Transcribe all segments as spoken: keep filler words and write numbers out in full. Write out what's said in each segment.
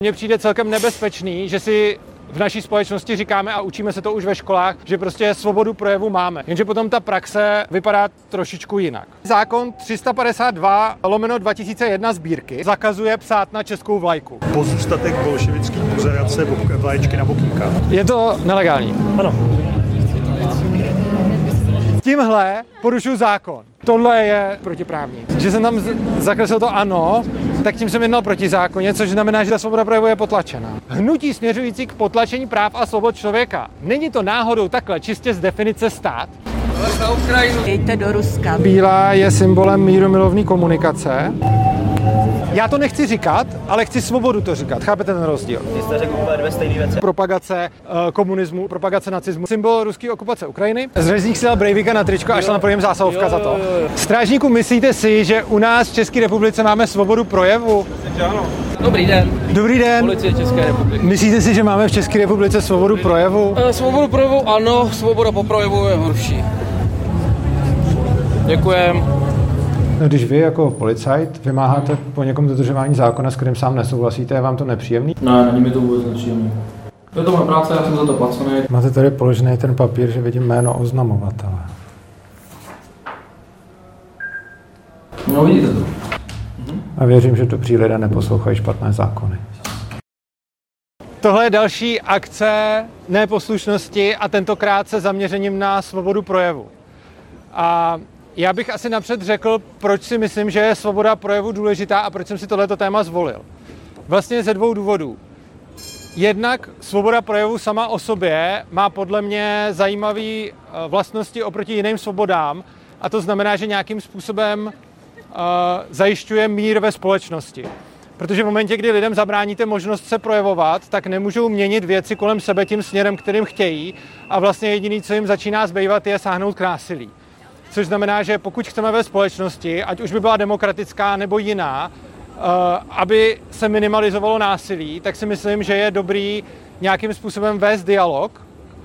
Mně přijde celkem nebezpečný, že si v naší společnosti říkáme a učíme se to už ve školách, že prostě svobodu projevu máme. Jenže potom ta praxe vypadá trošičku jinak. Zákon tři sta padesát dva lomeno dva tisíce jedna sbírky zakazuje psát na českou vlajku. Pozůstatek bolševický buzerace vlaječky na bokýnkách. Je to nelegální. Ano. Tímhle porušuju zákon. Tohle je protiprávní. Že jsem tam z- zakreslil to ano, tak tím jsem jednal proti zákoně, což znamená, že ta svoboda projevu je potlačená. Hnutí směřující k potlačení práv a svobod člověka. Není to náhodou takhle čistě z definice stát? Jděte do Ruska. Bílá je symbolem mírumilovné komunikace. Já to nechci říkat, ale chci svobodu to říkat. Chápete ten rozdíl? Ty jste řekl úplně dvě stejné věci. Propagace uh, komunismu, propagace nacismu, symbol ruské okupace Ukrajiny. Z řezník si dal Breivika na tričko a šla na projem zásahovka za to. Strážníku, myslíte si, že u nás v České republice máme svobodu projevu? Ano. Dobrý den. Dobrý den. Policie České republiky. Myslíte si, že máme v České republice svobodu projevu? E, svobodu projevu ano, svoboda po projevu je horší. Děkujem. No, když vy jako policajt vymáháte po někom dodržování zákona, s kterým sám nesouhlasíte, je vám to nepříjemný? Ne, není mi to vůbec nepříjemný. Je to moje práce, já jsem za to placený. Máte tady položený ten papír, že vidím jméno oznamovatele. No, vidíte to. A věřím, že dobří lidé neposlouchají špatné zákony. Tohle je další akce neposlušnosti a tentokrát se zaměřením na svobodu projevu. A já bych asi napřed řekl, proč si myslím, že je svoboda projevu důležitá a proč jsem si tohleto téma zvolil. Vlastně ze dvou důvodů. Jednak svoboda projevu sama o sobě má podle mě zajímavé vlastnosti oproti jiným svobodám a to znamená, že nějakým způsobem uh, zajišťuje mír ve společnosti. Protože v momentě, kdy lidem zabráníte možnost se projevovat, tak nemůžou měnit věci kolem sebe tím směrem, kterým chtějí a vlastně jediný, co jim začíná zbývat, je sáhnout k násilí. Což znamená, že pokud chceme ve společnosti, ať už by byla demokratická nebo jiná, aby se minimalizovalo násilí, tak si myslím, že je dobrý nějakým způsobem vést dialog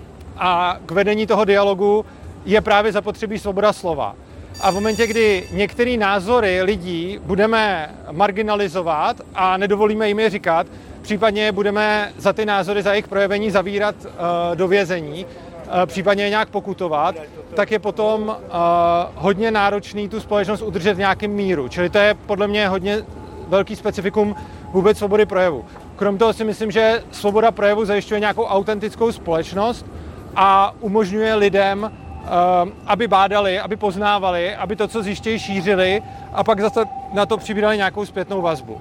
a k vedení toho dialogu je právě zapotřebí svoboda slova. A v momentě, kdy některé názory lidí budeme marginalizovat a nedovolíme jim je říkat, případně budeme za ty názory, za jejich projevení zavírat do vězení, případně je nějak pokutovat, tak je potom uh, hodně náročný tu společnost udržet v nějakém míru. Čili to je podle mě hodně velký specifikum vůbec svobody projevu. Krom toho si myslím, že svoboda projevu zajišťuje nějakou autentickou společnost a umožňuje lidem, uh, aby bádali, aby poznávali, aby to, co zjištějí, šířili a pak zase na to přibírali nějakou zpětnou vazbu.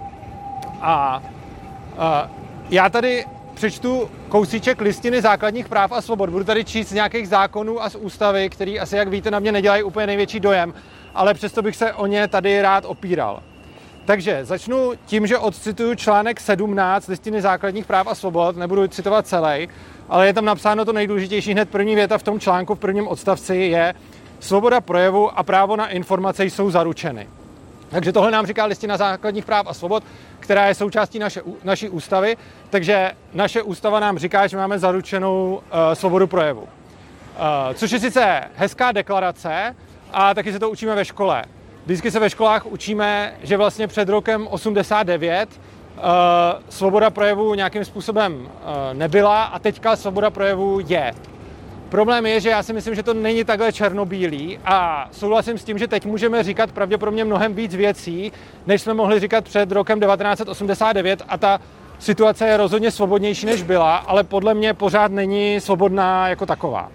A uh, já tady přečtu kousíček listiny základních práv a svobod. Budu tady číst z nějakých zákonů a z ústavy, který asi, jak víte, na mě nedělají úplně největší dojem, ale přesto bych se o ně tady rád opíral. Takže začnu tím, že odcituju článek sedmnáct listiny základních práv a svobod, nebudu citovat celý, ale je tam napsáno to nejdůležitější, hned první věta v tom článku, v prvním odstavci je svoboda projevu a právo na informace jsou zaručeny. Takže tohle nám říká listina základních práv a svobod, která je součástí naše, naší ústavy, takže naše ústava nám říká, že máme zaručenou uh, svobodu projevu. Uh, což je sice hezká deklarace a taky se to učíme ve škole. Vždycky se ve školách učíme, že vlastně před rokem osmdesát devět uh, svoboda projevu nějakým způsobem uh, nebyla a teďka svoboda projevu je. Problém je, že já si myslím, že to není takhle černobílý a souhlasím s tím, že teď můžeme říkat pravděpodobně mnohem víc věcí, než jsme mohli říkat před rokem devatenáct set osmdesát devět a ta situace je rozhodně svobodnější, než byla, ale podle mě pořád není svobodná jako taková.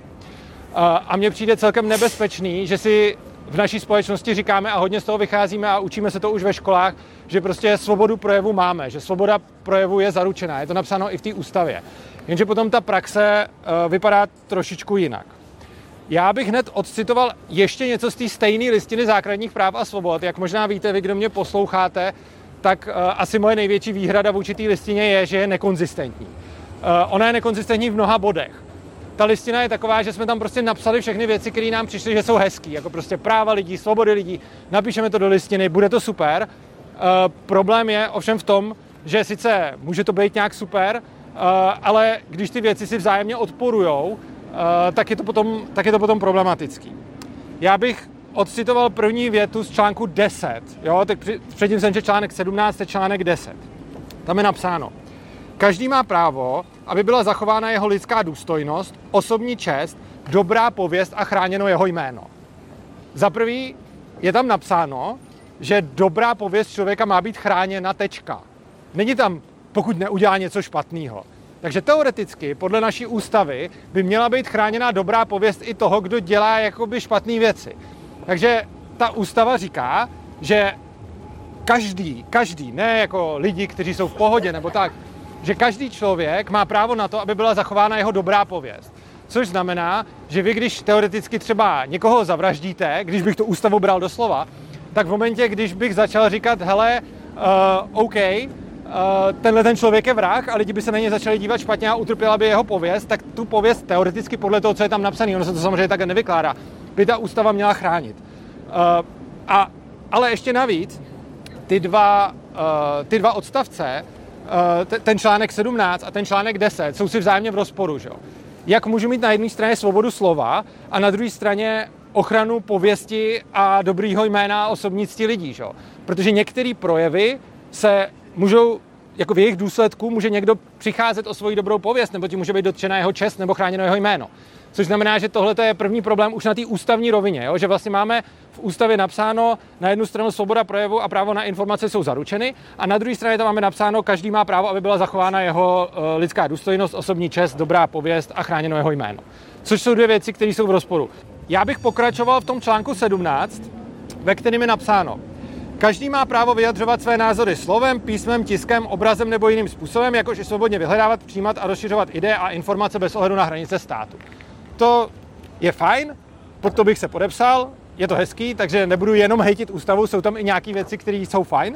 A mně přijde celkem nebezpečný, že si v naší společnosti říkáme a hodně z toho vycházíme a učíme se to už ve školách, že prostě svobodu projevu máme, že svoboda projevu je zaručená, je to napsáno i v té ústavě. Jenže potom ta praxe uh, vypadá trošičku jinak. Já bych hned odcitoval ještě něco z té stejné listiny základních práv a svobod. Jak možná víte, vy, kdo mě posloucháte, tak uh, asi moje největší výhrada vůči té listině je, že je nekonzistentní. Uh, ona je nekonzistentní v mnoha bodech. Ta listina je taková, že jsme tam prostě napsali všechny věci, které nám přišly, že jsou hezký, jako prostě práva lidí, svobody lidí, napíšeme to do listiny, bude to super. Uh, problém je ovšem v tom, že sice může to být nějak super, Uh, ale když ty věci si vzájemně odporujou, uh, tak je to potom, tak je to potom problematický. Já bych odcitoval první větu z článku deset. Jo? Tak při, předtím jsem četl článek sedmnáct, článek deset. Tam je napsáno. Každý má právo, aby byla zachována jeho lidská důstojnost, osobní čest, dobrá pověst a chráněno jeho jméno. Za prvý je tam napsáno, že dobrá pověst člověka má být chráněna, tečka. Není tam, pokud neudělá něco špatného. Takže teoreticky, podle naší ústavy, by měla být chráněna dobrá pověst i toho, kdo dělá jakoby špatné věci. Takže ta ústava říká, že každý, každý, ne jako lidi, kteří jsou v pohodě nebo tak, že každý člověk má právo na to, aby byla zachována jeho dobrá pověst. Což znamená, že vy, když teoreticky třeba někoho zavraždíte, když bych to ústavu bral doslova, tak v momentě, když bych začal říkat, hele, uh, OK, uh, tenhle ten člověk je vrah a lidi by se na něj začali dívat špatně a utrpěla by jeho pověst, tak tu pověst teoreticky podle toho, co je tam napsané, ono se to samozřejmě tak nevykládá, by ta ústava měla chránit. Uh, a, ale ještě navíc, ty dva, uh, ty dva odstavce, uh, ten článek sedmnáct a ten článek deset, jsou si vzájemně v rozporu, že? Jak můžu mít na jedné straně svobodu slova a na druhé straně ochranu pověsti a dobrýho jména a osobní cti lidí, že? Protože některé projevy se můžou, jako v jejich důsledku, může někdo přicházet o svoji dobrou pověst, nebo ti může být dotčena jeho čest nebo chráněno jeho jméno. Což znamená, že tohle je první problém už na té ústavní rovině, jo? Že vlastně máme v ústavě napsáno na jednu stranu svoboda projevu a právo na informace jsou zaručeny a na druhé straně tam máme napsáno, každý má právo, aby byla zachována jeho uh, lidská důstojnost, osobní čest, dobrá pověst a chráněno jeho jméno. Což jsou dvě věci, které jsou v rozporu. Já bych pokračoval v tom článku sedmnáct, ve kterém je napsáno: každý má právo vyjadřovat své názory slovem, písmem, tiskem, obrazem nebo jiným způsobem, jakož i svobodně vyhledávat, přijímat a rozšiřovat ideje a informace bez ohledu na hranice státu. To je fajn, pod to bych se podepsal, je to hezký, takže nebudu jenom hejtit ústavu, jsou tam i nějaké věci, které jsou fajn.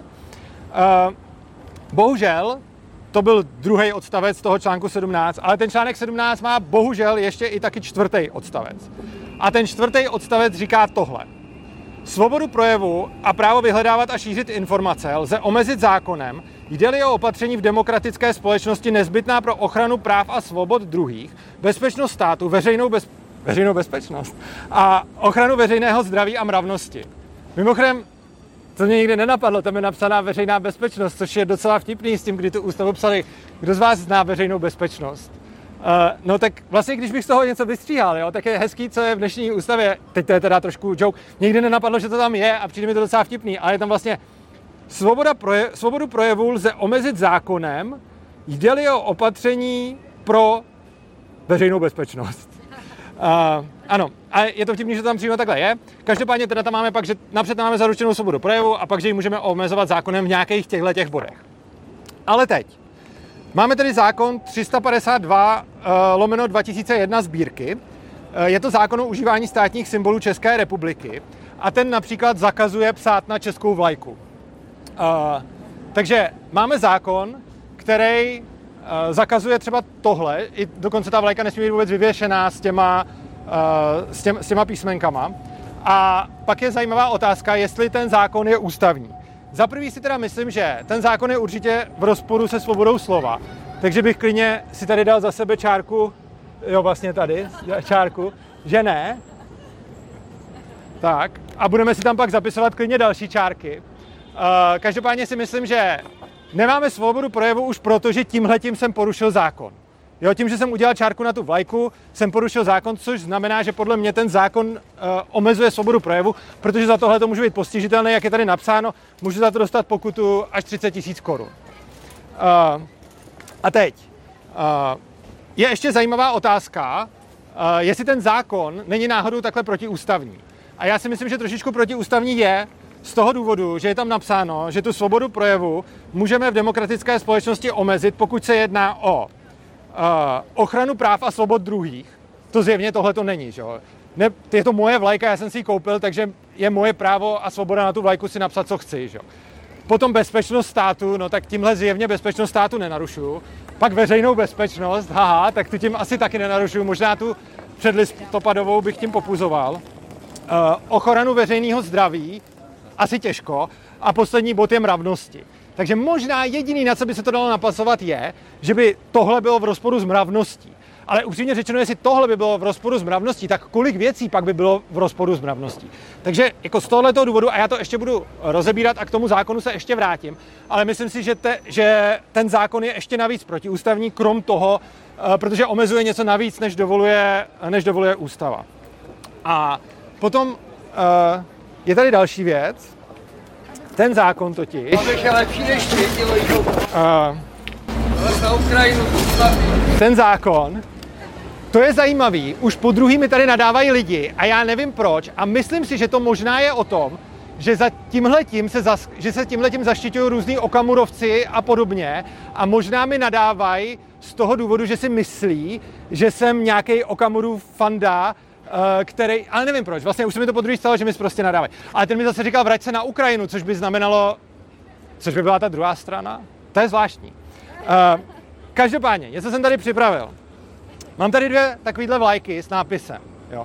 Uh, bohužel, to byl druhý odstavec toho článku sedmnáct, ale ten článek sedmnáct má bohužel ještě i taky čtvrtý odstavec. A ten čtvrtý odstavec říká tohle. Svobodu projevu a právo vyhledávat a šířit informace lze omezit zákonem, jde-li o opatření v demokratické společnosti nezbytná pro ochranu práv a svobod druhých, bezpečnost státu, veřejnou, bez... veřejnou bezpečnost a ochranu veřejného zdraví a mravnosti. Mimochodem, to mě nikdy nenapadlo, tam je napsaná veřejná bezpečnost, což je docela vtipný s tím, kdy tu ústavu psali. Kdo z vás zná veřejnou bezpečnost? Uh, no tak vlastně, když bych z toho něco vystříhal, jo, tak je hezký, co je v dnešní ústavě, teď to je teda trošku joke, nikdy nenapadlo, že to tam je a přijde mi to docela vtipný, ale je tam vlastně svoboda proje, svobodu projevu lze omezit zákonem, jde-li o opatření pro veřejnou bezpečnost. Uh, ano, a je to vtipný, že to tam přímo takhle je. Každopádně teda tam máme pak, že napřed tam máme zaručenou svobodu projevu a pak, že ji můžeme omezovat zákonem v nějakých těchto těch bodech. Ale teď. Máme tedy zákon tři sta padesát dva uh, lomeno dva tisíce jedna sbírky. Uh, je to zákon o užívání státních symbolů České republiky a ten například zakazuje psát na českou vlajku. Uh, takže máme zákon, který uh, zakazuje třeba tohle, i dokonce ta vlajka nesmí být vůbec vyvěšená s těma, uh, s, těm, s těma písmenkama. A pak je zajímavá otázka, jestli ten zákon je ústavní. Za prvý si teda myslím, že ten zákon je určitě v rozporu se svobodou slova, takže bych klidně si tady dal za sebe čárku, jo vlastně tady, čárku, že ne. Tak, a budeme si tam pak zapisovat klidně další čárky. Uh, každopádně si myslím, že nemáme svobodu projevu už proto, že tímhletím jsem porušil zákon. Jo, tím, že jsem udělal čárku na tu vlajku, jsem porušil zákon, což znamená, že podle mě ten zákon uh, omezuje svobodu projevu, protože za tohle to může být postižitelné, jak je tady napsáno, můžu za to dostat pokutu až třicet tisíc korun. Uh, a teď. Uh, je ještě zajímavá otázka, uh, jestli ten zákon není náhodou takhle protiústavní. A já si myslím, že trošičku protiústavní je z toho důvodu, že je tam napsáno, že tu svobodu projevu můžeme v demokratické společnosti omezit, pokud se jedná o Uh, ochranu práv a svobod druhých. To zjevně tohle to není, že jo. Ne, je to moje vlajka, já jsem si ji koupil, takže je moje právo a svoboda na tu vlajku si napsat, co chci, že jo. Potom bezpečnost státu, no tak tímhle zjevně bezpečnost státu nenarušuju. Pak veřejnou bezpečnost, haha, tak tu tím asi taky nenarušuju, možná tu předlistopadovou bych tím popuzoval. Uh, ochranu veřejného zdraví, asi těžko. A poslední bod je mravnosti. Takže možná jediný, na co by se to dalo napasovat, je, že by tohle bylo v rozporu s mravností. Ale upřímně řečeno, jestli tohle by bylo v rozporu s mravností, tak kolik věcí pak by bylo v rozporu s mravností. Takže jako z tohoto důvodu, a já to ještě budu rozebírat a k tomu zákonu se ještě vrátím, ale myslím si, že, te, že ten zákon je ještě navíc protiústavní, krom toho, protože omezuje něco navíc, než dovoluje, než dovoluje ústava. A potom je tady další věc. Ten zákon totiž... Abych je lepší než ty, ty lojkou. Uh, Na Ukrajinu, ten zákon, to je zajímavý, už po druhý mi tady nadávají lidi a já nevím proč a myslím si, že to možná je o tom, že, za tímhletím se, zas, že se tímhletím zaštiťují různý okamurovci a podobně a možná mi nadávají z toho důvodu, že si myslí, že jsem nějaký Okamurův fanda, který, ale nevím proč, vlastně už se mi to po druhý stalo, že mi prostě nadávají. Ale ten mi zase říkal, vrať se na Ukrajinu, což by znamenalo, což by byla ta druhá strana. To je zvláštní. Uh, každopádně, něco jsem tady připravil. Mám tady dvě takovýhle vlajky s nápisem. Jo.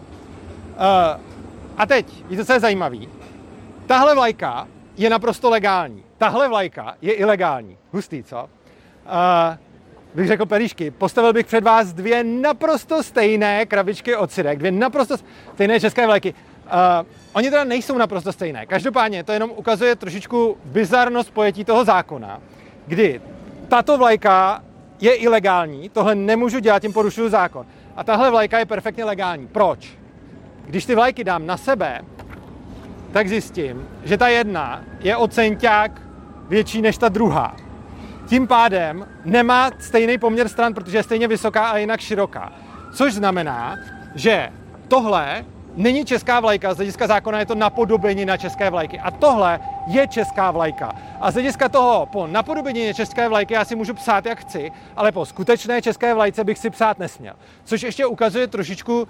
Uh, a teď, víte, co je zajímavý? Tahle vlajka je naprosto legální. Tahle vlajka je ilegální. Hustý, co? Uh, bych řekl pelíšky, postavil bych před vás dvě naprosto stejné krabičky od syrek, dvě naprosto stejné české vlajky. Uh, oni teda nejsou naprosto stejné. Každopádně to jenom ukazuje trošičku bizarnost pojetí toho zákona, kdy tato vlajka je ilegální, tohle nemůžu dělat, tím porušuju zákon. A tahle vlajka je perfektně legální. Proč? Když ty vlajky dám na sebe, tak zjistím, že ta jedna je o centiák větší než ta druhá. Tím pádem nemá stejný poměr stran, protože je stejně vysoká a jinak široká. Což znamená, že tohle není česká vlajka, z hlediska zákona je to napodobení na české vlajky. A tohle je česká vlajka. A z hlediska toho, po napodobení české vlajky já si můžu psát, jak chci, ale po skutečné české vlajce bych si psát nesměl. Což ještě ukazuje trošičku uh,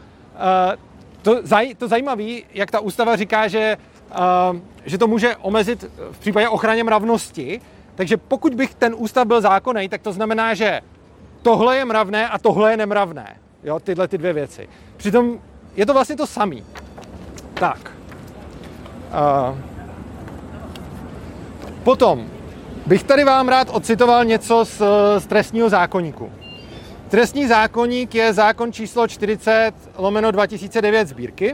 to, zaj, to zajímavé, jak ta ústava říká, že, uh, že to může omezit v případě ochraně mravnosti. Takže pokud bych ten ústav byl zákonný, tak to znamená, že tohle je mravné a tohle je nemravné. Jo, tyhle ty dvě věci. Přitom je to vlastně to samý. Tak. Uh, potom bych tady vám rád ocitoval něco z, z trestního zákoníku. Trestní zákoník je zákon číslo čtyřicet lomeno dva tisíce devět sbírky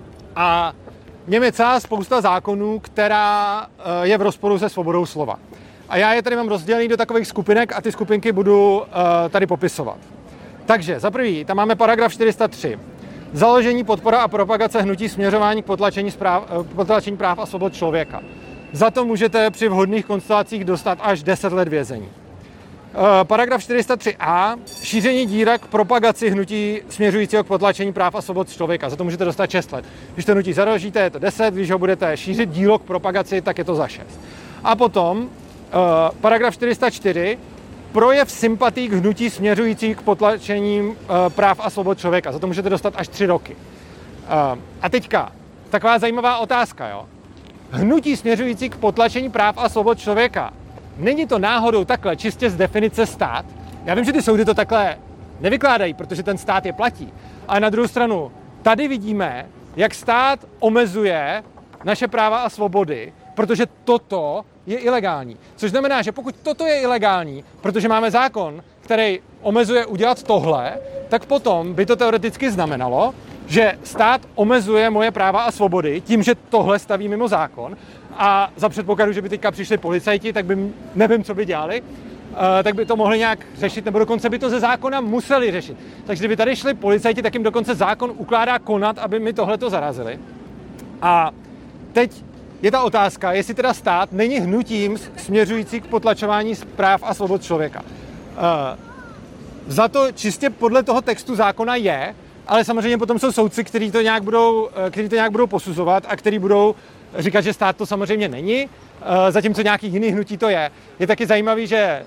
a v něm je celá spousta zákonů, která je v rozporu se svobodou slova. A já je tady mám rozdělený do takových skupinek a ty skupinky budu uh, tady popisovat. Takže za prvý, tam máme paragraf čtyři sta tři. Založení, podpora a propagace hnutí směřování k potlačení, správ, potlačení práv a svobod člověka. Za to můžete při vhodných konstelacích dostat až deset let vězení. E, paragraf čtyři sta tři a. Šíření díra k propagaci hnutí směřujícího k potlačení práv a svobod člověka. Za to můžete dostat šest let. Když to hnutí založíte, je to deset, když ho budete šířit dílo k propagaci, tak je to za šest. A potom e, paragraf čtyři sta čtyři. Projev sympatí k hnutí směřující k potlačení uh, práv a svobod člověka. Za to můžete dostat až tři roky. Uh, a teďka, taková zajímavá otázka, jo. Hnutí směřující k potlačení práv a svobod člověka. Není to náhodou takhle čistě z definice stát? Já vím, že ty soudy to takhle nevykládají, protože ten stát je platí. Ale na druhou stranu, tady vidíme, jak stát omezuje naše práva a svobody, protože toto je ilegální. Což znamená, že pokud toto je ilegální, protože máme zákon, který omezuje udělat tohle, tak potom by to teoreticky znamenalo, že stát omezuje moje práva a svobody tím, že tohle staví mimo zákon a za předpokladu, že by teďka přišli policajti, tak by nevím, co by dělali, tak by to mohli nějak řešit, nebo dokonce by to ze zákona museli řešit. Takže kdyby tady šli policajti, tak jim dokonce zákon ukládá konat, aby mi tohleto zarazili. A teď je ta otázka, jestli teda stát není hnutím směřující k potlačování práv a svobod člověka. Uh, za to čistě podle toho textu zákona je, ale samozřejmě potom jsou soudci, kteří to nějak budou, kteří to nějak budou posuzovat a kteří budou říkat, že stát to samozřejmě není, uh, zatímco nějaký jiný hnutí to je. Je taky zajímavý, že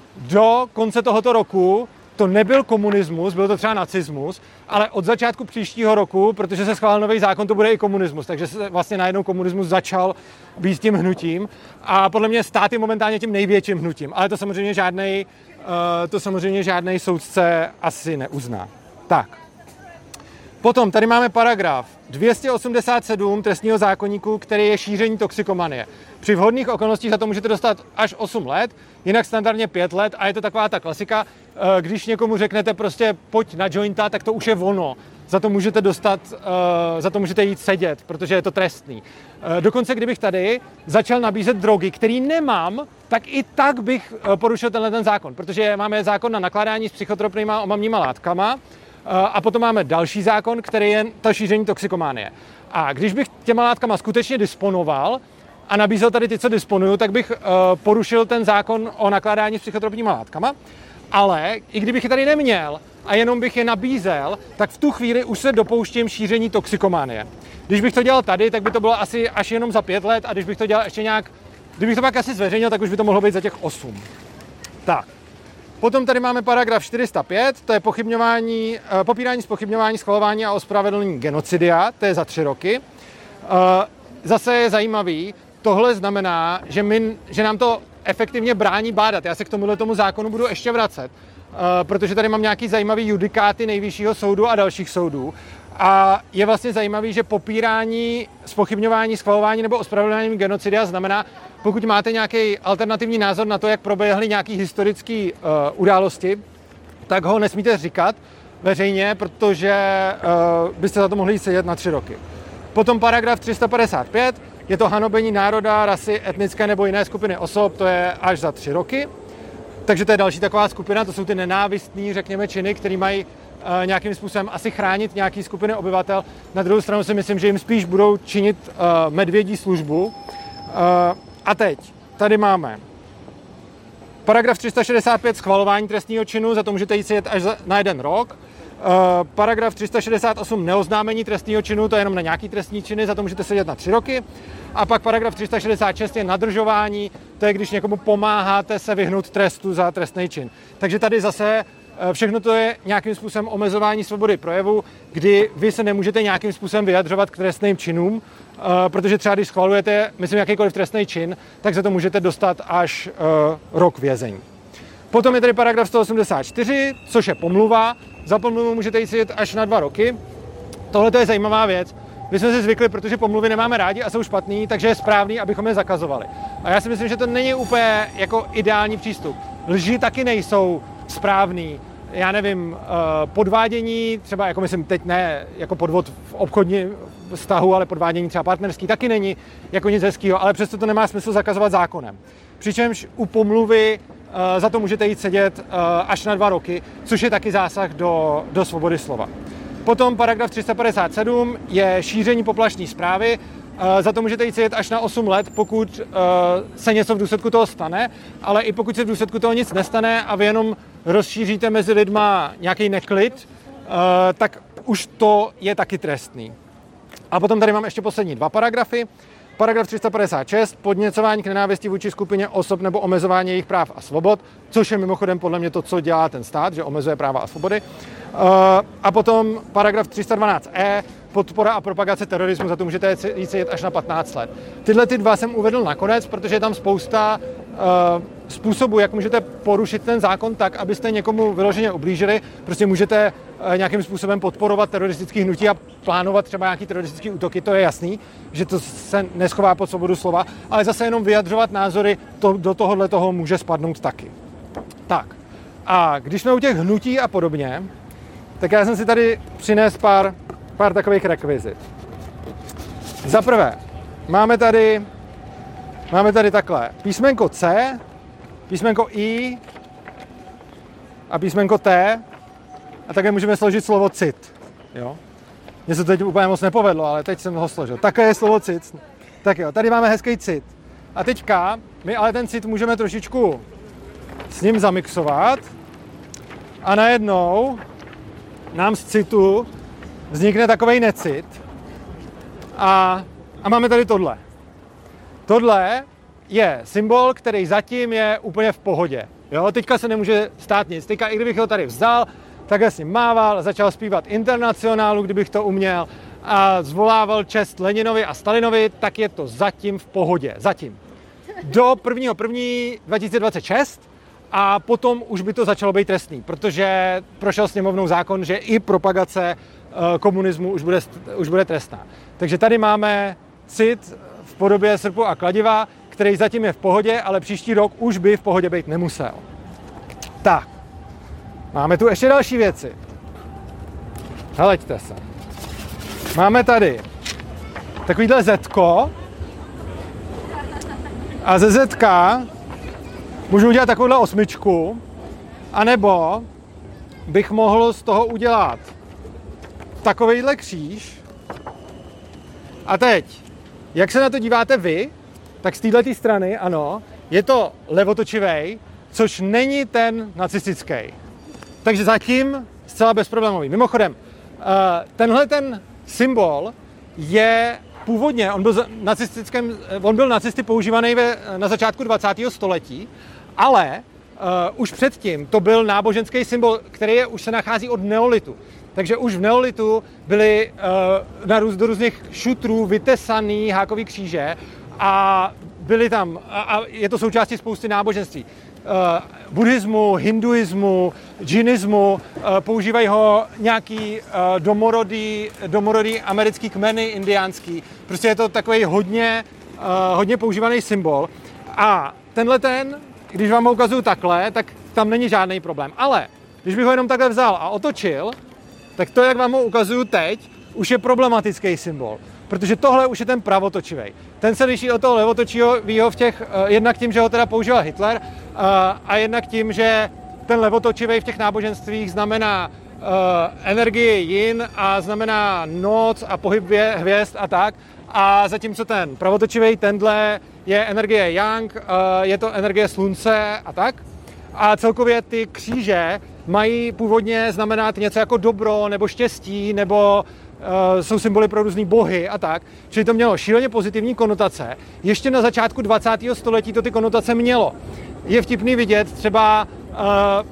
do konce tohoto roku to nebyl komunismus, byl to třeba nacismus, ale od začátku příštího roku, protože se schválil nový zákon, to bude i komunismus, takže se vlastně najednou komunismus začal být tím hnutím a podle mě stát je momentálně tím největším hnutím, ale to samozřejmě žádnej, to samozřejmě žádnej soudce asi neuzná. Tak. Potom tady máme paragraf dvě stě osmdesát sedm trestního zákoníku, který je šíření toxikomanie. Při vhodných okolnostích za to můžete dostat až osm let, jinak standardně pět let a je to taková ta klasika, když někomu řeknete prostě pojď na jointa, tak to už je ono. Za to můžete dostat, za to můžete jít sedět, protože je to trestný. Dokonce kdybych tady začal nabízet drogy, který nemám, tak i tak bych porušil tenhle ten zákon, protože máme zákon na nakládání s psychotropníma a omamnýma látkama a potom máme další zákon, který je to šíření toxikománie. A když bych těma látkama skutečně disponoval a nabízel tady ty, co disponuju, tak bych porušil ten zákon o nakládání s psychotropníma látkama, ale i kdybych je tady neměl a jenom bych je nabízel, tak v tu chvíli už se dopouštím šíření toxikománie. Když bych to dělal tady, tak by to bylo asi až jenom za pět let a když bych to dělal ještě nějak, kdybych to pak asi zveřejnil, tak už by to mohlo být za těch osm. Tak. Potom tady máme paragraf čtyři sta pět, to je pochybňování, popírání zpochybňování, schvalování a ospravedlnění genocidia, to je za tři roky. Zase je zajímavý, tohle znamená, že, my, že nám to efektivně brání bádat. Já se k tomuhle tomu zákonu budu ještě vracet, protože tady mám nějaký zajímavý judikáty Nejvyššího soudu a dalších soudů. A je vlastně zajímavý, že popírání, zpochybňování, schvalování nebo ospravedlnění genocidia znamená, pokud máte nějaký alternativní názor na to, jak proběhly nějaké historické uh, události, tak ho nesmíte říkat veřejně, protože uh, byste za to mohli sedět na tři roky. Potom paragraf tři sta padesát pět, je to hanobení národa, rasy, etnické nebo jiné skupiny osob, to je až za tři roky. Takže to je další taková skupina, to jsou ty nenávistní, řekněme, činy, které mají uh, nějakým způsobem asi chránit nějaký skupiny obyvatel. Na druhou stranu si myslím, že jim spíš budou činit uh, medvědí službu. Uh, a teď, tady máme paragraf tři sta šedesát pět, schvalování trestního činu, za to můžete jít sedět až za, na jeden rok. Uh, paragraf tři sta šedesát osm, neoznámení trestního činu, to je jenom na nějaký trestní činy, za to můžete sedět na tři roky. A pak paragraf tři sta šedesát šest je nadržování, to je, když někomu pomáháte se vyhnout trestu za trestný čin. Takže tady zase všechno to je nějakým způsobem omezování svobody projevu, kdy vy se nemůžete nějakým způsobem vyjadřovat k trestným činům, protože třeba když schvalujete, myslím, jakýkoliv trestný čin, tak za to můžete dostat až rok vězení. Potom je tady paragraf sto osmdesát čtyři, což je pomluva. Za pomluvu můžete jít sedět až na dva roky. Tohle je zajímavá věc. My jsme si zvykli, protože pomluvy nemáme rádi a jsou špatný, takže je správný, abychom je zakazovali. A já si myslím, že to není úplně jako ideální přístup. Lži taky nejsou správný. Já nevím, podvádění, třeba jako myslím teď ne jako podvod v obchodním vztahu, ale podvádění třeba partnerský taky není jako nic hezkýho, ale přesto to nemá smysl zakazovat zákonem. Přičemž u pomluvy za to můžete jít sedět až na dva roky, což je taky zásah do, do svobody slova. Potom paragraf tři sta padesát sedm je šíření poplašné zprávy. Za to můžete jít sedět až na osm let, pokud se něco v důsledku toho stane, ale i pokud se v důsledku toho nic nestane a vy jenom rozšíříte mezi lidma nějaký neklid, tak už to je taky trestný. A potom tady mám ještě poslední dva paragrafy. Paragraf tři sta padesát šest, podněcování k nenávisti vůči skupině osob nebo omezování jejich práv a svobod, což je mimochodem podle mě to, co dělá ten stát, že omezuje práva a svobody. A potom paragraf tři sta dvanáct e, podpora a propagace terorismu, za to můžete jít sedět až na patnáct let. Tyhle ty dva jsem uvedl nakonec, protože je tam spousta uh, způsobů, jak můžete porušit ten zákon tak, abyste někomu vyloženě ublížili. Prostě můžete uh, nějakým způsobem podporovat teroristické hnutí a plánovat třeba nějaký teroristické útoky, to je jasný, že to se neschová pod svobodu slova, ale zase jenom vyjadřovat názory, to, do tohohle toho může spadnout taky. Tak, a když jsme u těch hnutí a podobně, tak já jsem si tady přinesl pár pár takových rekvizit. Za prvé, máme tady, máme tady takhle písmenko C, písmenko I a písmenko T a také můžeme složit slovo cit. Jo? Mně se to teď úplně moc nepovedlo, ale teď jsem ho složil. Také je slovo cit. Tak jo, tady máme hezký cit. A teďka my ale ten cit můžeme trošičku s ním zamixovat a najednou nám z citu vznikne takovej necit a, a máme tady tohle. Tohle je symbol, který zatím je úplně v pohodě. Jo? Teďka se nemůže stát nic. Teďka, i kdybych ho tady vzdal, tak s ním mával, začal zpívat Internacionálu, kdybych to uměl, a zvolával čest Leninovi a Stalinovi, tak je to zatím v pohodě. Zatím. Do prvního prvního dva tisíce dvacet šest a potom už by to začalo být trestný, protože prošel sněmovnou zákon, že i propagace komunismu už bude, už bude trestná. Takže tady máme cit v podobě srpu a kladiva, který zatím je v pohodě, ale příští rok už by v pohodě být nemusel. Tak, máme tu ještě další věci. Heleďte se. Máme tady takovýhle zetko a ze zetka můžu udělat takovouhle osmičku, anebo bych mohl z toho udělat takovejhle kříž. A teď, jak se na to díváte vy, tak z této strany, ano, je to levotočivej, což není ten nacistický. Takže zatím zcela bezproblémový. Mimochodem, tenhle ten symbol je původně, on byl, nacistickém, on byl nacisty používaný ve, na začátku dvacátého století, ale uh, už předtím to byl náboženský symbol, který je, už se nachází od neolitu. Takže už v neolitu byly uh, na růz, do různých šutrů vytesaný hákový kříže a byly tam, a, a je to součástí spousty náboženství. Uh, buddhismu, hinduismu, džinismu, uh, používají ho nějaký uh, domorodý, domorodý americký kmeny indiánský. Prostě je to takový hodně, uh, hodně používaný symbol. A tenhle ten, když vám ho ukazuju takhle, tak tam není žádný problém. Ale když bych ho jenom takhle vzal a otočil, tak to, jak vám ho ukazuju teď, už je problematický symbol. Protože tohle už je ten pravotočivej. Ten se liší od toho levotočivého v těch, uh, jednak tím, že ho teda používal Hitler, uh, a jednak tím, že ten levotočivej v těch náboženstvích znamená uh, energii yin a znamená noc a pohyb hvězd a tak. A zatímco ten pravotočivej, tenhle je energie yang, uh, je to energie slunce a tak. A celkově ty kříže mají původně znamenat něco jako dobro nebo štěstí nebo Uh, jsou symboly pro různý bohy a tak. Čili to mělo šíleně pozitivní konotace. Ještě na začátku dvacátého století to ty konotace mělo. Je vtipný vidět třeba... Uh,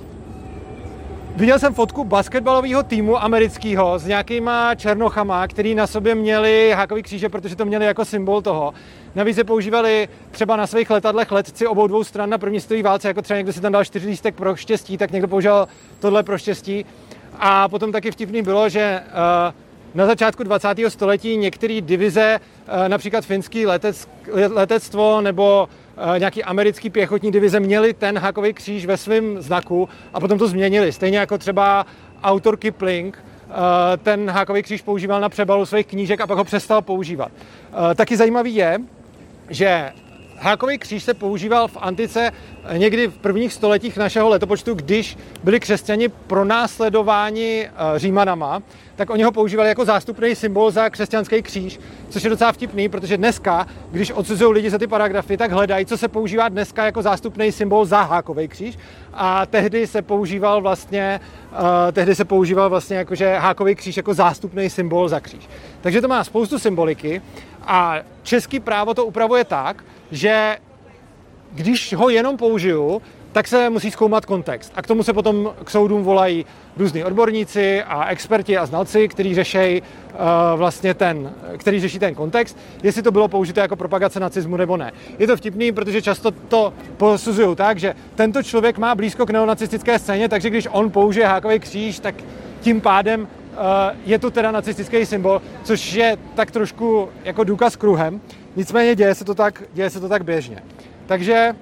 viděl jsem fotku basketbalového týmu amerického s nějakýma černochama, který na sobě měli hákový kříže, protože to měli jako symbol toho. Navíc je používali třeba na svých letadlech letci obou dvou stran na první světové válce, jako třeba někdo si tam dal čtyři lístek pro štěstí, tak někdo používal tohle pro štěstí. A potom taky vtipný bylo, že uh, na začátku dvacátého století některé divize, například finský letec, letectvo nebo nějaký americký pěchotní divize, měli ten hákový kříž ve svém znaku a potom to změnili. Stejně jako třeba autor Kipling ten hákový kříž používal na přebalu svých knížek a pak ho přestal používat. Taky zajímavý je, že hákový kříž se používal v antice někdy v prvních stoletích našeho letopočtu, když byli křesťani pronásledováni Římanama, tak oni ho používali jako zástupný symbol za křesťanský kříž, což je docela vtipný, protože dneska, když odsuzují lidi za ty paragrafy, tak hledají, co se používá dneska jako zástupný symbol za hákový kříž. A tehdy se používal vlastně, uh, tehdy se používal vlastně jakože hákový kříž jako zástupný symbol za kříž. Takže to má spoustu symboliky a český právo to upravuje tak, že když ho jenom použiju, tak se musí zkoumat kontext. A k tomu se potom k soudům volají různí odborníci a experti a znalci, kteří řeší uh, vlastně ten, který řeší ten kontext, jestli to bylo použito jako propagace nacismu nebo ne. Je to vtipný, protože často to posuzují tak, že tento člověk má blízko k neonacistické scéně, takže když on použije hákový kříž, tak tím pádem uh, je to teda nacistický symbol, což je tak trošku jako důkaz kruhem. Nicméně děje se to tak, děje se to tak běžně. Takže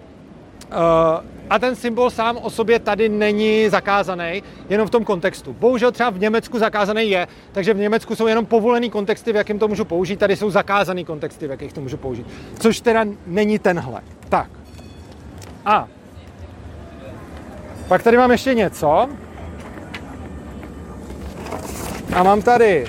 uh, a ten symbol sám o sobě tady není zakázaný, jenom v tom kontextu. Bohužel třeba v Německu zakázaný je, takže v Německu jsou jenom povolený kontexty, v jakém to můžu použít, tady jsou zakázaný kontexty, v jakých to můžu použít. Což teda není tenhle. Tak. A pak tady mám ještě něco. A mám tady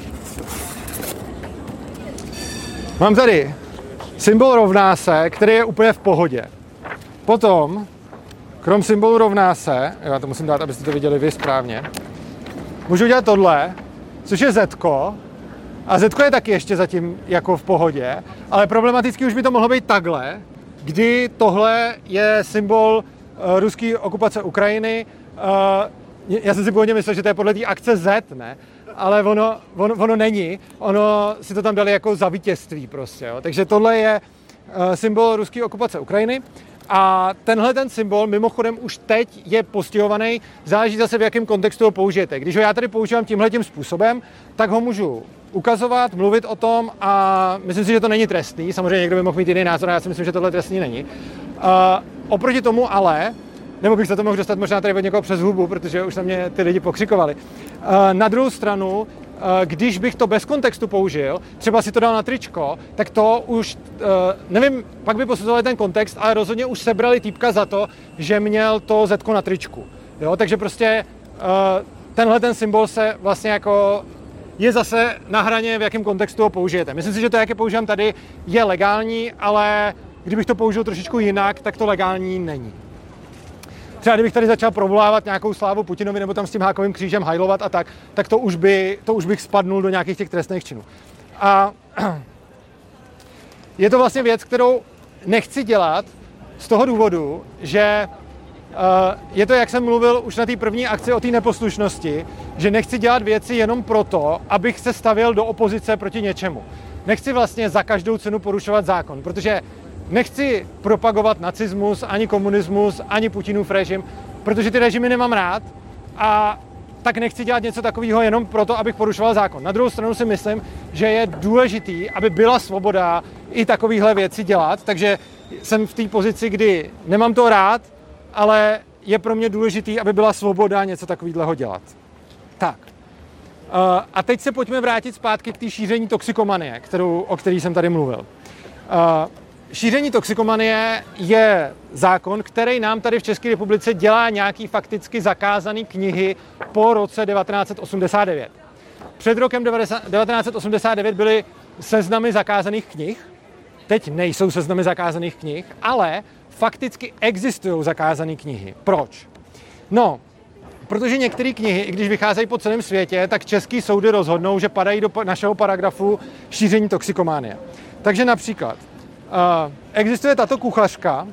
Mám tady symbol rovná se, který je úplně v pohodě. Potom, krom symbolu rovná se, já to musím dát, abyste to viděli vy správně, můžu udělat tohle, což je zetko. A zetko je taky ještě zatím jako v pohodě, ale problematický už by to mohlo být takhle, kdy tohle je symbol uh, ruské okupace Ukrajiny. Uh, já jsem si původně myslel, že to je podle té akce Z, ne? Ale ono, ono, ono není. Ono si to tam dali jako za vítězství prostě. Jo. Takže tohle je uh, symbol ruské okupace Ukrajiny. A tenhle ten symbol mimochodem už teď je postihovaný, záleží zase v jakém kontextu ho použijete. Když ho já tady používám tímhletím způsobem, tak ho můžu ukazovat, mluvit o tom a myslím si, že to není trestný. Samozřejmě někdo by mohl mít jiný názor, já si myslím, že tohle trestný není. Uh, oproti tomu ale, nebo bych se to mohl dostat možná tady od někoho přes hubu, protože už na mě ty lidi pokřikovali. Uh, na druhou stranu, uh, když bych to bez kontextu použil, třeba si to dal na tričko, tak to už, uh, nevím, pak by posuzovali ten kontext, ale rozhodně už sebrali týpka za to, že měl to zetko na tričku. Jo? Takže prostě uh, tenhle ten symbol se vlastně jako je zase na hraně, v jakém kontextu ho použijete. Myslím si, že to, jak je používám tady, je legální, ale kdybych to použil trošičku jinak, tak to legální není. Třeba kdybych tady začal provolávat nějakou slávu Putinovi nebo tam s tím hákovým křížem hajlovat a tak, tak to už, by, to už bych spadnul do nějakých těch trestných činů. A je to vlastně věc, kterou nechci dělat z toho důvodu, že je to, jak jsem mluvil už na té první akci o té neposlušnosti, že nechci dělat věci jenom proto, abych se stavěl do opozice proti něčemu. Nechci vlastně za každou cenu porušovat zákon, protože nechci propagovat nacismus, ani komunismus, ani Putinův režim, protože ty režimy nemám rád a tak nechci dělat něco takového jenom proto, abych porušoval zákon. Na druhou stranu si myslím, že je důležitý, aby byla svoboda i takovéhle věci dělat, takže jsem v té pozici, kdy nemám to rád, ale je pro mě důležitý, aby byla svoboda něco takového dělat. Tak. Uh, a teď se pojďme vrátit zpátky k té šíření toxikomanie, kterou, o který jsem tady mluvil. Uh, šíření toxikomanie je zákon, který nám tady v České republice dělá nějaký fakticky zakázaný knihy po roce devatenáct set osmdesát devět. Před rokem devatenáct set osmdesát devět byly seznamy zakázaných knih, teď nejsou seznamy zakázaných knih, ale fakticky existují zakázané knihy. Proč? No, protože některé knihy, i když vycházejí po celém světě, tak český soudy rozhodnou, že padají do našeho paragrafu šíření toxikomanie. Takže například uh, existuje tato kuchařka.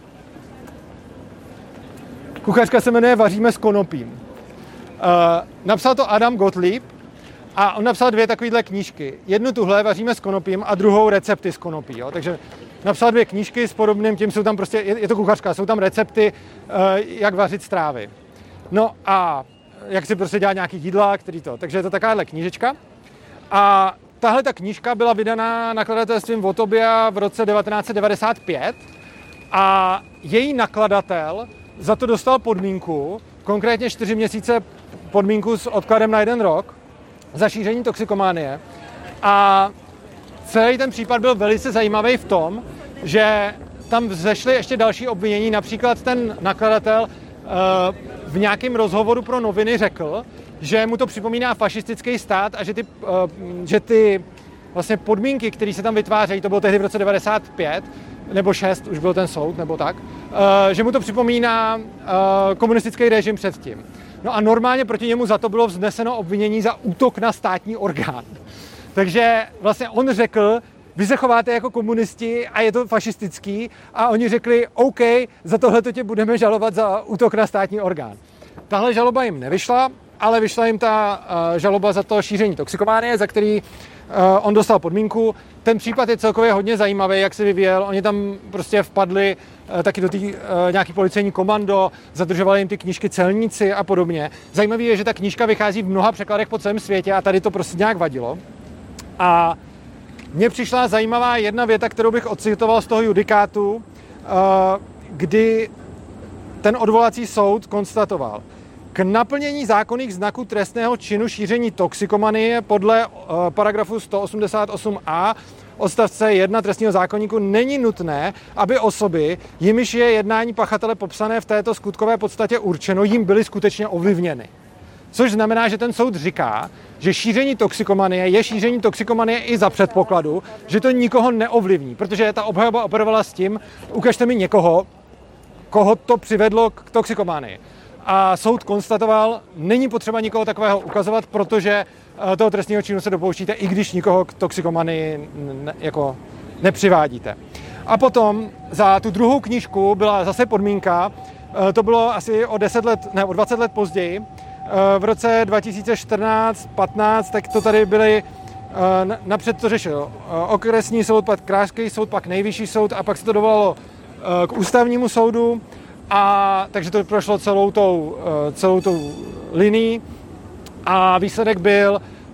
Kuchařka se jmenuje Vaříme s konopím. Uh, napsal to Adam Gottlieb a on napsal dvě takovéhle knížky. Jednu tuhle Vaříme s konopím a druhou Recepty s konopí. Jo? Takže napsal dvě knížky s podobným tím, jsou tam prostě, je, je to kuchařka, jsou tam recepty, uh, jak vařit strávy. No a jak si prostě dělat nějaký jídla, který to. Takže je to takováhle knížečka. A tahle ta knížka byla vydaná nakladatelstvím Votobia v roce devatenáct set devadesát pět a její nakladatel za to dostal podmínku, konkrétně čtyři měsíce podmínku s odkladem na jeden rok za šíření toxikomanie. A celý ten případ byl velice zajímavý v tom, že tam vzešly ještě další obvinění, například ten nakladatel v nějakém rozhovoru pro noviny řekl, že mu to připomíná fašistický stát a že ty, že ty vlastně podmínky, které se tam vytvářejí, to bylo tehdy v roce devadesát pět nebo šest, už byl ten soud, nebo tak, že mu to připomíná komunistický režim předtím. No a normálně proti němu za to bylo vzneseno obvinění za útok na státní orgán. Takže vlastně on řekl, vy se chováte jako komunisti a je to fašistický a oni řekli, OK, za tohleto tě budeme žalovat za útok na státní orgán. Tahle žaloba jim nevyšla, ale vyšla jim ta uh, žaloba za to šíření toxikomanie, za který uh, on dostal podmínku. Ten případ je celkově hodně zajímavý, jak se vyvíjel. Oni tam prostě vpadli uh, taky do té uh, nějaký policejní komando, zadržovali jim ty knížky celníci a podobně. Zajímavý je, že ta knížka vychází v mnoha překladech po celém světě a tady to prostě nějak vadilo. A mně přišla zajímavá jedna věta, kterou bych ocitoval z toho judikátu, kdy ten odvolací soud konstatoval: k naplnění zákonných znaků trestného činu šíření toxikomanie podle paragrafu sto osmdesát osm a odstavce jedna trestního zákoníku není nutné, aby osoby, jimiž je jednání pachatele popsané v této skutkové podstatě určeno, jim byly skutečně ovlivněny. Což znamená, že ten soud říká, že šíření toxikomanie je šíření toxikomanie i za předpokladu, že to nikoho neovlivní, protože ta obhajoba operovala s tím, ukažte mi někoho, koho to přivedlo k toxikomanii. A soud konstatoval, není potřeba nikoho takového ukazovat, protože toho trestního činu se dopouštíte, i když nikoho k toxikomanii ne, jako nepřivádíte. A potom za tu druhou knížku byla zase podmínka, to bylo asi o deset let, ne, o dvacet let později, v roce dva tisíce čtrnáct patnáct, tak to tady byly, napřed to řešil okresní soud, pak krajský soud, pak nejvyšší soud a pak se to dovolalo k ústavnímu soudu, a takže to prošlo celou tou, celou tou linií a výsledek byl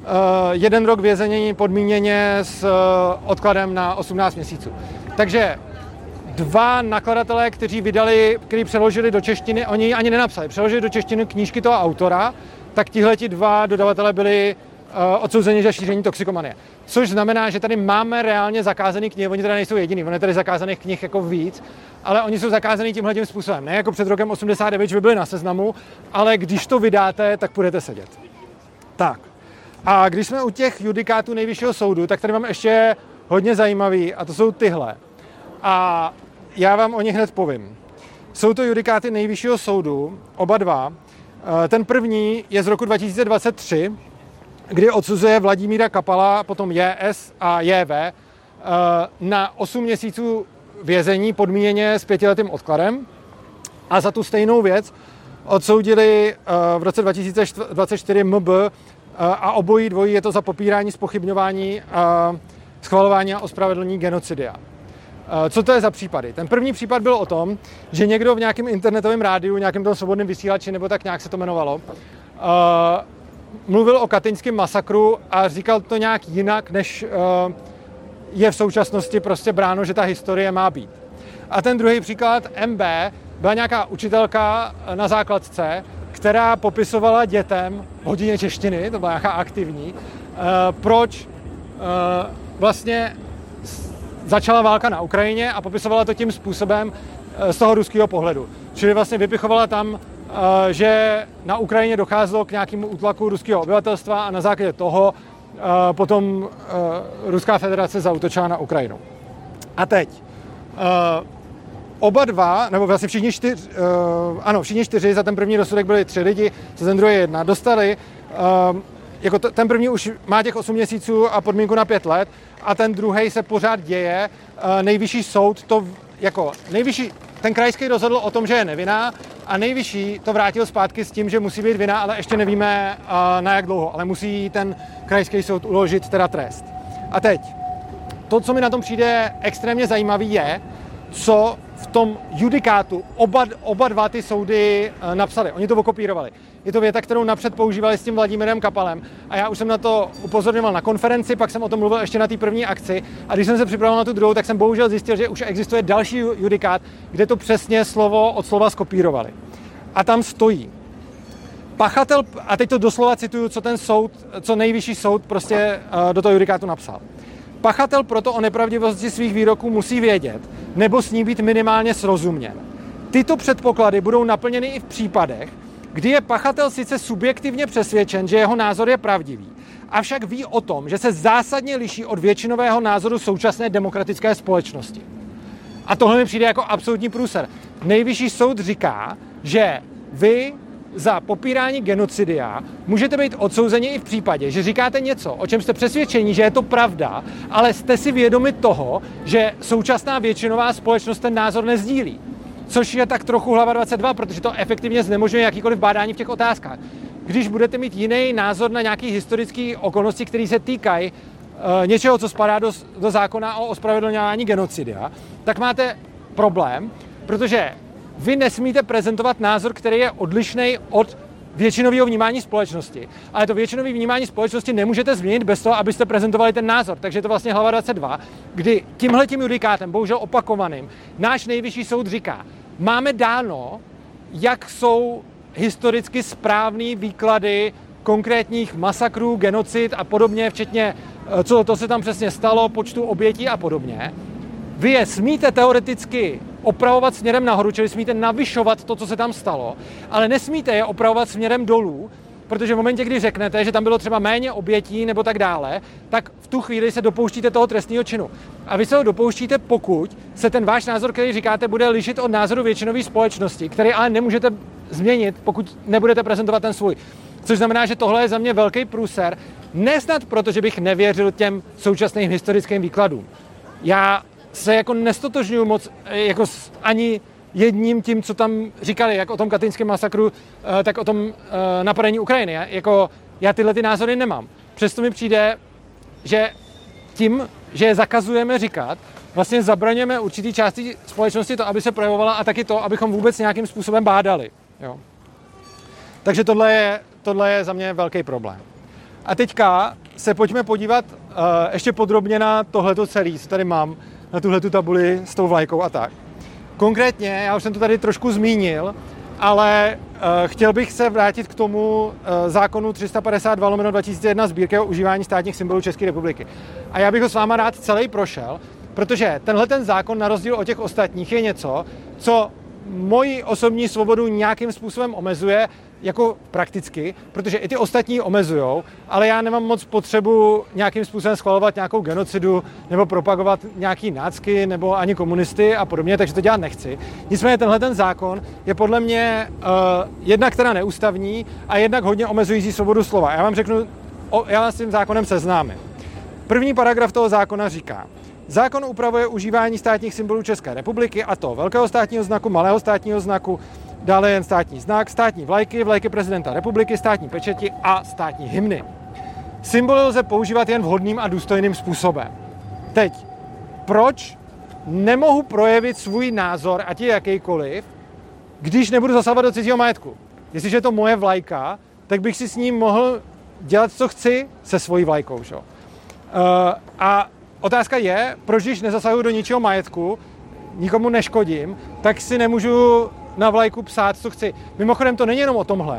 jeden rok vězení podmíněně s odkladem na osmnáct měsíců. Takže dva nakladatelé, kteří vydali, kteří přeložili do češtiny, oni ji ani nenapsali, přeložili do češtiny knížky toho autora, tak tihleti dva dodavatelé byli uh, odsouzeni za šíření toxikomanie. Což znamená, že tady máme reálně zakázaný knihy, oni tady nejsou jediný, oni tady zakázaných knih jako víc, ale oni jsou zakázaný tímhletím způsobem. Ne jako před rokem osmdesát devět, že by byli na seznamu, ale když to vydáte, tak budete sedět. Tak. A když jsme u těch judikátů Nejvyššího soudu, tak tady máme ještě hodně zajímavý, a to jsou tyhle. A já vám o nich hned povím. Jsou to judikáty Nejvyššího soudu, oba dva. Ten první je z roku dva tisíce dvacet tři, kdy odsuzuje Vladimíra Kapala, potom J S a J V na osm měsíců vězení podmíněně s pětiletým odkladem. A za tu stejnou věc odsoudili v roce dva tisíce dvacet čtyři M B a obojí dvojí je to za popírání, zpochybňování, schvalování a ospravedlnění genocidia. Co to je za případy? Ten první případ byl o tom, že někdo v nějakém internetovém rádiu, nějakém tom svobodném vysílači, nebo tak nějak se to jmenovalo, mluvil o katyňském masakru a říkal to nějak jinak, než je v současnosti prostě bráno, že ta historie má být. A ten druhý příklad, M B, byla nějaká učitelka na základce, která popisovala dětem v hodině češtiny, to byla nějaká aktivní, proč vlastně začala válka na Ukrajině a popisovala to tím způsobem z toho ruského pohledu. Čili vlastně vypichovala tam, že na Ukrajině docházelo k nějakému útlaku ruského obyvatelstva a na základě toho potom Ruská federace zaútočila na Ukrajinu. A teď oba dva, nebo vlastně všichni čtyři, ano, všichni čtyři, za ten první rozsudek byli tři lidi, za ten druhý jedna, dostali, jako ten první už má těch osm měsíců a podmínku na pět let, a ten druhý se pořád děje. Nejvyšší soud to jako nejvyšší, ten krajský rozhodl o tom, že je nevinná, a nejvyšší to vrátil zpátky s tím, že musí být vinná, ale ještě nevíme na jak dlouho, ale musí ten krajský soud uložit teda trest. A teď, to, co mi na tom přijde extrémně zajímavý, je, co v tom judikátu oba, oba dva ty soudy napsali. Oni to okopírovali. Je to věta, kterou napřed používali s tím Vladimírem Kapalem. A já už jsem na to upozorňoval na konferenci, pak jsem o tom mluvil ještě na té první akci. A když jsem se připravoval na tu druhou, tak jsem bohužel zjistil, že už existuje další judikát, kde to přesně slovo od slova skopírovali. A tam stojí: pachatel, a teď to doslova cituju, co ten soud, co nejvyšší soud prostě do toho judikátu napsal. Pachatel proto o nepravdivosti svých výroků musí vědět, nebo s ní být minimálně srozuměn. Tyto předpoklady budou naplněny i v případech, kdy je pachatel sice subjektivně přesvědčen, že jeho názor je pravdivý, avšak ví o tom, že se zásadně liší od většinového názoru současné demokratické společnosti. A tohle mi přijde jako absolutní průser. Nejvyšší soud říká, že vy za popírání genocidia můžete být odsouzeni i v případě, že říkáte něco, o čem jste přesvědčeni, že je to pravda, ale jste si vědomi toho, že současná většinová společnost ten názor nezdílí. Což je tak trochu hlava dvacet dva, protože to efektivně znemožňuje jakýkoliv bádání v těch otázkách. Když budete mít jiný názor na nějaký historický okolnosti, které se týkají uh, něčeho, co spadá do, do zákona o ospravedlňování genocidia, tak máte problém, protože vy nesmíte prezentovat názor, který je odlišný od většinového vnímání společnosti. Ale to většinové vnímání společnosti nemůžete změnit bez toho, abyste prezentovali ten názor. Takže je to vlastně hlava dvacet dva, kdy tímhletím judikátem, bohužel opakovaným, náš nejvyšší soud říká: máme dáno, jak jsou historicky správný výklady konkrétních masakrů, genocid a podobně, včetně, co to se tam přesně stalo, počtu obětí a podobně. Vy je smíte teoreticky opravovat směrem nahoru, čili smíte navyšovat to, co se tam stalo, ale nesmíte je opravovat směrem dolů, protože v momentě, kdy řeknete, že tam bylo třeba méně obětí nebo tak dále, tak v tu chvíli se dopouštíte toho trestného činu. A vy se ho dopouštíte, pokud se ten váš názor, který říkáte, bude lišit od názoru většinové společnosti, který ale nemůžete změnit, pokud nebudete prezentovat ten svůj. Což znamená, že tohle je za mě velký průser, nesnad proto, že bych nevěřil těm současným historickým výkladům. Já se jako nestotožňuju moc jako ani jedním tím, co tam říkali, jak o tom katyňském masakru, tak o tom napadení Ukrajiny. Jako já tyhle ty názory nemám. Přesto mi přijde, že tím, že je zakazujeme říkat, vlastně zabraňujeme určitý části společnosti to, aby se projevovala, a taky to, abychom vůbec nějakým způsobem bádali. Jo. Takže tohle je, tohle je za mě velký problém. A teďka se pojďme podívat uh, ještě podrobně na tohleto celé, co tady mám, na tuhletu tabuli s tou vlajkou a tak. Konkrétně, já už jsem to tady trošku zmínil, ale uh, chtěl bych se vrátit k tomu uh, zákonu tři sta padesát dva lomeno dva tisíce jedna sbírky o užívání státních symbolů České republiky. A já bych ho s váma rád celý prošel, protože tenhle ten zákon na rozdíl od těch ostatních je něco, co moji osobní svobodu nějakým způsobem omezuje, jako prakticky, protože i ty ostatní omezujou, ale já nemám moc potřebu nějakým způsobem schvalovat nějakou genocidu nebo propagovat nějaký nácky nebo ani komunisty a podobně, takže to dělat nechci. Nicméně tenhle ten zákon je podle mě uh, jednak teda neústavní a jednak hodně omezující svobodu slova. Já vám řeknu, o, já vás s tím zákonem seznámím. První paragraf toho zákona říká: zákon upravuje užívání státních symbolů České republiky, a to velkého státního znaku, malého státního znaku, dále jen státní znak, státní vlajky, vlajky prezidenta republiky, státní pečeti a státní hymny. Symboly lze používat jen vhodným a důstojným způsobem. Teď, proč nemohu projevit svůj názor, ať je jakýkoliv, když nebudu zasahovat do cizího majetku? Jestliže je to moje vlajka, tak bych si s ním mohl dělat, co chci se svojí vlajkou. Že? Uh, a otázka je, proč když nezasahuju do ničího majetku, nikomu neškodím, tak si nemůžu na vlajku psát, co chci. Mimochodem, to není jenom o tomhle.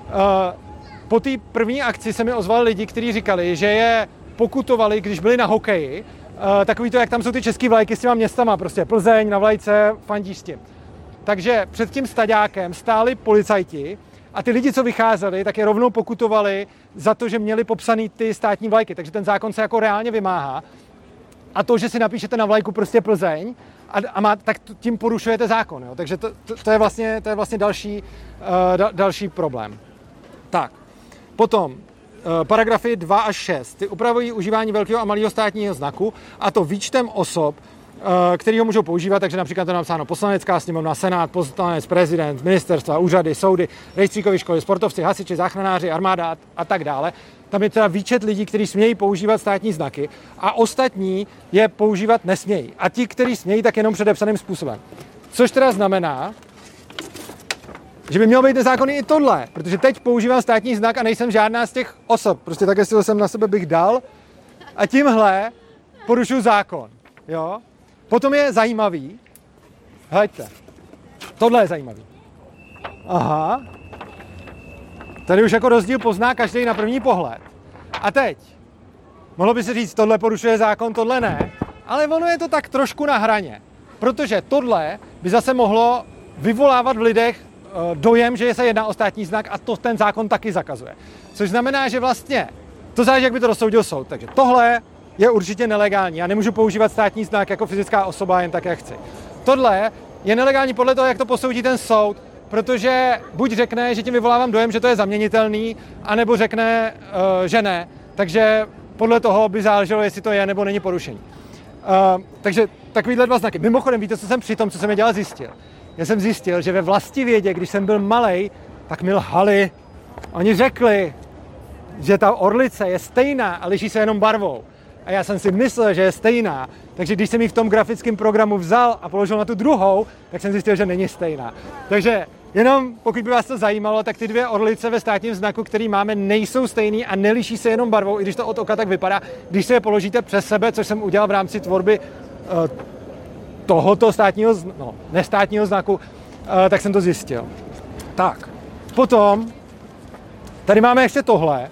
Po té první akci se mi ozvali lidi, kteří říkali, že je pokutovali, když byli na hokeji, takový to, jak tam jsou ty český vlajky s těma městama, prostě Plzeň na vlajce, fandíš s tím. Takže před tím staďákem stáli policajti a ty lidi, co vycházeli, tak je rovnou pokutovali za to, že měli popsaný ty státní vlajky. Takže ten zákon se jako reálně vymáhá. A to, že si napíšete na vlajku prostě Plzeň, a, a má, tak tím porušujete zákon. Jo? Takže to, to, to je vlastně, to je vlastně další, uh, da, další problém. Tak, potom uh, paragrafy dva až šest. Ty upravují užívání velkého a malého státního znaku, a to výčtem osob, uh, který ho můžou používat, takže například to je napsáno poslanecká sněmovna, senát, poslanec, prezident, ministerstva, úřady, soudy, rejstříkové školy, sportovci, hasiči, záchranáři, armáda a, a tak dále. Tam je teda výčet lidí, kteří smějí používat státní znaky, a ostatní je používat nesmějí. A ti, kteří smějí, tak jenom předepsaným způsobem. Což teda znamená, že by mělo být nezákonný i tohle, protože teď používám státní znak a nejsem žádná z těch osob. Prostě tak, jestli jsem na sebe bych dal a tímhle porušuju zákon. Jo? Potom je zajímavý, hejte, tohle je zajímavý. Aha. Tady už jako rozdíl pozná každý na první pohled. A teď, mohlo by se říct, tohle porušuje zákon, tohle ne, ale ono je to tak trošku na hraně. Protože tohle by zase mohlo vyvolávat v lidech dojem, že se jedná o státní znak, a to ten zákon taky zakazuje. Což znamená, že vlastně, to záleží, jak by to rozsoudil soud. Takže tohle je určitě nelegální. Já nemůžu používat státní znak jako fyzická osoba jen tak, jak chci. Tohle je nelegální podle toho, jak to posoudí ten soud, protože buď řekne, že tím vyvolávám dojem, že to je zaměnitelný, anebo řekne, uh, že ne. Takže podle toho by záleželo, jestli to je nebo není porušení. Uh, takže takovýhle dva znaky. Mimochodem, víte, co jsem při tom, co jsem je dělal, zjistil? Já jsem zjistil, že ve Vlastivědě, když jsem byl malej, tak mi lhali. Oni řekli, že ta orlice je stejná a liší se jenom barvou. A já jsem si myslel, že je stejná. Takže když jsem ji v tom grafickém programu vzal a položil na tu druhou, tak jsem zjistil, že není stejná. Takže jenom, pokud by vás to zajímalo, tak ty dvě orlice ve státním znaku, který máme, nejsou stejný a neliší se jenom barvou, i když to od oka tak vypadá. Když se je položíte přes sebe, což jsem udělal v rámci tvorby uh, tohoto státního, no, nestátního znaku, uh, tak jsem to zjistil. Tak, potom tady máme ještě tohle.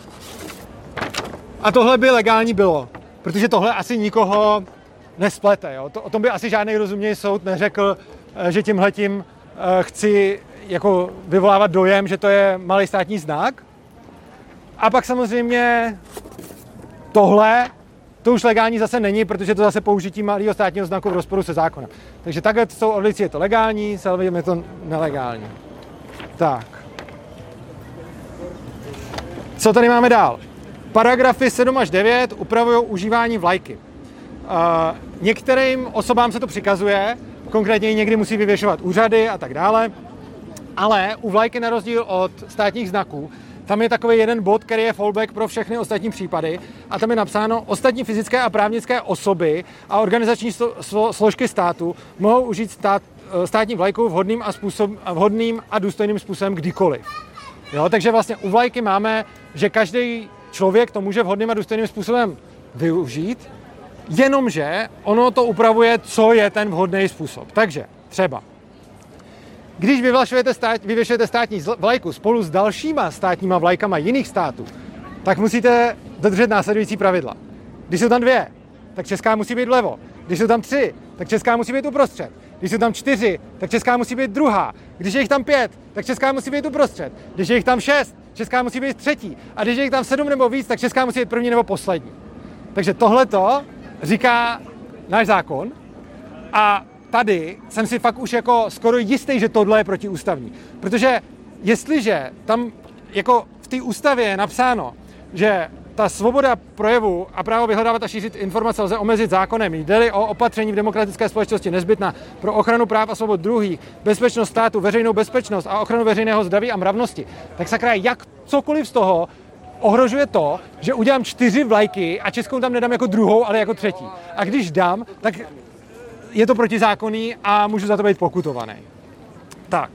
A tohle by legální bylo, protože tohle asi nikoho nesplete. Jo? To, o tom by asi žádný rozumný soud neřekl, že tímhletím chci jako vyvolávat dojem, že to je malý státní znak. A pak samozřejmě tohle, to už legální zase není, protože to zase použití malého státního znaku v rozporu se zákonem. Takže takhle jsou orlici, je to legální, Selvium je to nelegální. Tak. Co tady máme dál? Paragrafy sedm až devět upravují užívání vlajky. Uh, některým osobám se to přikazuje, konkrétně ji někdy musí vyvěšovat úřady a tak dále, ale u vlajky na rozdíl od státních znaků, tam je takový jeden bod, který je fallback pro všechny ostatní případy, a tam je napsáno: ostatní fyzické a právnické osoby a organizační složky státu mohou užít stát, státní vlajku vhodným a, způsob, vhodným a důstojným způsobem kdykoliv. Jo, takže vlastně u vlajky máme, že každý člověk to může vhodným a důstojným způsobem využít, jenomže ono to upravuje, co je ten vhodný způsob. Takže třeba, když vyvěšujete, stát, vyvěšujete státní vlajku spolu s dalšíma státníma vlajkama jiných států, tak musíte dodržet následující pravidla. Když jsou tam dvě, tak česká musí být vlevo. Když jsou tam tři, tak česká musí být uprostřed. Když jsou tam čtyři, tak česká musí být druhá. Když je jich tam pět, tak česká musí být uprostřed. Když je jich tam šest, česká musí být třetí. A když je jich tam sedm nebo víc, tak česká musí být první nebo poslední. Takže tohleto říká náš zákon. A tady jsem si fakt už jako skoro jistý, že tohle je protiústavní. Protože jestliže tam jako v té ústavě je napsáno, že ta svoboda projevu a právo vyhledávat a šířit informace lze omezit zákonem, jde-li o opatření v demokratické společnosti nezbytná pro ochranu práv a svobod druhých, bezpečnost státu, veřejnou bezpečnost a ochranu veřejného zdraví a mravnosti, tak sakra, jak cokoliv z toho ohrožuje to, že udělám čtyři vlajky a českou tam nedám jako druhou, ale jako třetí. A když dám, tak je to protizákonný a můžu za to být pokutovaný. Tak.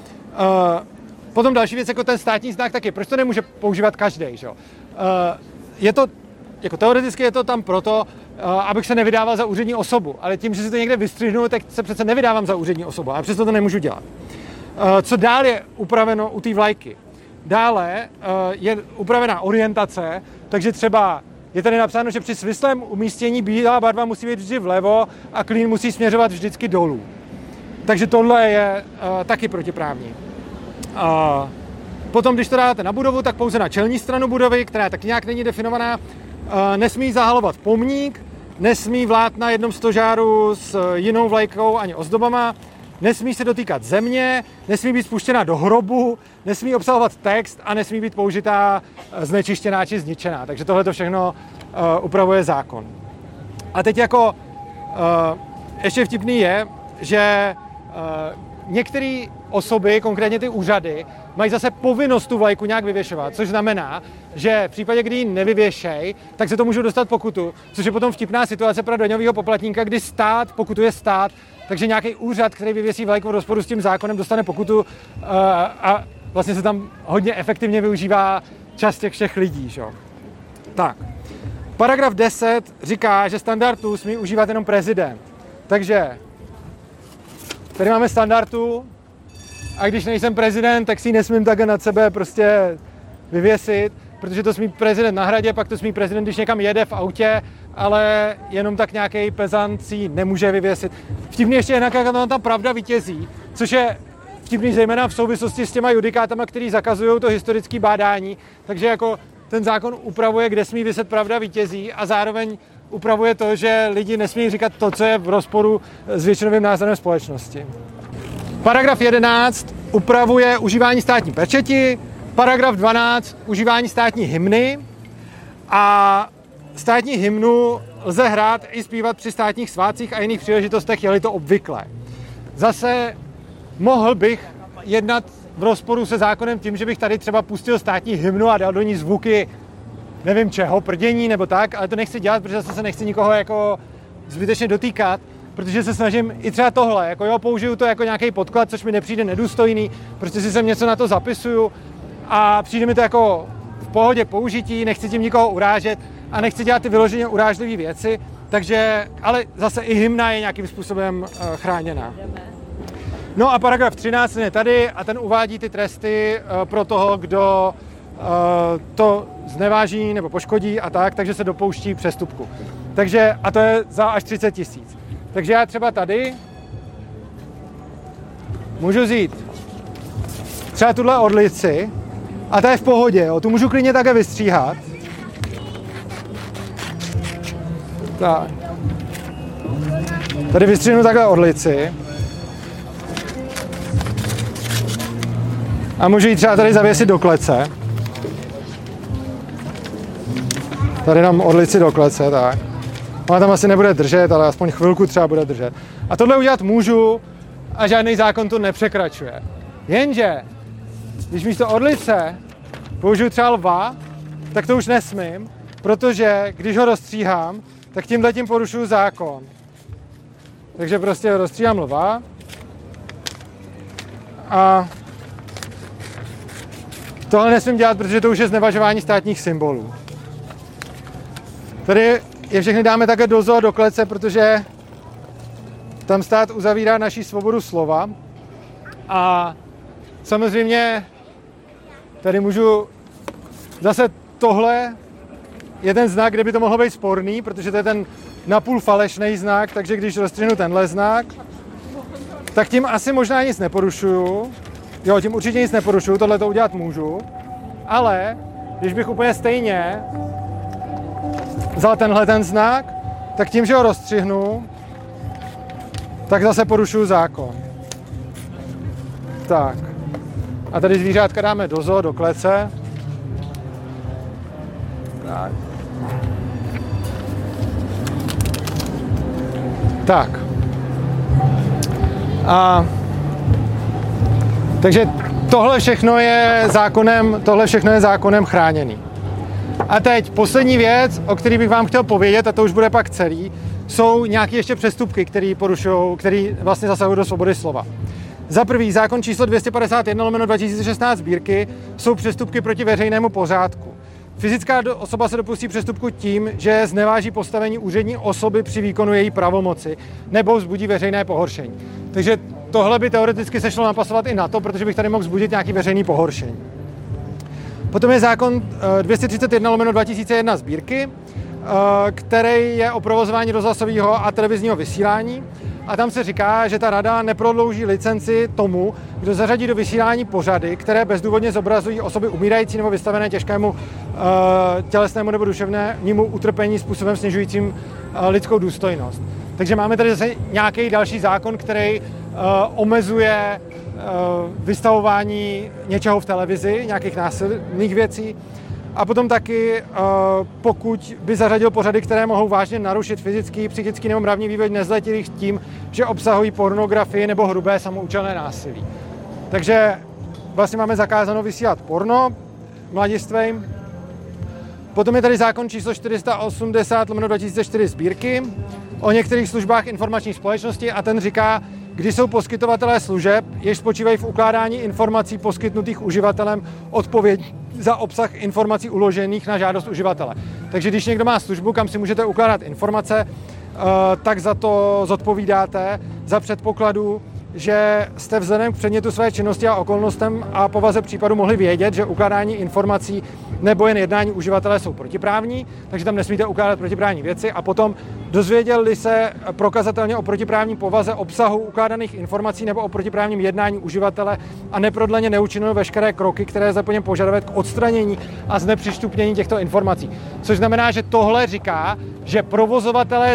Uh, potom další věc, jako ten státní znak taky. Proč to nemůže používat každý, že jo? Uh, je to, jako teoreticky je to tam proto, uh, abych se nevydával za úřední osobu, ale tím, že si to někde vystřihnu, tak se přece nevydávám za úřední osobu, a přesto to nemůžu dělat. Uh, co dál je upraveno u té vlajky? Dále uh, je upravená orientace, takže třeba je tady napsáno, že při svislém umístění bílá barva musí být vždy vlevo a klín musí směřovat vždycky dolů. Takže tohle je uh, taky protiprávní. Uh, potom, když to dáte na budovu, tak pouze na čelní stranu budovy, která taky nějak není definovaná, uh, nesmí zahalovat pomník, nesmí vlát na jednom stožáru s jinou vlajkou ani ozdobama, nesmí se dotýkat země, nesmí být spuštěna do hrobu, nesmí obsahovat text a nesmí být použitá, znečištěná či zničená. Takže tohle to všechno uh, upravuje zákon. A teď jako uh, ještě vtipný je, že uh, některé osoby, konkrétně ty úřady, mají zase povinnost tu vlajku nějak vyvěšovat, což znamená, že v případě, kdy ji nevyvěšej, tak se to můžou dostat pokutu, což je potom vtipná situace pro daňového poplatníka, kdy stát pokutuje stát, takže nějaký úřad, který vyvěsí vlajku v rozporu s tím zákonem, dostane pokutu uh, a vlastně se tam hodně efektivně využívá čas těch všech lidí. Že? Tak. Paragraf deset říká, že standardu smí užívat jenom prezident. Takže tady máme standardu a když nejsem prezident, tak si ji nesmím takhle nad sebe prostě vyvěsit, protože to smí prezident na hradě, pak to smí prezident, když někam jede v autě, ale jenom tak nějaký pezant si nemůže vyvěsit. Vtipný ještě jinak, jak tam ta pravda vítězí, což je vtipný zejména v souvislosti s těma judikátama, který zakazují to historické bádání, takže jako ten zákon upravuje, kde smí viset pravda vítězí a zároveň upravuje to, že lidi nesmí říkat to, co je v rozporu s většinovým názorem společnosti. Paragraf jedenáct upravuje užívání státní pečeti, paragraf dvanáct užívání státní hymny a státní hymnu lze hrát i zpívat při státních svátcích a jiných příležitostech, je-li to obvyklé. Zase mohl bych jednat v rozporu se zákonem tím, že bych tady třeba pustil státní hymnu a dal do ní zvuky, nevím čeho, prdění nebo tak, ale to nechci dělat, protože zase se nechci nikoho jako zbytečně dotýkat, protože se snažím i třeba tohle, jako jo, použiju to jako nějaký podklad, což mi nepřijde nedůstojný, prostě si sem něco na to zapisuju a přijde mi to jako v pohodě použití, nechci tím nikoho urážet a nechci dělat ty vyloženě urážlivé věci, takže, ale zase i hymna je nějakým způsobem uh, chráněná. No a paragraf třináct je tady a ten uvádí ty tresty uh, pro toho, kdo uh, to zneváží nebo poškodí a tak, takže se dopouští přestupku. Takže, a to je za až třicet tisíc. Takže já třeba tady můžu vzít třeba tuhle orlici a ta je v pohodě, jo. Tu můžu klidně také vystříhat. Tak. Tady vystříhnu takhle orlici. A můžu ji třeba tady zavěsit do klece. Tady dám orlici do klece, tak. Ona tam asi nebude držet, ale aspoň chvilku třeba bude držet. A tohle udělat můžu a žádný zákon to nepřekračuje. Jenže, když místo orlice použiju třeba lva, tak to už nesmím, protože když ho rozstříhám, tak tímhletím porušuju zákon. Takže prostě rozstříhám lva a tohle nesmím dělat, protože to už je znevažování státních symbolů. Tady je všechny dáme také do zoo, do klece, protože tam stát uzavírá naši svobodu slova. A samozřejmě tady můžu zase tohle je ten znak, kde by to mohlo být sporný, protože to je ten napůl falešný znak, takže když rozstřihnu tenhle znak, tak tím asi možná nic neporušuju. Jo, tím určitě nic neporušuju, tohle to udělat můžu. Ale když bych úplně stejně vzal tenhle ten znak, tak tím, že ho rozstřihnu, tak zase porušuju zákon. Tak. A tady zvířátka dáme do zoo, do klece. Tak. Tak. A takže tohle všechno je zákonem, tohle všechno je zákonem chráněný. A teď poslední věc, o který bych vám chtěl povědět, a to už bude pak celý, jsou nějaké ještě přestupky, které porušují, které vlastně zasahují do svobody slova. Za prvý, zákon číslo dvě stě padesát jedna lomeno dva tisíce šestnáct sbírky jsou přestupky proti veřejnému pořádku. Fyzická osoba se dopustí přestupku tím, že zneváží postavení úřední osoby při výkonu její pravomoci nebo vzbudí veřejné pohoršení. Takže tohle by teoreticky se šlo napasovat i na to, protože bych tady mohl vzbudit nějaký veřejný pohoršení. Potom je zákon dvě stě třicet jedna lomeno dva tisíce jedna sbírky, který je o provozování rozhlasového a televizního vysílání. A tam se říká, že ta rada neprodlouží licenci tomu, kdo zařadí do vysílání pořady, které bezdůvodně zobrazují osoby umírající nebo vystavené těžkému uh, tělesnému nebo duševnímu utrpení způsobem snižujícím uh, lidskou důstojnost. Takže máme tady zase nějaký další zákon, který uh, omezuje uh, vystavování něčeho v televizi, nějakých násilných věcí. A potom taky, pokud by zařadil pořady, které mohou vážně narušit fyzický, psychický nebo mravní vývoj nezletilých tím, že obsahují pornografii nebo hrubé samoučelné násilí. Takže vlastně máme zakázáno vysílat porno mladistvým. Potom je tady zákon číslo čtyři sta osmdesát lomeno dva tisíce čtyři sbírky o některých službách informační společnosti a ten říká, kdy jsou poskytovatelé služeb, jež spočívají v ukládání informací poskytnutých uživatelem, odpovědní za obsah informací uložených na žádost uživatele. Takže když někdo má službu, kam si můžete ukládat informace, tak za to zodpovídáte za předpokladu, že jste vzhledem k předmětu své činnosti a okolnostem a povaze případu mohli vědět, že ukládání informací nebo jen jednání uživatele jsou protiprávní, takže tam nesmíte ukládat protiprávní věci a potom dozvěděli se prokazatelně o protiprávní povaze obsahu ukládaných informací nebo o protiprávním jednání uživatele a neprodleně neučinili veškeré kroky, které za po něm požadovat k odstranění a znepřístupnění těchto informací. Což znamená, že tohle říká, že provozovatelé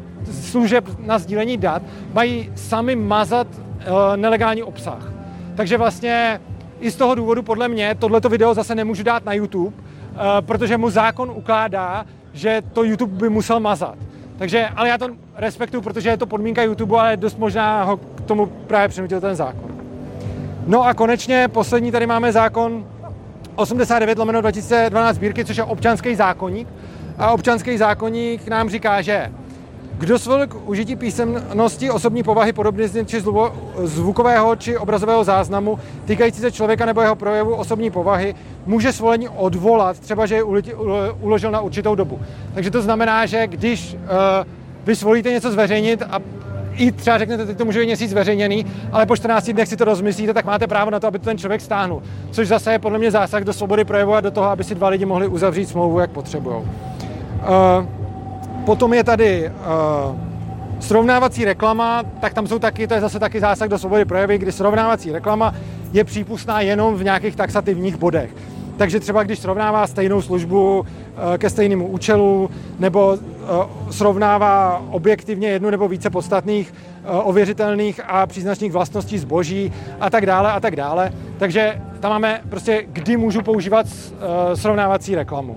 služeb na sdílení dat mají sami mazat e, nelegální obsah. Takže vlastně i z toho důvodu podle mě tohleto video zase nemůžu dát na YouTube, e, protože mu zákon ukládá, že to YouTube by musel mazat. Takže, ale já to respektuju, protože je to podmínka YouTube, ale dost možná ho k tomu právě přinutil ten zákon. No a konečně poslední tady máme zákon osmdesát devět lomeno dva tisíce dvanáct sbírky, což je občanský zákoník. A občanský zákoník nám říká, že kdo svolil k užití písemnosti osobní povahy podobně či zvukového či obrazového záznamu týkající se člověka nebo jeho projevu osobní povahy, může svolení odvolat, třeba že je uložil na určitou dobu. Takže to znamená, že když uh, vy svolíte něco zveřejnit a i třeba řeknete, teď to může být měsíc zveřejněný, ale po čtrnácti dnech si to rozmyslíte, tak máte právo na to, aby to ten člověk stáhnul. Což zase je podle mě zásah do svobody projevu a do toho, aby si dva lidi mohli uzavřít smlouvu, jak potřebujou. Uh, Potom je tady uh, srovnávací reklama, tak tam jsou taky, to je zase taky zásah do svobody projevy, kdy srovnávací reklama je přípustná jenom v nějakých taxativních bodech. Takže třeba když srovnává stejnou službu uh, ke stejnému účelu, nebo uh, srovnává objektivně jednu nebo více podstatných, uh, ověřitelných a příznačných vlastností zboží a tak dále a tak dále. Takže tam máme prostě, kdy můžu používat uh, srovnávací reklamu.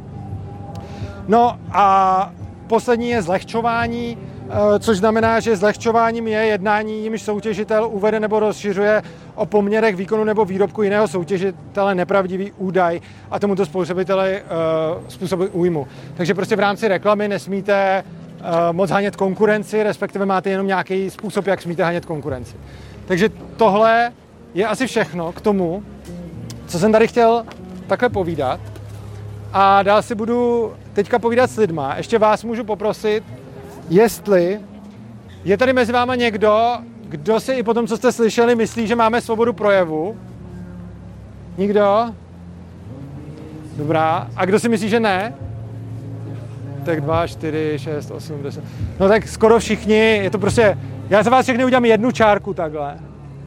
No a poslední je zlehčování, což znamená, že zlehčováním je jednání, jimž soutěžitel uvede nebo rozšiřuje o poměrech výkonu nebo výrobku jiného soutěžitele nepravdivý údaj a tomuto spotřebiteli způsobit újmu. Takže prostě v rámci reklamy nesmíte moc hanět konkurenci, respektive máte jenom nějaký způsob, jak smíte hanět konkurenci. Takže tohle je asi všechno k tomu, co jsem tady chtěl takhle povídat. a dál si budu teďka povídat s lidma. Ještě vás můžu poprosit, jestli je tady mezi váma někdo, kdo si i po tom, co jste slyšeli, myslí, že máme svobodu projevu? Nikdo? Dobrá. A kdo si myslí, že ne? Tak dva, čtyři, šest, osm, deset. No tak skoro všichni, je to prostě, já za vás všechny udělám jednu čárku takhle.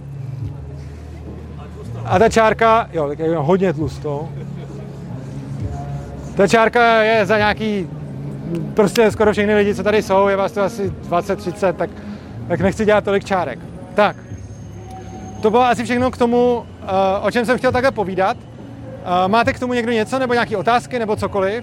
A ta čárka, jo, tak je hodně tlustou. Ta čárka je za nějaký, prostě skoro všechny lidi, co tady jsou, je vás to asi dvacet třicet, tak, tak nechci dělat tolik čárek. Tak, to bylo asi všechno k tomu, o čem jsem chtěl takhle povídat. Máte k tomu někdo něco, nebo nějaké otázky, nebo cokoliv?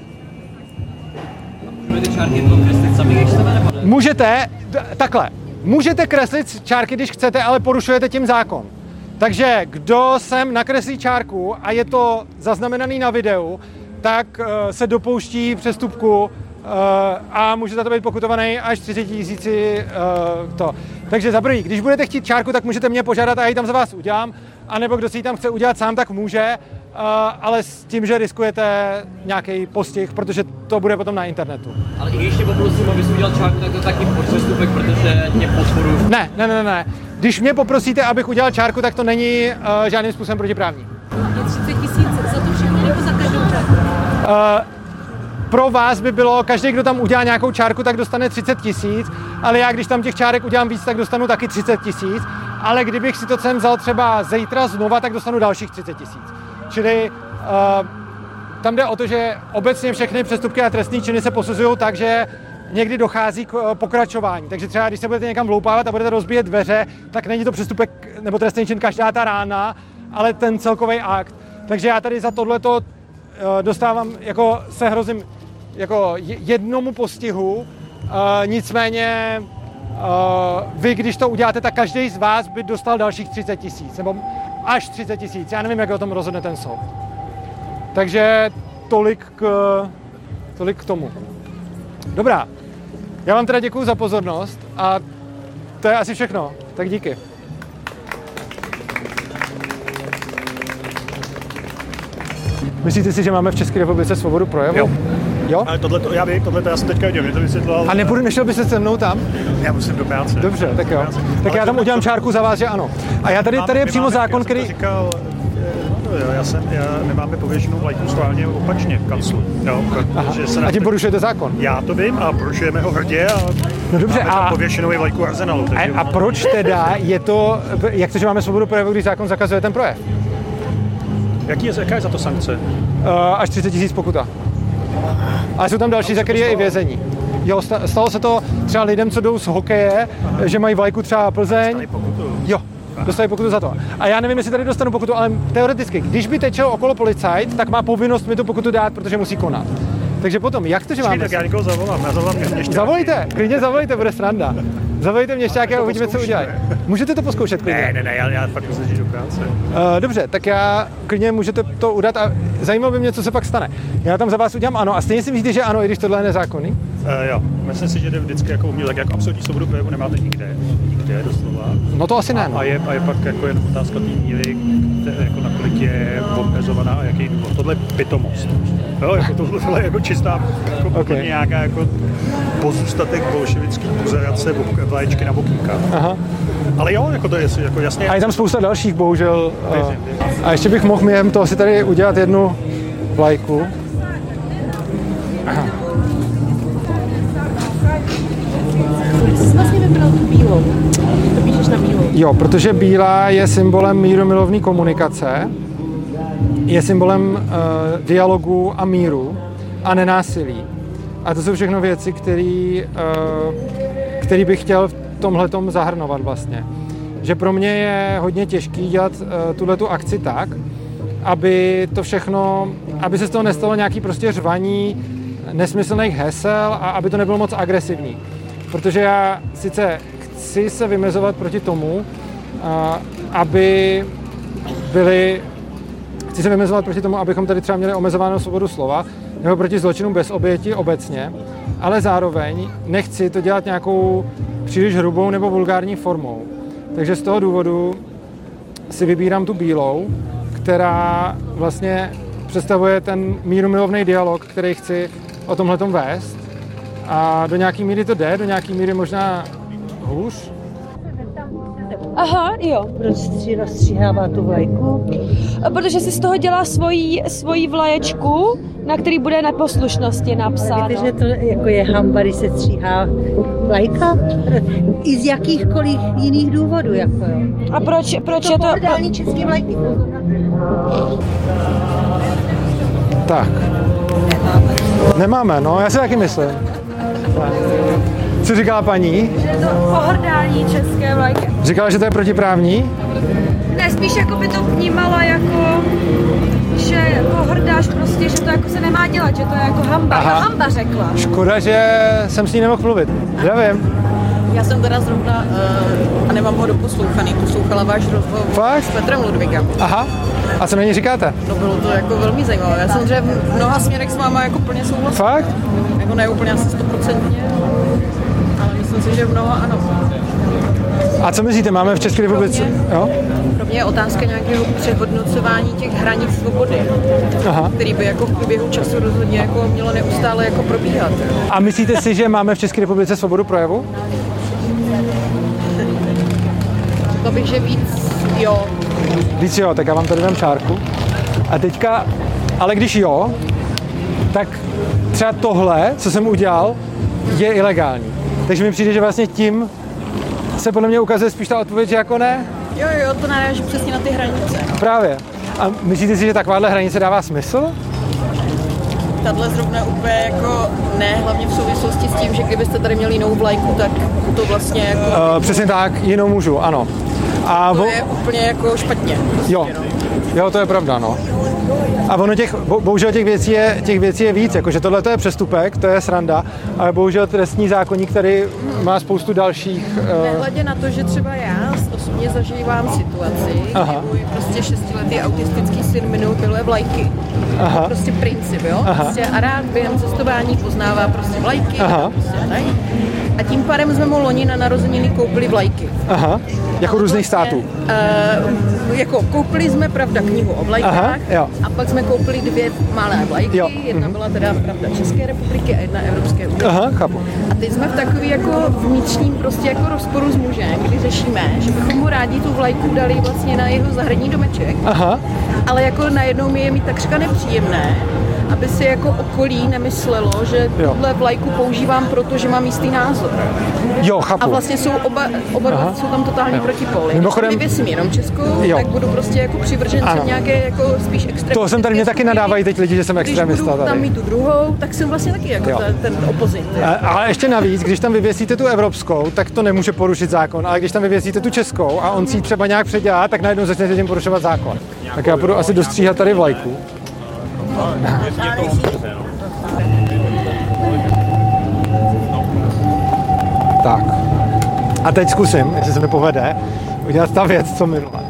Můžete, takhle, můžete kreslit čárky, když chcete, ale porušujete tím zákon. Takže kdo sem nakreslí čárku a je to zaznamenaný na videu, tak uh, se dopouští přestupku uh, a může za to být pokutovaný až třicet tisíci uh, to. Takže za první, když budete chtít čárku, tak můžete mě požádat a já ji tam za vás udělám, anebo kdo si ji tam chce udělat sám, tak může, uh, ale s tím, že riskujete nějaký postih, protože to bude potom na internetu. Ale i když tě poprosím, abys udělal čárku, tak to taky přestupek, protože tě podporuji. Ne, ne, ne, ne. Když mě poprosíte, abych udělal čárku, tak to není uh, žádným způsobem protiprávní. Je třicet tisíc za to všechno nebo za každou čárku? Uh, pro vás by bylo, každý, kdo tam udělá nějakou čárku, tak dostane třicet tisíc, ale já, když tam těch čárek udělám víc, tak dostanu taky třicet tisíc, ale kdybych si to sem vzal třeba zítra znova, tak dostanu dalších třicet tisíc. Čili uh, tam jde o to, že obecně všechny přestupky a trestné činy se posuzují tak, že někdy dochází k pokračování. Takže třeba, když se budete někam vloupávat a budete rozbíjet dveře, tak není to přestupek nebo trestný čin každá ta rána, ale ten celkový akt. Takže já tady za tohleto dostávám, jako se hrozím jako jednomu postihu, nicméně vy, když to uděláte, tak každý z vás by dostal dalších třicet tisíc, nebo až třicet tisíc. Já nevím, jak o tom rozhodne ten soud. Takže tolik k, tolik k tomu. Dobrá, já vám teda děkuju za pozornost a to je asi všechno, tak díky. Myslíte si, že máme v České republice svobodu projevu? Jo. Jo? Ale tohle, já vím, tohle já jsem teďka viděl, mě to vysvětloval. A nebudu, nešel byste se mnou tam? Já musím do práce. Dobře, tak jo. Tak Ale já tam to, udělám to, čárku za vás, že ano. A já tady, tady je přímo máme, zákon, já který... Říkal, no jo, já jsem, já nemáme pověšenou vlajku schválně opačně v kanclu. Jo, protože se a tím porušujete zákon. Já to vím a porušujeme ho hrdě a no dobře, máme tam a... pověšenou vlajku Arsenalu. Takže... A, a proč teda je to, jak to, že máme svobodu projevu, když zákon zakazuje ten projev? Jaký je, jaká je za to sankce? Uh, až třicet tisíc pokuta. A jsou tam další, za který je i vězení. Jo, stalo se to třeba lidem, co jdou z hokeje, aha, že mají vlajku třeba Plzeň. Dostali pokutu. Jo, dostali pokutu za to. A já nevím, jestli tady dostanu pokutu, ale teoreticky, když by tečel okolo policajt, tak má povinnost mi tu pokutu dát, protože musí konat. Takže potom, jak to, že máme... Tak já někoho zavolám, já zavolám měšťáky. Zavolejte, klidně zavolejte, bude sranda. Zavolejte měšťáky a uvidíme, co udělají. Můžete to pozkoušet klidně? Ne, ne, ne, já, já fakt musím jít do práce. Uh, dobře, tak já klidně můžete to udat a zajímalo by mě, co se pak stane. Já tam za vás udělám ano a stejně si myslíte, že ano, i když tohle je nezákonný? Uh, jo, myslím si, že jde vždycky jako uměl, tak jako absolutní svobodu projevu nemáte nikde, nikde doslova. No to asi ne. No. A, je, a je pak jako jen otázka té míry, jako nakolik je omezovaná a jaký důvod. Tohle je pitomost. Jo, jako tohle je jako čistá, jako okay, nějaká jako pozůstatek bolševický buzerace, vlaječky na bokýnkách. Aha. Ale jo, jako to je jako jasně. A je tam spousta dalších, bohužel. Věřím, věřím. A ještě bych mohl během toho si tady udělat jednu vlajku. Aha. Ty jsi vlastně vybral tu bílou. To píšeš na bílou. Jo, protože bílá je symbolem mírumilovné komunikace, je symbolem uh, dialogu a míru a nenásilí. A to jsou všechno věci, které uh, který bych chtěl v tomhletom zahrnovat vlastně. Že pro mě je hodně těžký dělat uh, tuhletu akci tak, aby to všechno, aby se z toho nestalo nějaký prostě řvaní nesmyslných hesel a aby to nebylo moc agresivní. Protože já sice chci se vymezovat proti tomu, uh, aby byly Chci se vymezovat proti tomu, abychom tady třeba měli omezovánou svobodu slova, nebo proti zločinům bez oběti obecně, ale zároveň nechci to dělat nějakou příliš hrubou nebo vulgární formou. Takže z toho důvodu si vybírám tu bílou, která vlastně představuje ten mírumilovný dialog, který chci o tomhletom vést. A do nějaký míry to jde, do nějaký míry možná hůř. Aha, jo. Prostě rozstříhává tu vlajku. Protože si z toho dělá svoji, svoji vlaječku, na který bude neposlušnosti napsáno. Víte, že to jako je hamba, když se stříhá vlajka? I z jakýchkoliv jiných důvodů. Jako jo. A proč, proč to je to... pohrdání český vlajky. Tak. Nemáme, no, já si taky myslím. Co říkala paní? Že je to pohrdání české vlajky. Říkala, že to je protiprávní? Ne, spíš jako by to vnímala jako, že pohrdáš prostě, že to jako se nemá dělat, že to je jako hamba. Aha. Jako hamba řekla. Škoda, že jsem s ní nemohl mluvit. Já vím. Já jsem teda zrovna, uh, a nemám ho doposlouchaný, poslouchala váš rozhovor Fakt? s Petrem Ludvigem. Aha. A co na ní říkáte? No bylo to jako velmi zajímavé. Já samozřejmě v mnoha směrech s váma jako plně souhlasím. Fakt? Jako ne úplně asi stoprocentně, ale myslím si, že v mnoha ano. A co myslíte, máme v České republice? Jo? Pro mě je otázka nějakého přehodnocování těch hranic svobody, Aha. který by jako v průběhu času rozhodně jako mělo neustále jako probíhat. A myslíte si, že máme v České republice svobodu projevu? Řekla bych, že víc jo. Víc jo, tak já vám tady dám čárku. A teďka, ale když jo, tak třeba tohle, co jsem udělal, je ilegální. Takže mi přijde, že vlastně tím se podle mě ukazuje spíš ta odpověď, že jako ne. Jo, jo, to naráží přesně na ty hranice. Právě. A myslíte si, že takováhle hranice dává smysl? Tahle zrovna úplně jako ne, hlavně v souvislosti s tím, že kdybyste tady měli jinou vlajku, tak to vlastně jako... Uh, přesně tak, jinou můžu, ano. A to vo... je úplně jako špatně. Prostě, Jo, no. jo, to je pravda, no. A ono těch, bo, bohužel těch věcí je, těch věcí je víc, jakože tohle to je přestupek, to je sranda, ale bohužel trestní zákoník tady má spoustu dalších... Uh... Nehledě na to, že třeba já osobně zažívám situaci, Aha. kdy můj prostě šestiletý autistický syn minul miluje vlajky. Aha. To prostě princip, jo? Aha. Prostě a rád během cestování poznává prostě vlajky. Aha. Prostě, tak. A tím pádem jsme mu loni na narozeniny koupili vlajky. Aha, jako různých států. Uh, jako koupili jsme, pravda, knihu o vlajkách. Aha, jo. A pak jsme koupili dvě malé vlajky. Jo. Jedna Mhm. byla teda, pravda, České republiky a jedna Evropské unie. Aha, chápu. A teď jsme v takový jako vnitřním prostě jako rozporu s mužem, kdy řešíme, že bychom mu rádi tu vlajku dali vlastně na jeho zahradní domeček. Aha. Ale jako najednou mi je mi takřka nepříjemné, aby si jako okolí nemyslelo, že Jo. tuhle vlajku používám, protože mám jistý názor. Jo, chápu. A vlastně jsou oba, oba dva jsou tam totálně protipóly. Mimochodem- Když vyvěsím jenom českou, Jo. tak budu prostě jako přivržencem Ano. nějaké jako spíš extrémní. To jsem tady mě taky nadávají teď lidi, že jsem extremista Když budu tam tady. mít tu druhou, tak jsem vlastně taky jako Jo. ta, ten opozit. A- Ale ještě navíc, když tam vyvěsíte tu evropskou, tak to nemůže porušit zákon, ale když tam vyvěsíte tu českou a on si ji třeba nějak předělá, tak najednou začnete tím porušovat zákon. Tak já budu asi dostříhat tady vlajku. Tak. A teď zkusím, jestli se mi povede, udělat ta věc, co minule.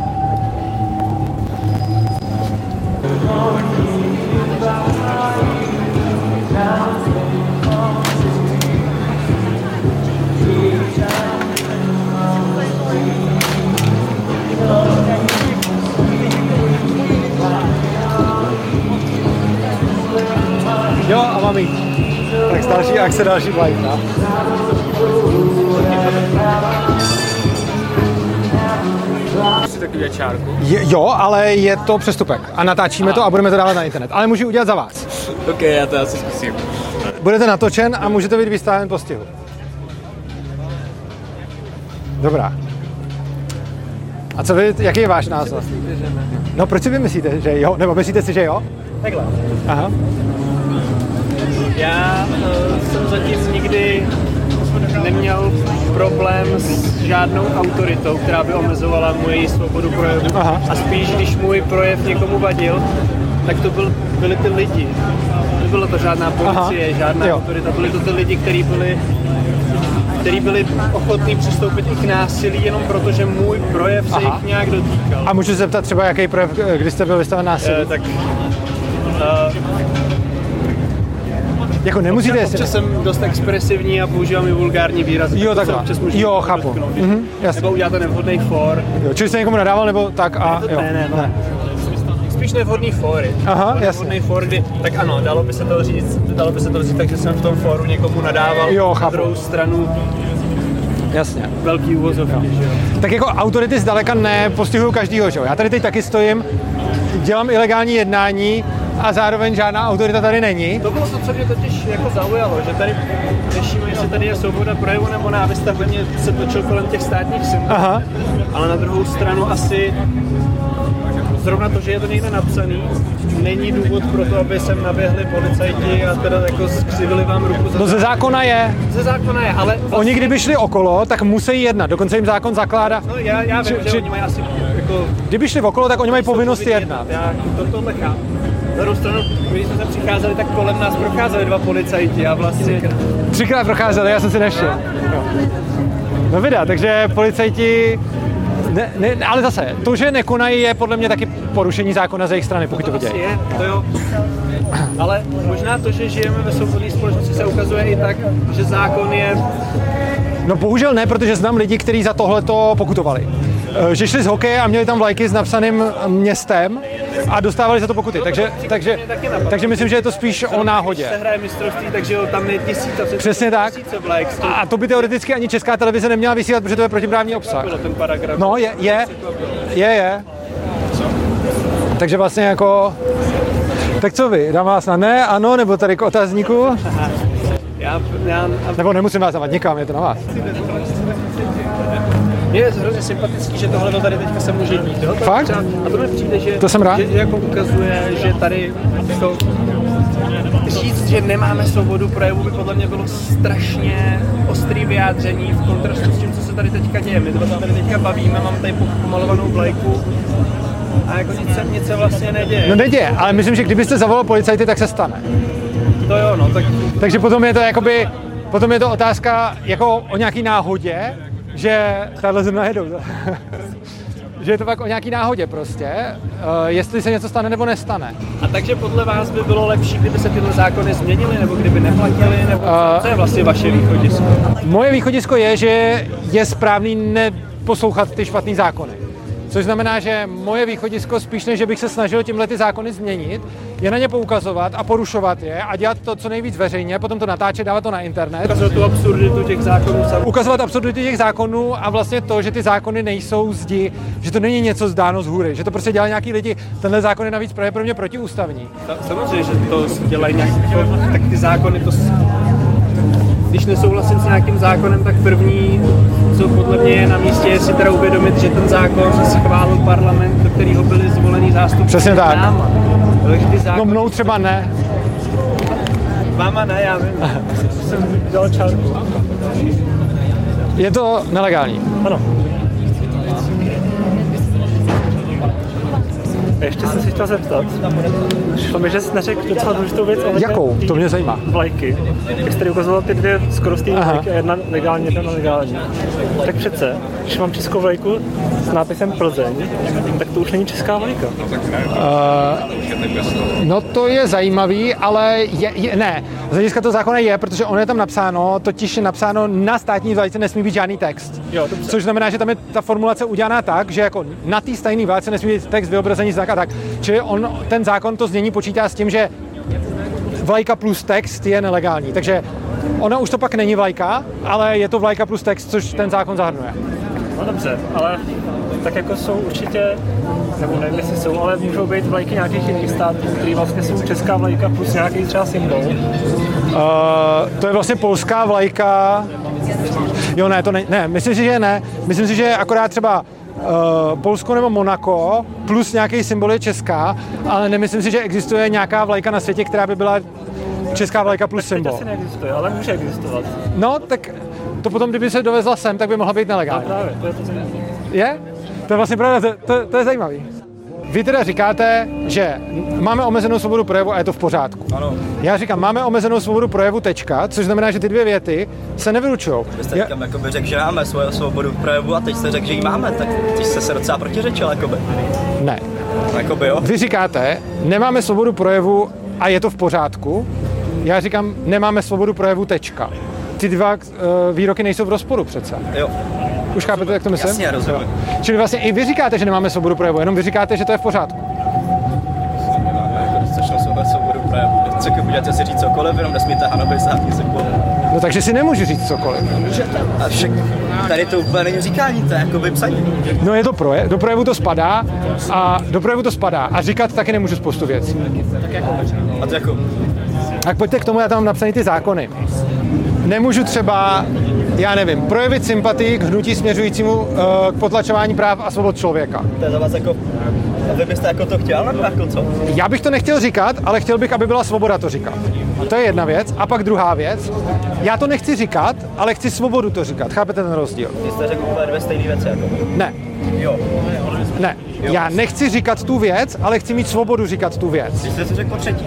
Jo, a mám jít. Tak další akce, další vlajka. Je, jo, ale je to přestupek. A natáčíme to a budeme to dávat na internet. Ale můžu udělat za vás. Ok, já to asi zkusím. Budete natočen a můžete být vystaven postihu. Dobrá. A co vy, jaký je váš názor? No proč si vy myslíte, že jo? Nebo myslíte si, že jo? Takhle. Aha. Já uh, jsem zatím nikdy neměl problém s žádnou autoritou, která by omezovala moji svobodu projevu. Aha. A spíš, když můj projev někomu vadil, tak to byl, byli ty lidi. Nebylo to žádná policie, Aha. žádná Jo. autorita. Byli to ty lidi, kteří byli, kteří byli ochotní přistoupit i k násilí jenom proto, že můj projev se Aha. jich nějak dotýkal. A můžu se zeptat třeba, jaký projev, kdy jste byl vystaven násilí? Eh, tak uh, Jako nemusíte... občas, občas jsem dost expresivní a používám i vulgární výrazy. Jo, tak to se takhle. občas můžu Jo, chápu. dotknout. Mhm, jasně. Nebo udělat nevhodný for. Jo, čili jste někomu nadával, nebo tak a... Ne, jo. ne, ne, ne. Spíš spíš nevhodný fóry. Aha, jasně. Nevhodný fór, kdy, tak ano, dalo by se to říct, dalo by se to říct tak, že jsem v tom fóru někomu nadával, jo, na druhou stranu jasně. velký uvozovky, že jo. Tak jako autority zdaleka nepostihují každýho, že jo. Já tady teď taky stojím, dělám ilegální jednání a zároveň žádná autorita tady není. To bylo to, co mě totiž jako zaujalo, že tady řešíme, jestli tady je svoboda projevu nebo ne, abyste hodně se točil kolem těch státních symbolů. Aha. Ale na druhou stranu asi zrovna to, že je to někde napsaný, není důvod pro to, aby sem naběhli policajti a teda jako skřivili vám ruku za... No ze zákona je. Ze zákona je, ale... Vlastně... Oni kdyby šli okolo, tak musí jednat, dokonce jim zákon zakládá. No já, já vím, že, že oni mají asi jako... Kdyby šli okolo, tak oni mají povinnost jednat. Já to tohle chápu. Na druhou stranu, když jsme tam přicházeli, tak kolem nás procházeli dva policajti a vlastně... Třikrát procházeli, já jsem si nevšiml. No, no videa, takže policajti... Ne, ne, ale zase, to, že nekonají, je podle mě taky porušení zákona z jejich strany, pokud to, to vidějí. Je, to jo. Ale možná to, že žijeme ve svobodné společnosti, se ukazuje i tak, že zákon je... No bohužel ne, protože znám lidi, kteří za tohleto pokutovali. Že šli z hokeje a měli tam vlajky s napsaným městem a dostávali za to pokuty. Takže, takže, takže myslím, že je to spíš o náhodě. Se hraje mistrovství, takže jo, tam je tisíce, přesně tak. Vlajk, a to by teoreticky ani Česká televize neměla vysílat, protože to je protiprávní obsah. Ten paragraf. No, je, je, je, je. Takže vlastně jako... Tak co vy, dám vás na ne, ano, nebo tady k otazníku? Já, já, nebo nemusím vás dávat nikam, je to na vás. Mně je hrozně sympatický, že tohle tady teďka se může dít, jo? Fakt? Třeba, a to mi přijde, že, to jsem rád. že jako ukazuje, že tady jako, říct, že nemáme svobodu projevu, by podle mě bylo strašně ostrý vyjádření v kontrastu s tím, co se tady teďka děje. My se tady teďka bavíme, mám tady pomalovanou vlajku a jako nic se, nic se vlastně neděje. No neděje, ale myslím, že kdybyste zavolal policajty, tak se stane. To jo, no tak... Takže potom je to jakoby, potom je to otázka jako o nějaký náhodě, že tahle zrovna jedou. Že je to pak o nějaký náhodě prostě, uh, jestli se něco stane nebo nestane. A takže podle vás by bylo lepší, kdyby se tyhle zákony změnily, nebo kdyby neplatily, nebo uh, co je vlastně vaše východisko? Moje východisko je, že je správný neposlouchat ty špatný zákony. Což znamená, že moje východisko spíš než, že bych se snažil tímhle ty zákony změnit, je na ně poukazovat a porušovat je a dělat to co nejvíc veřejně, potom to natáčet, dávat to na internet. Ukazovat tu absurditu těch zákonů. Ukazovat absurditu těch zákonů a vlastně to, že ty zákony nejsou zdi, že to není něco zdáno z hůry, že to prostě dělají nějaký lidi. Tenhle zákon je navíc pro mě protiústavní. Samozřejmě, že to dělají nějaký, tak ty zákony to... Když nesouhlasím s nějakým zákonem, tak první, co podle mě je na místě, je si teda uvědomit, že ten zákon schválil parlament, do kterého byli zvolení zástupci. Přesně tak. Náma. Takže ty zákony... No mnou třeba ne. Máma ne, já vím. Jsem dělal čárku. Je to nelegální. Ano. Ještě jsem si chtěl zeptat. Šlo mi, že jsi neřekl docela důležitou věc. Jakou? To mě zajímá. Vlajky. Jak jsi tady ukazoval ty dvě skoro stejné vlajky, jedna legální, jedna nelegální. Tak přece, když mám českou vlajku s nápisem Plzeň, tak to už není česká vlajka. Uh, no to je zajímavý, ale je, je, ne. Z hlediska toho zákona je, protože ono je tam napsáno, totiž je napsáno na státní vlajce nesmí být žádný text. Jo, což znamená, že tam je ta formulace udělaná tak, že jako na té stejné vlajce nesmí být text, vyobrazení znak a tak. Čili on, ten zákon to znění počítá s tím, že vlajka plus text je nelegální. Takže ona už to pak není vlajka, ale je to vlajka plus text, což ten zákon zahrnuje. No dobře, ale tak jako jsou určitě, nebo nevím, jestli jsou, ale můžou být vlajky nějakých jiných států, který vlastně jsou česká vlajka plus nějaký třeba symbol. Uh, to je vlastně polská vlajka. Jo, ne, to ne, ne, myslím si, že ne. Myslím si, že akorát třeba uh, Polsko nebo Monako plus nějaký symbol je česká, ale nemyslím si, že existuje nějaká vlajka na světě, která by byla česká vlajka plus tak symbol. Tak asi neexistuje, ale může existovat. No, tak to potom, kdyby se dovezla sem, tak by mohla být nelegální. No právě, to je to zajímavé. Je? To je vlastně pravda, to, to, to je zajímavý. Vy teda říkáte, že máme omezenou svobodu projevu a je to v pořádku. Ano. Já říkám, máme omezenou svobodu projevu, tečka, což znamená, že ty dvě věty se nevylučujou. Vy jste Já... jakoby řekl, že máme svoji svobodu projevu a teď jste řekl, že ji máme, tak teď jste se docela protiřečil, jakoby. Ne. Jakoby jo. Vy říkáte, nemáme svobodu projevu a je to v pořádku. Já říkám, nemáme svobodu projevu, tečka. Ty dva uh, výroky nejsou v rozporu přece. Jo. Už chápete, jak to myslím? Jasně, rozumím. Čili vlastně i vy říkáte, že nemáme svobodu projevu, jenom vy říkáte, že to je v pořádku. jako můžete si říct cokoliv, jenom nesmíte hanoby sáhni se po. No takže si nemůžu říct cokoliv. A však tady to úplně není říkání, to je jako vypsaní. No je to projev, do projevu to spadá a do projevu to spadá a říkat taky nemůžu spoustu věcí. A to jako... Tak pojďte k tomu, já tam mám napsaný ty zákony. Nemůžu třeba, já nevím, projevit sympatii k hnutí směřujícímu uh, k potlačování práv a svobod člověka. To je za vás jako... A vy byste jako to chtěl, nebo jako co? Já bych to nechtěl říkat, ale chtěl bych, aby byla svoboda to říkat. To je jedna věc. A pak druhá věc. Já to nechci říkat, ale chci svobodu to říkat. Chápete ten rozdíl? Vy jste řekl úplně dvě stejné věci jako. Ne. Jo. Ne. Jo. Já nechci říkat tu věc, ale chci mít svobodu říkat tu věc. Vy jste si řekl po třetí.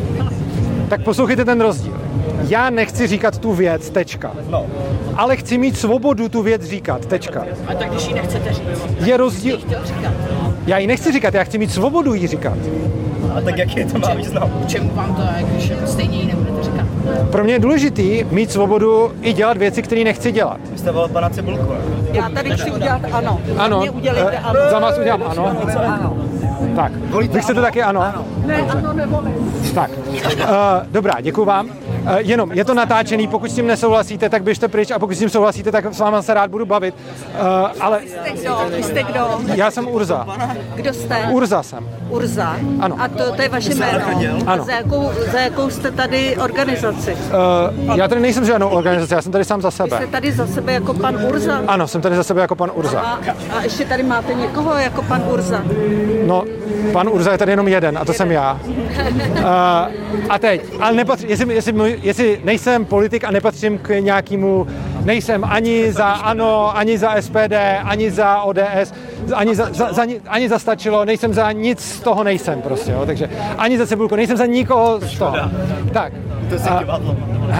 Tak poslouchejte ten rozdíl. Já nechci říkat tu věc, tečka. No. Ale chci mít svobodu tu věc říkat, tečka. A tak když ji nechcete říct. Je rozdíl. Já ji nechci říkat, já chci mít svobodu ji říkat. A tak jaký to má význam? Čemu vám to je, když stejně ji nebudete říkat? Pro mě je důležitý mít svobodu i dělat věci, které nechci dělat. Vy jste volil pana Cibulku. Já tady chci udělat ano. Ano. Mě udělejte Eh, ano. Za vás udělám ano. Ano. Tak. Vy chcete taky ano? Ne, ano nebo ne. Tak. Uh, dobrá, děkuju vám. Uh, jenom, je to natáčený, pokud s tím nesouhlasíte, tak běžte pryč a pokud s tím souhlasíte, tak s váma se rád budu bavit. Uh, ale... Vy jste kdo? Vy jste kdo? Já jsem Urza. Kdo jste? Urza jsem. Urza? Ano. A to, to je vaše jméno? Ano. A za jakou, za jakou jste tady organizaci? Uh, já tady nejsem žádnou organizací, já jsem tady sám za Vy sebe. jste tady za sebe jako pan Urza? Ano, jsem tady za sebe jako pan Urza. A, a ještě tady máte někoho jako pan Urza? No, pan Urza je tady jenom jeden a to jsem já. Uh, a teď, ale nepatří, jestli, jestli, jestli nejsem politik a nepatřím k nějakému, nejsem ani za ANO, ani za S P D, ani za O D S, ani za, za, za, ani za Stačilo, nejsem za nic z toho nejsem prostě, jo, takže ani za Cibulku, nejsem za nikoho z toho. Tak. To si divadlo.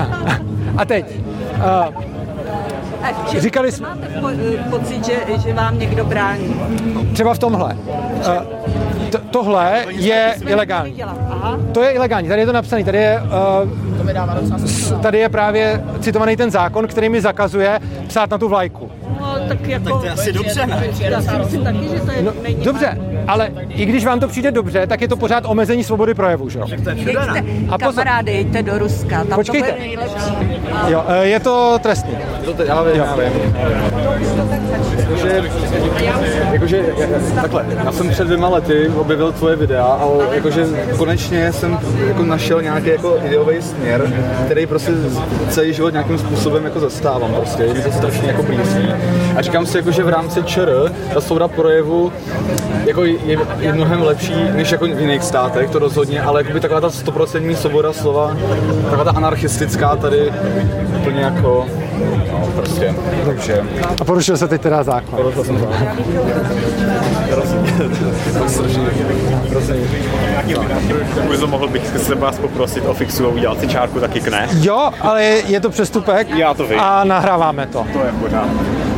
A teď. Uh, Že Říkali jsme... máte po, pocit, že, že vám někdo brání? Třeba v tomhle. Uh, to, tohle je ilegální. To je ilegální, tady je to napsané, tady je, uh, tady je právě citovaný ten zákon, který mi zakazuje psát na tu vlajku. No, tak jako... Tak to je asi dobře, ne? Já si myslím taky, že to je... No, dobře, ale i když vám to přijde dobře, tak je to pořád omezení svobody projevu, že jo? Jejte, A pozor. kamarády, jejte do Ruska, tam Počkejte. to bude nejlepší. Jo, uh, je to trestný. Já vím, já vím. Jakože, jakože, takhle, já jsem před dvěma lety objevil tvoje videa a jakože konečně jsem jako našel nějaký jako ideový směr, který prostě celý život nějakým způsobem jako zastávám prostě, je mi to strašně jako blízký. A říkám si jako, že v rámci ČR ta svoboda projevu jako je, je mnohem lepší než jako v jiných státech, to rozhodně, ale jakoby taková ta stoprocentní svoboda slova, taková ta anarchistická tady úplně jako, no prostě, takže. A porušil se teď teda zákon. Porušil jsem zákon. Urzo, mohl bych se vás poprosit o fixu a udělat si čárku taky k ne? Jo, ale je, je to přestupek. Já to vím. A nahráváme to. To je pořád.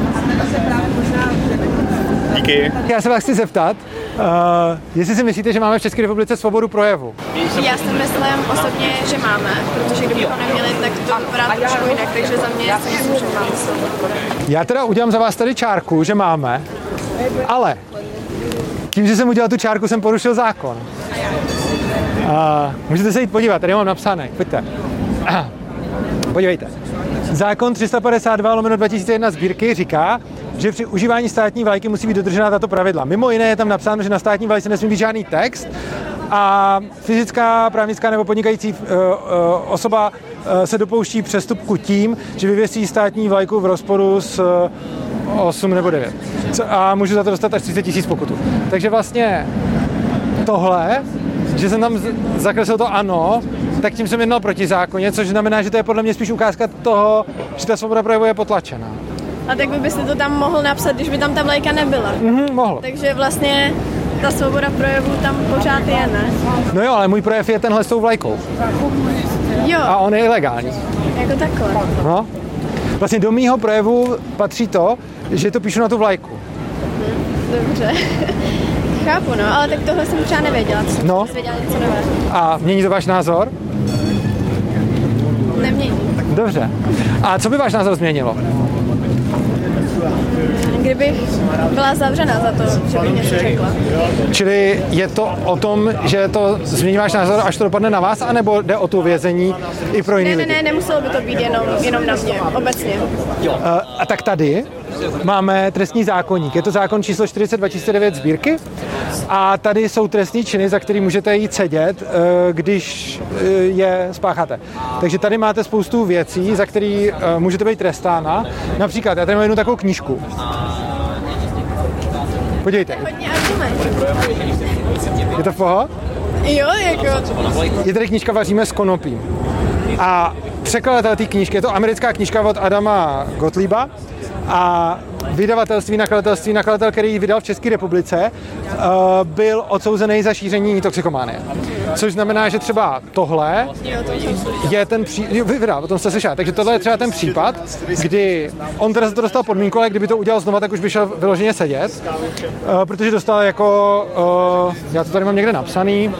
Díky. Já se vás chci zeptat, uh, jestli si myslíte, že máme v České republice svobodu projevu? Já si myslím osobně, že máme, protože kdybychom neměli, tak to vypadá trošku jinak, takže za mě si myslím, že máme svobodu projevu. Já teda udělám za vás tady čárku, že máme, ale tím, že jsem udělal tu čárku, jsem porušil zákon. Uh, můžete se jít podívat, tady mám napsané, pojďte. Podívejte. Zákon tři sta padesát dva lomeno dva tisíce jedna sbírky říká, že při užívání státní vlajky musí být dodržena tato pravidla. Mimo jiné je tam napsáno, že na státní vlajce nesmí být žádný text a fyzická, právnická nebo podnikající uh, uh, osoba uh, se dopouští přestupku tím, že vyvěsí státní vlajku v rozporu s uh, osm nebo devět. A můžu za to dostat až třicet tisíc pokutu. Takže vlastně tohle, že jsem tam zakreslil to ano, tak tím jsem jednal proti zákoně, což znamená, že to je podle mě spíš ukázka toho, že ta svoboda projevu je potlačená. A tak by byste to tam mohl napsat, když by tam ta vlajka nebyla. Mhm, mohl. Takže vlastně ta svoboda projevu tam pořád je, ne? No jo, ale můj projev je tenhle s tou vlajkou. Jo. A on je ilegální. Jako takhle. No. Vlastně do mýho projevu patří to, že to píšu na tu vlajku. Dobře. Chápu, no, ale tak tohle jsem třeba nevěděla. Co No. jsem věděla něco nové. A mění to váš názor? Nemění. Dobře. A co by váš názor změnilo? kdybych byla zavřena za to, že bych něco řekla. Čili je to o tom, že to změní váš názor, až to dopadne na vás, anebo jde o tu vězení i pro jiný ne, lidi? Ne, ne, nemuselo by to být jenom, jenom na mě, obecně. Uh, a tak tady máme trestní zákoník. Je to zákon číslo čtyřicet dva tisíc devět sbírky a tady jsou trestní činy, za který můžete jít sedět, když je spácháte. Takže tady máte spoustu věcí, za který můžete být trestána. Například, já tady mám jednu takovou knížku. Podívejte. Je to v poho? Jo, jako... Je tady knížka Vaříme s konopím. A překladatel té knížky, je to americká knížka od Adama Gottlieba a vydavatelství, nakladatelství, nakladatel, který ji vydal v České republice, byl odsouzený za šíření toxikománie. Což znamená, že třeba tohle je ten případ, vydal, o tom jste slyšeli, takže tohle je třeba ten případ, kdy on teda za to dostal podmínku, ale kdyby to udělal znova, tak už by šel vyloženě sedět, protože dostal jako, já to tady mám někde napsaný,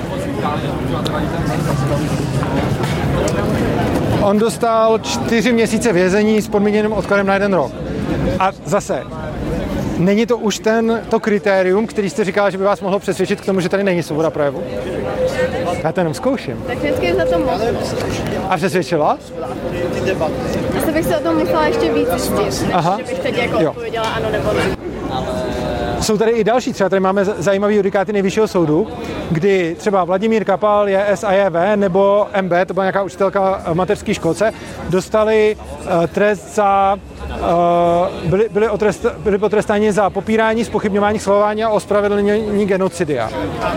on dostal čtyři měsíce vězení s podmíněným odkladem na jeden rok. A zase, není to už ten, to kritérium, který jste říkala, že by vás mohlo přesvědčit k tomu, že tady není svoboda projevu? Já to jenom zkouším. Tak vždycky za to moc. A přesvědčila? Asi bych se o tom myslela ještě víc zjistit, než že bych teď jako odpověděla ano nebo ne. Jsou tady i další, třeba tady máme zajímavý judikáty Nejvyššího soudu, kdy třeba Vladimír Kapal, J S a J V nebo M B, to byla nějaká učitelka v mateřské školce, dostali uh, trest za, uh, byli, byli, otrest, byli potrestáni za popírání, zpochybňování, schvalování a ospravedlnění genocidia.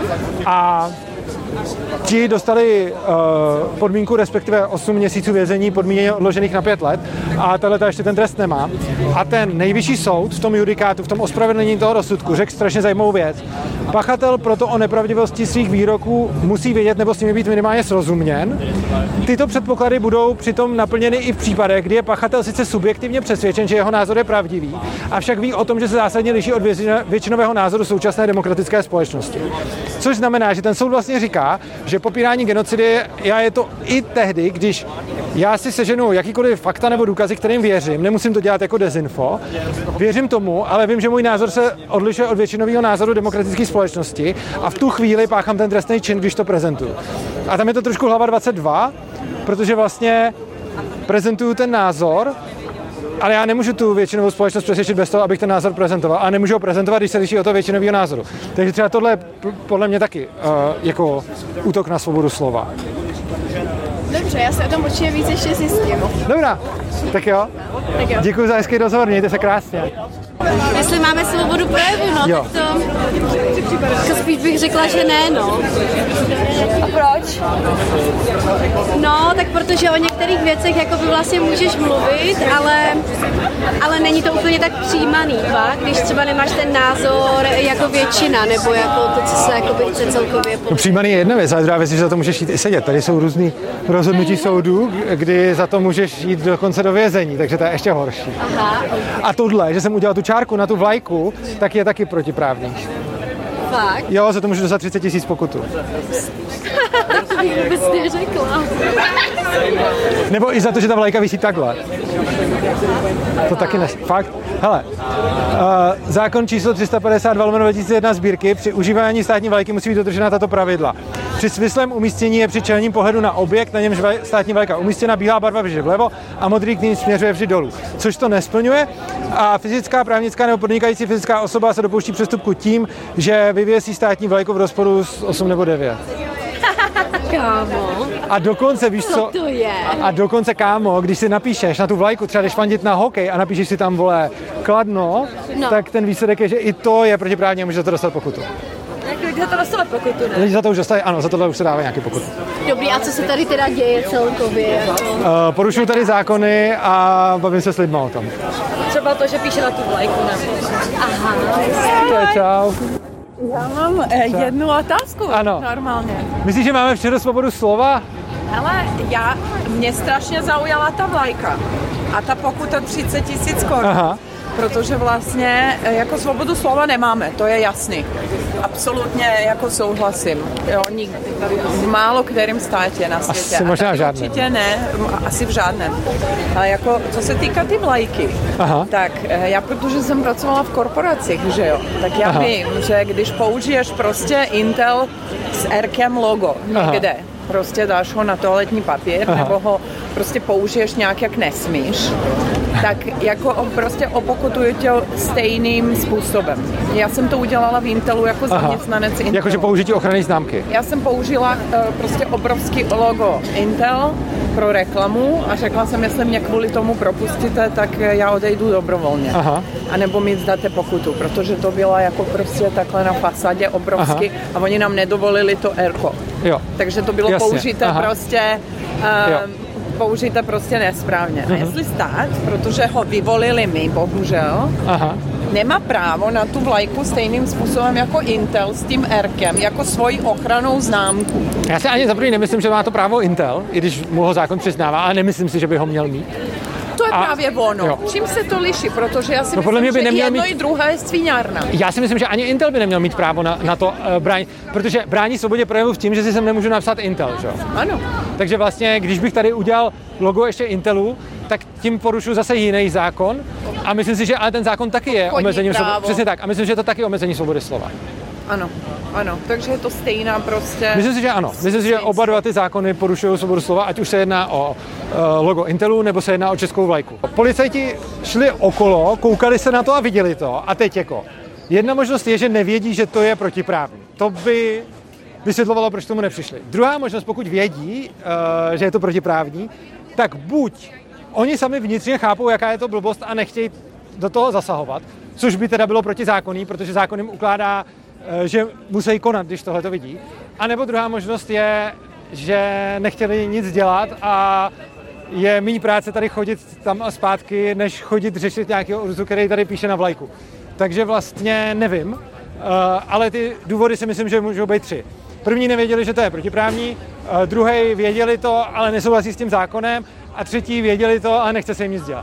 A ti dostali uh, podmínku, respektive osm měsíců vězení, podmíněně odložených na pět let a tahle ještě ten trest nemá. A ten nejvyšší soud v tom judikátu, v tom ospravedlnění toho rozsudku řekl strašně zajímavou věc. Pachatel proto o nepravdivosti svých výroků musí vědět nebo s nimi být minimálně srozuměn. Tyto předpoklady budou přitom naplněny i v případech, kdy je pachatel sice subjektivně přesvědčen, že jeho názor je pravdivý, avšak ví o tom, že se zásadně liší od většinového názoru současné demokratické společnosti. Což znamená, že ten soud vlastně říká, že popírání genocidy já je to i tehdy, když já si seženu jakýkoliv fakta nebo důkazy, kterým věřím, nemusím to dělat jako dezinfo, věřím tomu, ale vím, že můj názor se odlišuje od většinového názoru demokratické společnosti a v tu chvíli páchám ten trestný čin, když to prezentuju. A tam je to trošku hlava dvacet dva, protože vlastně prezentuju ten názor, ale já nemůžu tu většinovou společnost přesvědčit bez toho, abych ten názor prezentoval. A nemůžu ho prezentovat, když se liší od toho většinového názoru. Takže třeba tohle je podle mě taky uh, jako útok na svobodu slova. Dobře, já se o tom určitě víc ještě zjistím. Dobrá, tak jo. Tak jo. Děkuji za hezký rozhovor, mějte se krásně. Jestli máme svobodu projevu, no, jo. tak to... Jako spíš bych řekla, že ne, no. A proč? No, tak protože o některých věcech jako by vlastně můžeš mluvit, ale, ale není to úplně tak přijímaný, pak, když třeba nemáš ten názor jako většina, nebo jako to, co se jako by chce celkově... No, přijímaný je jedna věc, ale druhá věc, že za to můžeš jít i sedět. Tady jsou různý rozhodnutí soudů, kdy za to můžeš jít dokonce do vězení, takže to je ještě horší. Aha, okay. A tohle, že jsem udělal tu čárku na tu vlajku, tak je taky protiprávný. Fakt? Jo, za to můžu dostat třicet tisíc pokutu. To bych vůbec neřekla. Nebo i za to, že ta vlajka visí takhle. To taky ne... Fakt? Hele, uh, zákon číslo tři sta padesát dva lomeno dva tisíce jedna sbírky při užívání státní vlajky musí být dodržena tato pravidla. Při svislém umístění je při čelním pohledu na objekt, na němž státní vlajka umístěna, bílá barva vždy vlevo a modrý k ní směřuje vždy dolů. Což to nesplňuje a fyzická, právnická nebo podnikající fyzická osoba se dopouští přestupku tím, že vyvěsí státní vlajku v rozporu s osm nebo devět. Kámo. A dokonce, víš co? Co to je? A dokonce, kámo, když si napíšeš na tu vlajku, třeba jdeš fandit na hokej a napíšeš si tam, vole, Kladno, no. tak ten výsledek je, že i to je protiprávně a může za to dostat pokutu. Jak lidi za to dostali pokutu, ne? Lidi za to už dostali, ano, za tohle už se dává nějaký pokutu. Dobrý, a co se tady teda děje celkově? Uh, porušuju tady zákony a bavím se s lidma o tom. Třeba to, že píše na tu vlajku, ne? Aha. To je čau. Já mám eh, jednu otázku. Ano. Normálně. Myslíš, že máme včera svobodu slova? Ale já, mě strašně zaujala ta vlajka. A ta pokuta třicet tisíc korun. Aha. protože vlastně jako svobodu slova nemáme, to je jasný. Absolutně jako souhlasím. Jo, nikdy, v málo kterém státě na světě. Asi možná žádném. Určitě ne, asi v žádném. Ale jako, co se týká ty vlajky, Aha. tak já, protože jsem pracovala v korporacích, že jo, tak já Aha. vím, že když použiješ prostě Intel s erkem logo někde, Aha. prostě dáš ho na toaletní papír, Aha. nebo ho prostě použiješ nějak, jak nesmíš, tak jako on prostě opokutuje tě stejným způsobem. Já jsem to udělala v Intelu jako zaměstnanec Intelu. Jakože použití ochranné známky. Já jsem použila uh, prostě obrovský logo Intel pro reklamu a řekla jsem, jestli mě kvůli tomu propustíte, tak já odejdu dobrovolně. Aha. A nebo mi zdáte pokutu, protože to bylo jako prostě takhle na fasádě obrovský Aha. a oni nám nedovolili to erko. Jo. Takže to bylo Jasně. použité Aha. prostě uh, použité prostě nesprávně. A jestli stát, protože ho vyvolili my, bohužel, Aha. nemá právo na tu vlajku stejným způsobem jako Intel s tím erkem, jako svoji ochrannou známku. Já si ani za první nemyslím, že má to právo Intel, i když mu ho zákon přiznává, ale nemyslím si, že by ho měl mít. To je a, právě ono. Jo. Čím se to liší? Protože já si no, myslím, by že jedno mít... i druhé je svíňárna. Já si myslím, že ani Intel by neměl mít právo na, na to uh, bránit, protože brání svobodě projevu v tím, že si sem nemůžu napsat Intel, že? Ano. Takže vlastně, když bych tady udělal logo ještě Intelu, tak tím porušuji zase jiný zákon a myslím si, že ale ten zákon taky je Obchodní omezením právo. svobody. Přesně tak. A myslím, že je to taky omezení svobody slova. Ano, ano. Takže je to stejná prostě... Myslím si, že ano. Myslím si, že oba dva ty zákony porušují svobodu slova, ať už se jedná o uh, logo Intelu, nebo se jedná o českou vlajku. Policajti šli okolo, koukali se na to a viděli to. A teď jako, jedna možnost je, že nevědí, že to je protiprávní. To by vysvětlovalo, proč tomu nepřišli. Druhá možnost, pokud vědí, uh, že je to protiprávní, tak buď oni sami vnitřně chápou, jaká je to blbost a nechtějí do toho zasahovat, což by teda bylo protizákonný, protože zákon jim ukládá, že musí konat, když tohle to vidí. A nebo druhá možnost je, že nechtěli nic dělat a je méně práce tady chodit tam a zpátky, než chodit řešit nějakého urzu, který tady píše na vlajku. Takže vlastně nevím, ale ty důvody si myslím, že můžou být tři. První nevěděli, že to je protiprávní, druhý věděli to, ale nesouhlasí s tím zákonem a třetí věděli to, ale nechce se jim nic dělat.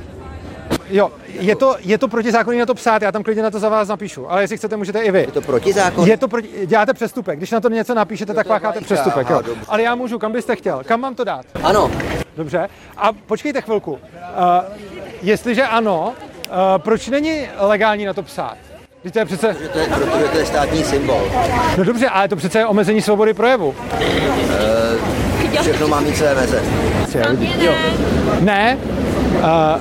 Jo, je to, je to protizákonný na to psát, já tam klidně na to za vás napíšu, ale jestli chcete, můžete i vy. Je to protizákonný? Je to proti, děláte přestupek, když na to něco napíšete, to tak pácháte přestupek, jo. Ale já můžu, kam byste chtěl, kam mám to dát? Ano. Dobře, a počkejte chvilku, uh, jestliže ano, uh, proč není legální na to psát? To je přece... Protože to je, protože to je státní symbol. No dobře, ale to přece je omezení svobody projevu. Uh, všechno má mít své meze. Ne. Uh,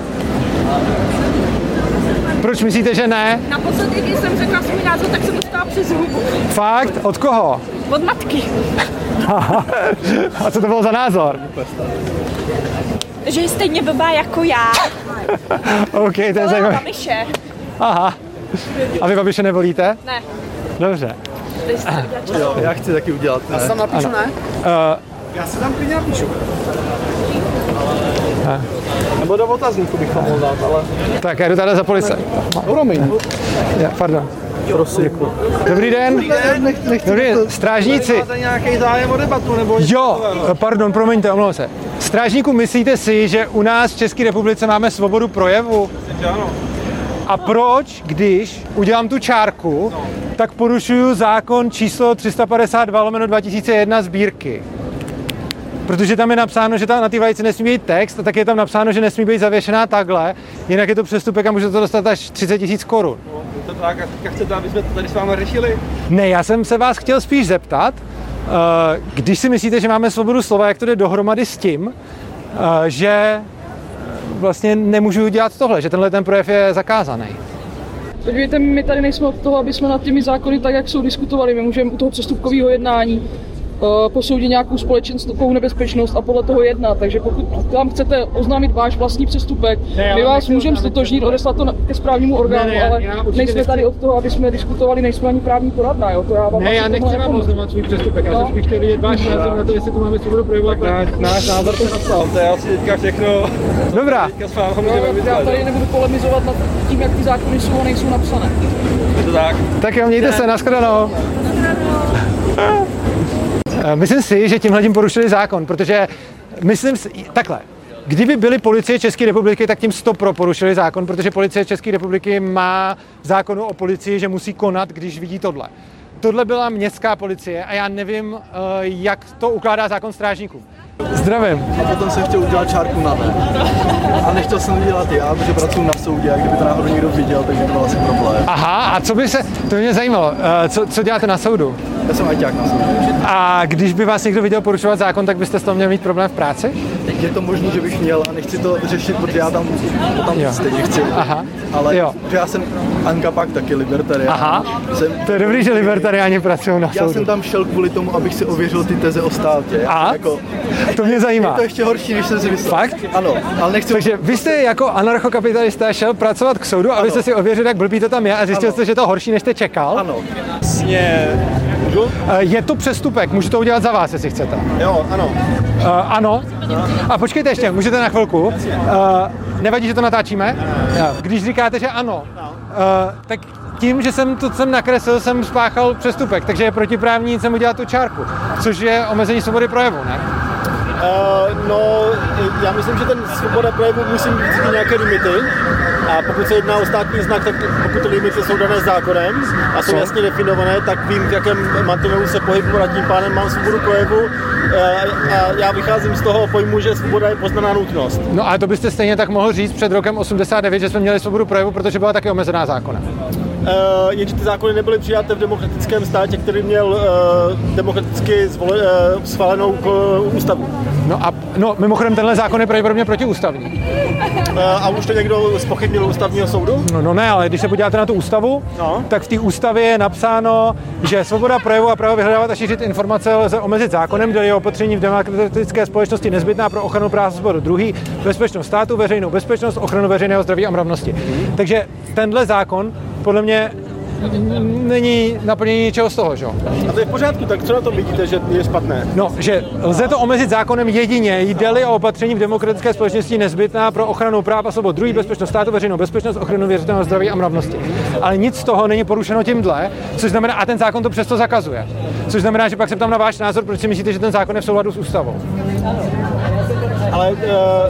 Proč myslíte, že ne? Naposledy, když jsem řekla svůj názor, tak jsem dostala přes hubu. Fakt? Od koho? Od matky. A co to bylo za názor? Že je stejně blbá jako já. OK, to je zajímavé. Babiše. Aha. A vy Babiše nevolíte? Ne. Dobře. Jo, já chci taky udělat. Já si tam napíšu, ne? Uh, já si tam klidně napíšu. A. Nebo do otazníku bych mohl dát, ale... Tak, já jdu tady za police. Promiň. Ja, pardon. Prosím. Dobrý den. Dobrý den. Nech, nech, Dobrý den. Strážníci. Máte nějaký zájem o debatu, nebo... Jo, pardon, promiňte, omlouvám se. Strážníku, myslíte si, že u nás v České republice máme svobodu projevu? Ano. A proč, když udělám tu čárku, no. tak porušuju zákon číslo tři sta padesát dva lomeno dva tisíce jedna sbírky? Protože tam je napsáno, že tam na té vlajce nesmí být text a tak je tam napsáno, že nesmí být zavěšená takhle, jinak je to přestupek a může to dostat až třicet tisíc korun. No, to tak, a teďka chcete, aby jsme to tady s vámi řešili? Ne, já jsem se vás chtěl spíš zeptat, když si myslíte, že máme svobodu slova, jak to jde dohromady s tím, že vlastně nemůžu dělat tohle, že tenhle ten projev je zakázaný. Podívejte, my tady nejsme od toho, aby jsme nad těmi zákony tak, jak jsou diskutovali. My můžeme u toho přestupkového jednání posoudit nějakou společenskou nebezpečnost a podle toho jednat. Takže pokud tam chcete oznámit váš vlastní přestupek, ne, my vás můžeme stotožnit, odeslat to ke správnímu orgánu, ne, ne, ale já, já nejsme nechci... tady od toho, aby jsme diskutovali, nejsme ani právní poradna. Jo? To já vám ne, já nechci vám oznamovat svůj přestupek, no. Já bych chtěl vidět váš názor na to, jestli tu máme svobodu projevu. Náš, náš názor to napsal, to je asi teďka všechno. Dobrá. No, já tady nebudu polemizovat nad tím, jak ty zákony jsou a nejsou napsané. Je to tak. Tak jo, mějte se, nashledanou. Myslím si, že tímhle tím porušili zákon, protože myslím si, takhle, kdyby byly policie České republiky, tak tím stopro porušili zákon, protože policie České republiky má zákonu o policii, že musí konat, když vidí tohle. Tohle byla městská policie a já nevím, jak to ukládá zákon strážníků. Zdravím. A potom jsem chtěl udělat čárku na ne. A nechtěl jsem to dělat já, protože pracuji na soudě a kdyby to náhodou někdo viděl, takže to byl asi problém. Aha, a co by se, to mě zajímalo, co, co děláte na soudu? Já jsem ajťák na soudě. A když by vás někdo viděl porušovat zákon, tak byste z toho měl mít problém v práci? Je to možné, že bych měl a nechci to řešit, protože já tam, to tam stejně chci. Aha. Ale jo. já jsem Anka pak taky libertarián. Aha, jsem, to je dobrý, že libertariáni pracují na soudu. Já jsem tam šel kvůli tomu, abych si ověřil ty teze o státě. A? Jako, to mě zajímá. Je to ještě horší, než jsem si myslel. Fakt? Ano, ale nechci... Takže vy jste jako anarchokapitalista šel pracovat k soudu, abyste si ověřil, jak blbý to tam je a zjistil jste, že je to horší, než jste čekal? Ano. Vlastně... Je to přestupek, můžu to udělat za vás, jestli chcete. Jo, ano. Uh, ano. A počkejte ještě, můžete na chvilku. Uh, nevadí, že to natáčíme? Jo. Když říkáte, že ano, uh, tak tím, že jsem to sem nakreslil, jsem spáchal přestupek, takže je protiprávní jsem udělat tu čárku, což je omezení svobody projevu, ne? Uh, no, já myslím, že ten svoboda projevu musí být nějaké limity a pokud se jedná o státní znak, tak pokud ty limity jsou dané zákonem a jsou jasně definované, tak vím, v jakém mantinelu se pohybuji a tím pádem mám svobodu projevu uh, a já vycházím z toho pojmu, že svoboda je poznaná nutnost. No a to byste stejně tak mohl říct před rokem osmdesát devět, že jsme měli svobodu projevu, protože byla taky omezená zákonem. Uh, jenže ty zákony nebyly přijaté v demokratickém státě, který měl uh, demokraticky zvole, uh, schválenou uh, ústavu. No a no, mimochodem tenhle zákon je pravděpodobně protiústavní. Uh, a už to někdo zpochybnil ústavního soudu? No, no ne, ale když se podíváte na tu ústavu, no. tak v té ústavě je napsáno, že svoboda projevu a právo vyhledávat a šířit informace lze omezit zákonem, kde je opatření v demokratické společnosti nezbytná pro ochranu práv a svobodu druhý, bezpečnost státu, veřejnou bezpečnost, ochranu veřejného zdraví a mravnosti. Mm. Takže tenhle zákon podle mě není naplnění ničeho z toho, že? A to je v pořádku, tak co na tom vidíte, že je špatné? No, že lze to omezit zákonem jedině, jde-li o opatření v demokratické společnosti nezbytná pro ochranu práv a svobod druhý, bezpečnost státu, veřejnou bezpečnost, ochranu veřejného zdraví a mravnosti. Ale nic z toho není porušeno tímhle, což znamená, a ten zákon to přesto zakazuje. Což znamená, že pak se ptám na váš názor, proč si myslíte, že ten zákon je v souladu s ústavou. Ale uh...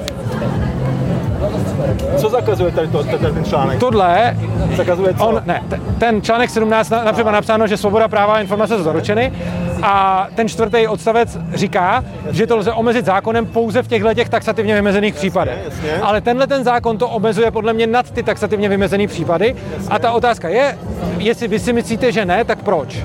co zakazuje tady to, ten článek? Tohle zakazuje co? On, ne, ten článek sedmnáct například napsáno, že svoboda práva a informace jsou zaručeny a ten čtvrtý odstavec říká, že to lze omezit zákonem pouze v těchto těch taxativně vymezených případech. Jasně, jasně. Ale tenhle ten zákon to omezuje podle mě nad ty taxativně vymezené případy. Jasně. A ta otázka je, jestli vy si myslíte, že ne, tak proč?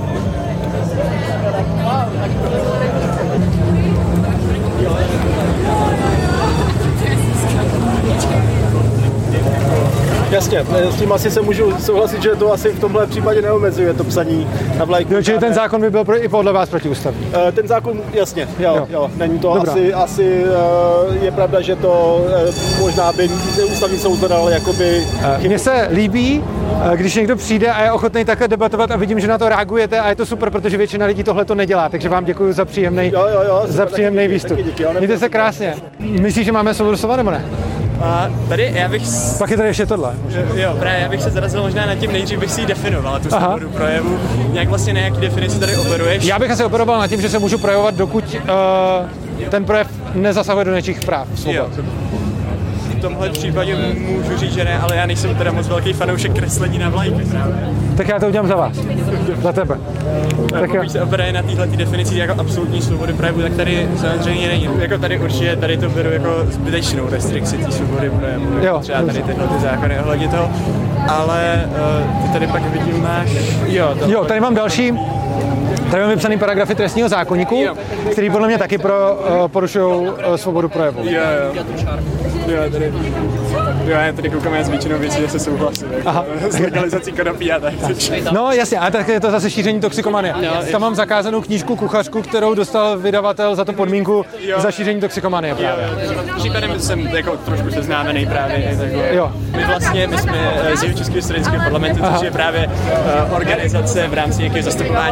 Jasně, s tím asi se můžu souhlasit, že to asi v tomhle případě neomezuje to psaní na vlajku. Jo, čili ten zákon by byl pro, i podle vás protiústavní? Uh, ten zákon, jasně, jo, jo. jo. Není to Dobrá. asi, asi uh, je pravda, že to uh, možná by ústavní soud zadal jakoby... Uh, Mně se líbí, uh, když někdo přijde a je ochotný takhle debatovat a vidím, že na to reagujete a je to super, protože většina lidí tohle to nedělá, takže vám děkuji za příjemný, jo, jo, jo, za příjemný taky, výstup. taky díky, jo, Mějte se krásně. Myslíš, že máme svobodu slova nebo ne? A tady já bych... Pak je tady ještě tohle. Jo, právě já bych se zarazil možná nad tím, nejdřív bych si ji definoval, tu svobodu projevu. Nějak vlastně na jaký definici tady operuješ? Já bych asi operoval nad tím, že se můžu projevovat, dokud uh, ten projev nezasahuje do něčích práv. Jo. V tomhle případě můžu říct, že ne, ale já nejsem teda moc velký fanoušek kreslení na vlajky právě. Tak já to udělám za vás. Za tebe. Tak pokud se operuje na této definici jako absolutní svobody projevu, tak tady samozřejmě není. Jako tady určitě tady to beru jako zbytečnou restrikci té svobody projevu. Jo, třeba tady tyhle ty zákony ohledně toho. Ale uh, ty tady pak vidím máš... Jo, jo, tady mám další. Tady mám vypsaný paragrafy trestního zákoníku, který podle mě taky pro, uh, porušují uh, svobodu projevu. Jo, jo. Jo, tady, jo, já tady koukám já s většinou věcí, že se souhlasím. S legalizací konopí a tak. No jasně, ale tak je to zase šíření toxikomanie. No, tam mám zakázanou knížku Kuchařku, kterou dostal vydavatel za tu podmínku jo. za šíření toxikomanie právě. Případem jsem jako trošku seznámený právě. Jo. My vlastně, my jsme z Jihočeského studentského parlamentu, což je právě uh, organizace v rámci nějakého zastupování studentů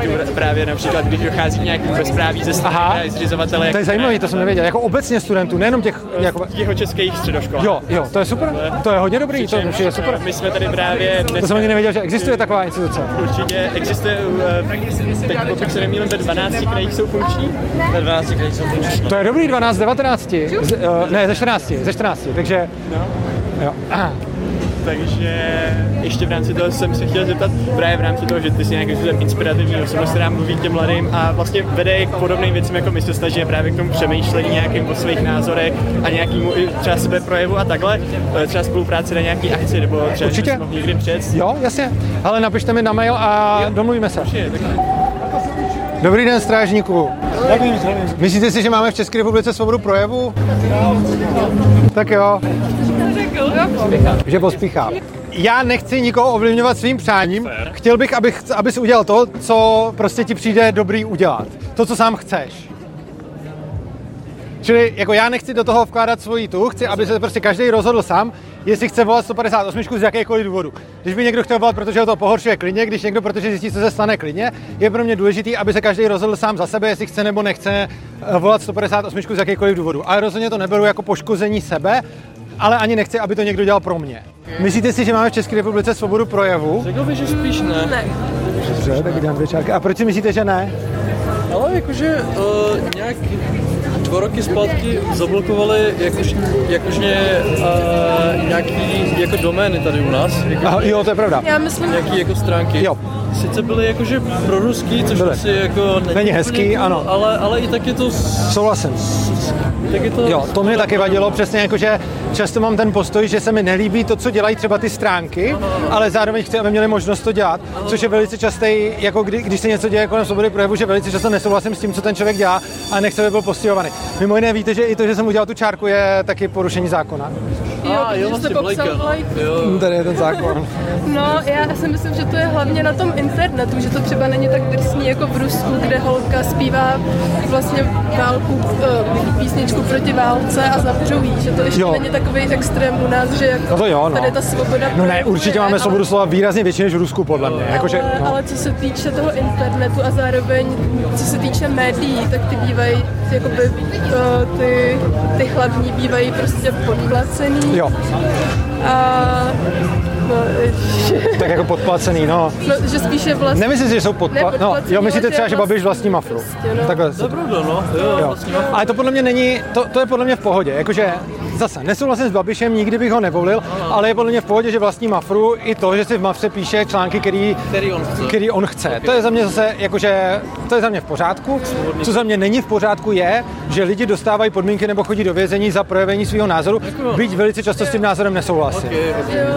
studentů právě například, když dochází nějaký bezpráví ze strany zřizovatele. To je zajímavé, to jsem nevěděl, jako obecně studentů, nejenom těch jako jeho českých středoškolách. Jo, jo, to je super, to je hodně dobrý, to je super. My jsme tady právě dnes... To jsem ani nevěděl, že existuje taková instituce. Určitě existuje, teď pokud se nemýlím, ve dvanácti krajích jsou funkční. Ve dvanácti krajích jsou funkční. To je dobrý, dvanáct, devatenácti, z, uh, ne, ze čtrnácti, ze čtrnácti, takže... No. Jo. Aha. Takže ještě v rámci toho jsem se chtěl zeptat, právě v rámci toho, že ty jsi nějaký inspirativní osobnost, která mluví těm mladým a vlastně vede k podobným věcem, jako my se snaží právě k tomu přemýšlení nějakým o svých názorech a nějakému třeba sebeprojevu a takhle, třeba spolupráce na nějaký akci, nebo třeba určitě mohl někdy přijet. Jo, jasně, ale napište mi na mail a jo, domluvíme se. Určitě, tak... Dobrý den, strážníku. Myslíte si, že máme v České republice svobodu projevu? Tak jo. Že pospíchá. Já nechci nikoho ovlivňovat svým přáním. Chtěl bych, abych, abys udělal to, co prostě ti přijde dobrý udělat. To, co sám chceš. Čili jako já nechci do toho vkládat svoji tu, chci, aby se prostě každý rozhodl sám, jestli chce volat sto padesát osm z jakékoliv důvodu. Když by někdo chtěl volat, protože ho to pohoršuje, klidně, když někdo, protože zjistí, co se stane, klidně, je pro mě důležitý, aby se každý rozhodl sám za sebe, jestli chce nebo nechce volat sto padesát osm z jakékoliv důvodu. Ale rozhodně to neberu jako poškození sebe, ale ani nechci, aby to někdo dělal pro mě. Myslíte si, že máme v České republice svobodu projevu? Řekl bych, že spíš ne. ne. Dobře, tak dám dvě čárky. A proč si myslíte, že ne? Ale jakože uh, nějak dva roky zpátky zablokovali jakož, jakožně uh, nějaký jako domény tady u nás. Jako, Aha, jo, to je pravda. Já myslím... Nějaký jako stránky. Jo. Sice byly jakože proruský, což byly. Asi jako není, není hezký, cool, ano. Ale, ale i tak je to... Souhlasím. Tak je to... Jo, to mě taky vadilo, přesně jako, že často mám ten postoj, že se mi nelíbí to, co dělají třeba ty stránky, ale zároveň chci, aby měli možnost to dělat, což je velice častý, jako kdy, když se něco děje kolem svobody projevu, že velice často nesouhlasím s tím, co ten člověk dělá a nechce, aby byl postihovaný. Mimo jiné víte, že i to, že jsem udělal tu čárku, je taky porušení zákona. Jo, ah, jo, jste popsal jo. Tady je ten zákon. No, já si myslím, že to je hlavně na tom internetu, že to třeba není tak drsný jako v Rusku, kde holka zpívá vlastně válku, písničku proti válce a zavřou jí, že to ještě jo. není takový extrém u nás, že jako no to jo, no. tady ta svoboda. No ne, určitě máme svobodu slova výrazně větší než v Rusku, podle mě. Jako, že, no. Ale co se týče toho internetu a zároveň co se týče médií, tak ty bývají jakoby, uh, ty, ty hlavní bývají prostě podplacený. Jo. A no, tak jako podplacený, no. No, že spíše vlastně... Nemyslím si, že jsou podplacený. No, jo, myslíte třeba, že Babiš vlastní Mafru. Prostě, no. Takhle. To je pravda, no. Jo, jo. vlastní Mafru. Ale to podle mě není, to, to je podle mě v pohodě. Jakože zase, nesouhlasím s Babišem, nikdy bych ho nevolil, no. Ale je podle mě v pohodě, že vlastní Mafru i to, že si v Mafře píše články, který, který on chce. Který on chce. Okay. To je za mě zase, jakože, to je za mě v pořádku. Co za mě není v pořádku je, že lidi dostávají podmínky nebo chodí do vězení za projevení svého názoru, byť velice často s tím názorem nesouhlasí. Okay, okay.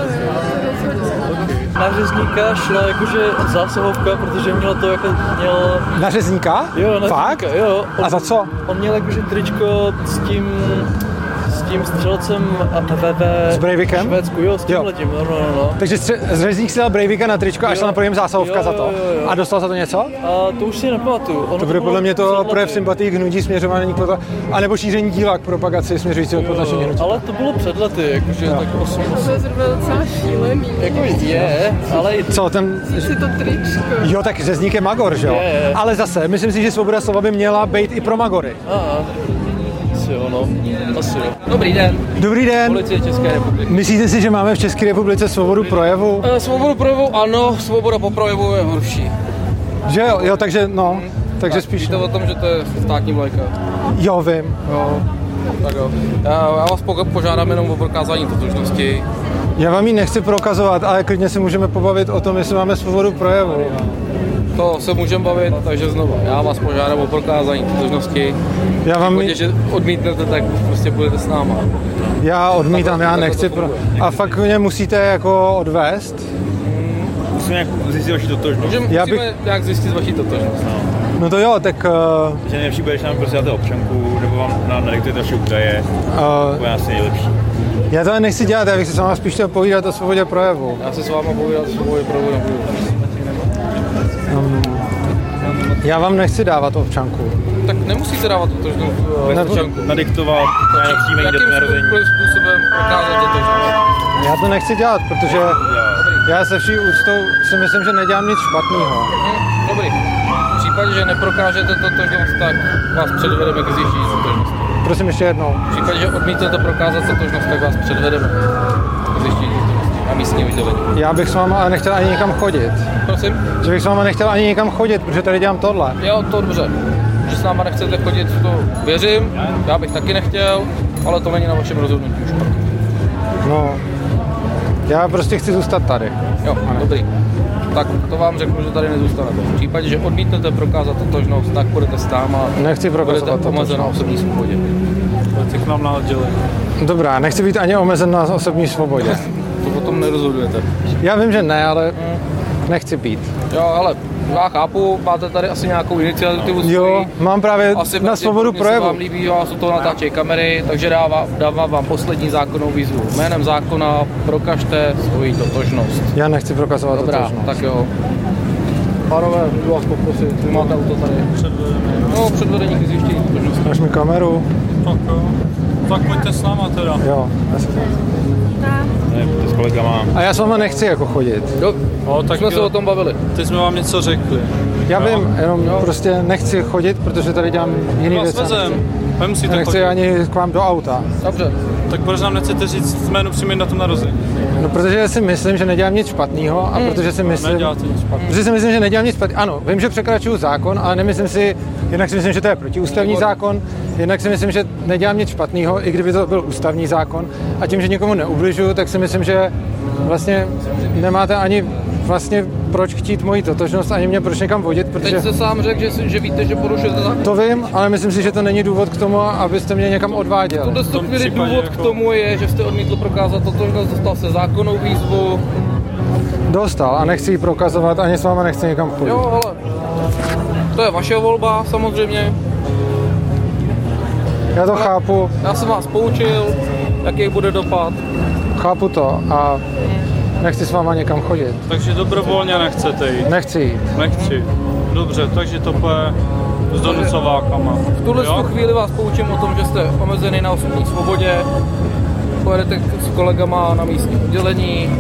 Na řezníka šla jakože zásahovka, protože měla to jako měl... Na řezníka? Jo, na fakt? řezníka, jo. On, a za co? On měl jakože tričko s tím... s tím střelcem a ve, ve s Breivikem? Švédsku, jo, s tímhletím, no, no, no. Takže stře- řezník si dal Breivika na tričko a šla na projem zásahovka jo, za to. Jo, jo, jo. A dostal za to něco? A to už si nepamatuju. To bude podle mě to projev sympatii k hnutí směřovaný k to, anebo šíření díla k propagaci směřujícího k potlačení hnutí. Ale to bylo před lety, jakože jo. Tak osm. To je zrovna docela šílený. Jako je, ale... Co, ten... Si to tričko. Jo, tak řezník je magor, že jo? Je, je. Ale zase, myslím si, že svoboda slova by měla být i pro magory. Aha. Asi jo, no. Asi jo. Dobrý den. Dobrý den. Policie České republiky. Myslíte si, že máme v České republice svobodu projevu? E, svobodu projevu ano, svoboda po projevu je horší. Že jo, jo, takže no, takže tak, spíš... Víte o tom, že to je státní vlajka? Jo, vím. Jo, tak jo. Já, já vás požádám jenom o prokázání totožnosti. Já vám ji nechci prokazovat, ale klidně si můžeme pobavit o tom, jestli máme svobodu projevu. To se můžeme bavit, takže znovu. Já vás požádám o prokázání totožnosti. Já vám... Když že odmítnete, tak prostě budete s náma. Já odmítám, já nechci pro... A fakt mě musíte jako odvést? Musíme nějak zjistit vaši totožnost. Můžeme, já musíme bych... nějak zjistit vaši totožnost. No. no to jo, tak... Uh... Že nejlepší budeš nám prostě dáte občanku, nebo vám nám nadiktujete vaše údaje. Uh... To bude asi nejlepší. Já to nechci dělat, já bych se s váma spíš chtěl povídat o svobodě projevu. Já se s váma povídat o svobodě projevu nebudu. Um, já vám nechci dávat občanku. Tak nemusíte dávat totožnost uh, občanku. Nadiktovat, ne, nepřijímají děti narození. Jakým způsobem prokázat totožnost? Já to nechci dělat, protože já se vší úctou si myslím, že nedělám nic špatného. Dobrý. případě, že neprokážete totožnost, tak vás předvedeme k zjištění totožnosti. Prosím ještě jednou. V případě, že odmítnete prokázat totožnost, tak vás předvedeme k zjištění totožnosti na místní oddělení. Já bych s váma ale nechtěl ani nikam chodit. Prosím? Že bych s váma nechtěl ani nikam chodit, protože tady dělám tohle. Jo, to dobře. Že s náma nechcete chodit, to věřím. Já bych taky nechtěl, ale to není na vašem rozhodnutí už. No, já prostě chci zůstat tady. Jo, dobrý. Tak to vám řeknu, že tady nezůstanete. V případě, že odmítnete prokázat totožnost, tak budete s náma. Nechci prokazovat omezen na osobní svobodě. Pojďte k nám na oddělení. Dobrá, nechci být ani omezen na osobní svobodě. To potom nerozhodujete. Já vím, že ne, ale nechci být. Jo, ale já chápu, máte tady asi nějakou iniciativu. Jo, mám právě asi na svobodu projevu. Se vám líbí, že vás u toho natáčejí kamery, takže dávám, dávám vám poslední zákonnou výzvu. Jménem zákona prokažte svoji totožnost. Já nechci prokazovat Dobrá, totožnost. tak jo. Pánové, budu vás poprosit, vy máte auto tady. No, předvedení k zjištění totožnosti. Máš mi kameru? Tak jo. Tak pojďte s náma teda. Jo, já se Ne, to s kolegama. A já s váma nechci jako chodit. Jo, no, tak jsme jo. se o tom bavili. Teď jsme vám něco řekli. Já no. vím, jenom jo. prostě nechci chodit, protože tady dělám jiný věci. Nemusíte nechci chodit. ani k vám do auta. Dobře. Tak proč nám nechcete říct jméno přímě na tom narození? No, protože si myslím, že nedělám nic špatného a Hmm. protože si myslím, Neděláte nic špatného. protože si myslím, že nedělám nic špatného. Ano, vím, že překračuju zákon, ale nemyslím si, jednak si myslím, že to je protiústavní zákon, jednak si myslím, že nedělám nic špatného, i kdyby to byl ústavní zákon. A tím, že nikomu neubližuju, tak si myslím, že vlastně nemáte ani vlastně proč chtít moji totožnost, ani mě proč někam vodit, protože... Teď jste sám řekl, že, že víte, že porušujete zákon. To vím, ale myslím si, že to není důvod k tomu, abyste mě někam odváděl. V tuto chvíli důvod k tomu je, že jste odmítl prokázat totožnost, dostal se zákonnou výzvu. Dostal a nechci ji prokazovat, ani s váma nechci někam chodit. Jo, ale to je vaše volba, samozřejmě. Já to ale chápu. Já jsem vás poučil, jaký bude dopad. Chápu to a nechci s váma někam chodit. Takže dobrovolně nechcete jít? Nechci jít. Nechci. Dobře, takže to půjde s donucovákama. V tuhle chvíli vás poučím o tom, že jste omezený na osobní svobodě. Pojedete s kolegama na místní oddělení.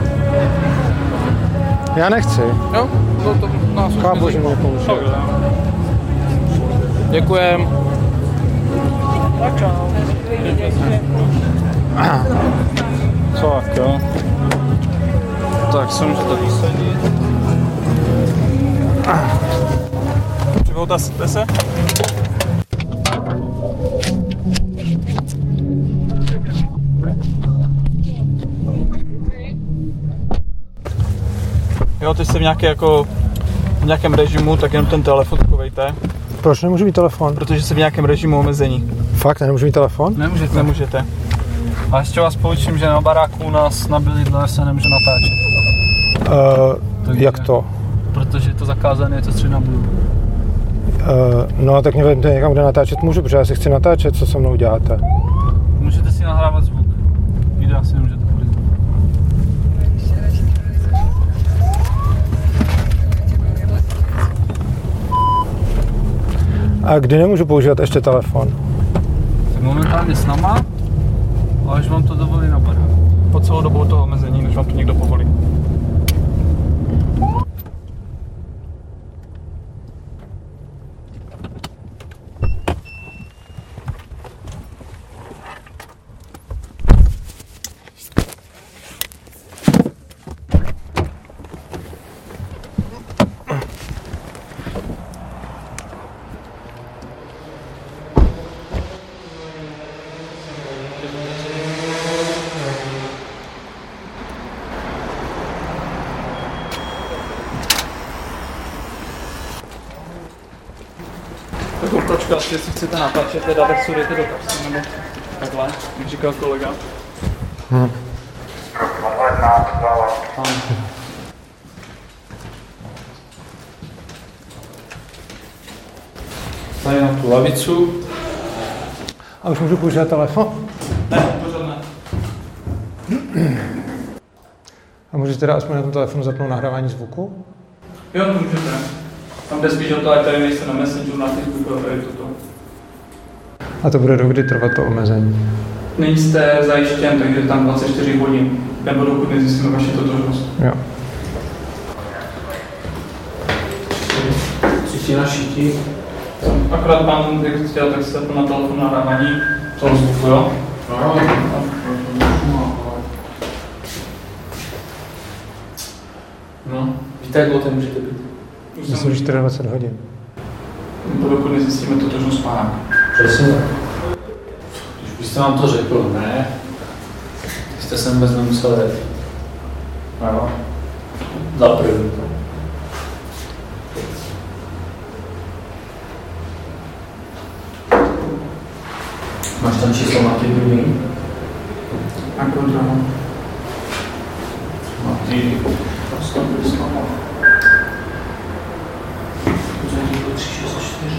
Já nechci. Jo, to, to nás chápu, že mě poučil. Děkujem. Tak jo. Tak se můžete vysadit. Připoutáte se? Jo, teď jste v nějaké jako v nějakém režimu, tak jenom ten telefon chovejte. Proč nemůžu mít telefon? Protože jste v nějakém režimu omezení. Fakt, nemůžu mít telefon? Nemůžete. Nemůžete. A ještě vás poučím, že na baráku u nás na bydle se nemůže natáčet. Uh, jak to? Protože je to zakázané, je to středná budova. Uh, no tak mě vedete někam, kde natáčet můžu, protože já si chci natáčet, co se mnou děláte. Můžete si nahrávat zvuk. Videa si nemůžete použít. A kdy nemůžu používat ještě telefon? Tak momentálně s náma, ale až vám to dovolí na baráku. Po celou dobu toho omezení, než vám to někdo povolí. Takovou počkat, jestli chcete natáčet, teda tak si dejte do kapsy, nebo takhle, jak říkal kolega. Hm. Tady na tu lavicu. A už můžu používat telefon? Ne, pořád ne. A můžete teda aspoň na tom telefonu zapnout nahrávání zvuku? Jo, můžete. Tam jde spíš o to, ať tady nejste na Messengeru, na Facebooku a tady toto. A to bude dokdy trvat to omezení? Nejste zajištěn, takže tam dvacet čtyři hodin, nebo dokud nezjistíme vaši totožnost. Jo. Příští Tři na šíti. Akorát pán, jak chtěl, tak se to na telefon nahrávání toho zvuku, jo? No, víte, jak dlouho to můžete být? Myslím, že dvacet čtyři hodin. Dokud nezjistíme totožnost pána. Přesně. Když byste vám to řekl, ne? Jste sem vůbec nemusel jet. No. Za první. Máš tam číslo Maty druhý? Jako druhou. Maty, prostě byli slova. tři šest čtyři.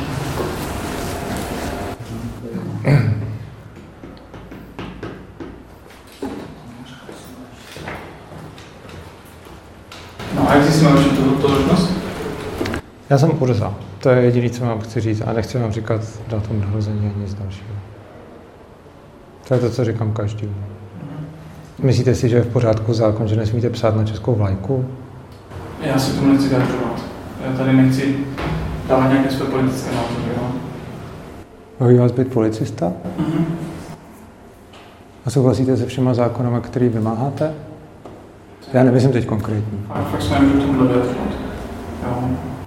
No a jak zjistíme vaši totožnost? Já jsem Urza. To je jediné, co vám chci říct. A nechci vám říkat datum narození ani nic dalšího. To je to, co říkám každému. Myslíte si, že je v pořádku zákon, že nesmíte psát na českou vlajku? Já se tomu nechci vyjadřovat. Já tady nechci dávat nějaké své politické názory, jo? Baví vás být policista? Mhm. A souhlasíte se všema zákonama, který vymáháte? Já nemyslím teď konkrétní. A fakt se nemůžu tomu vyjadřovat. Jo.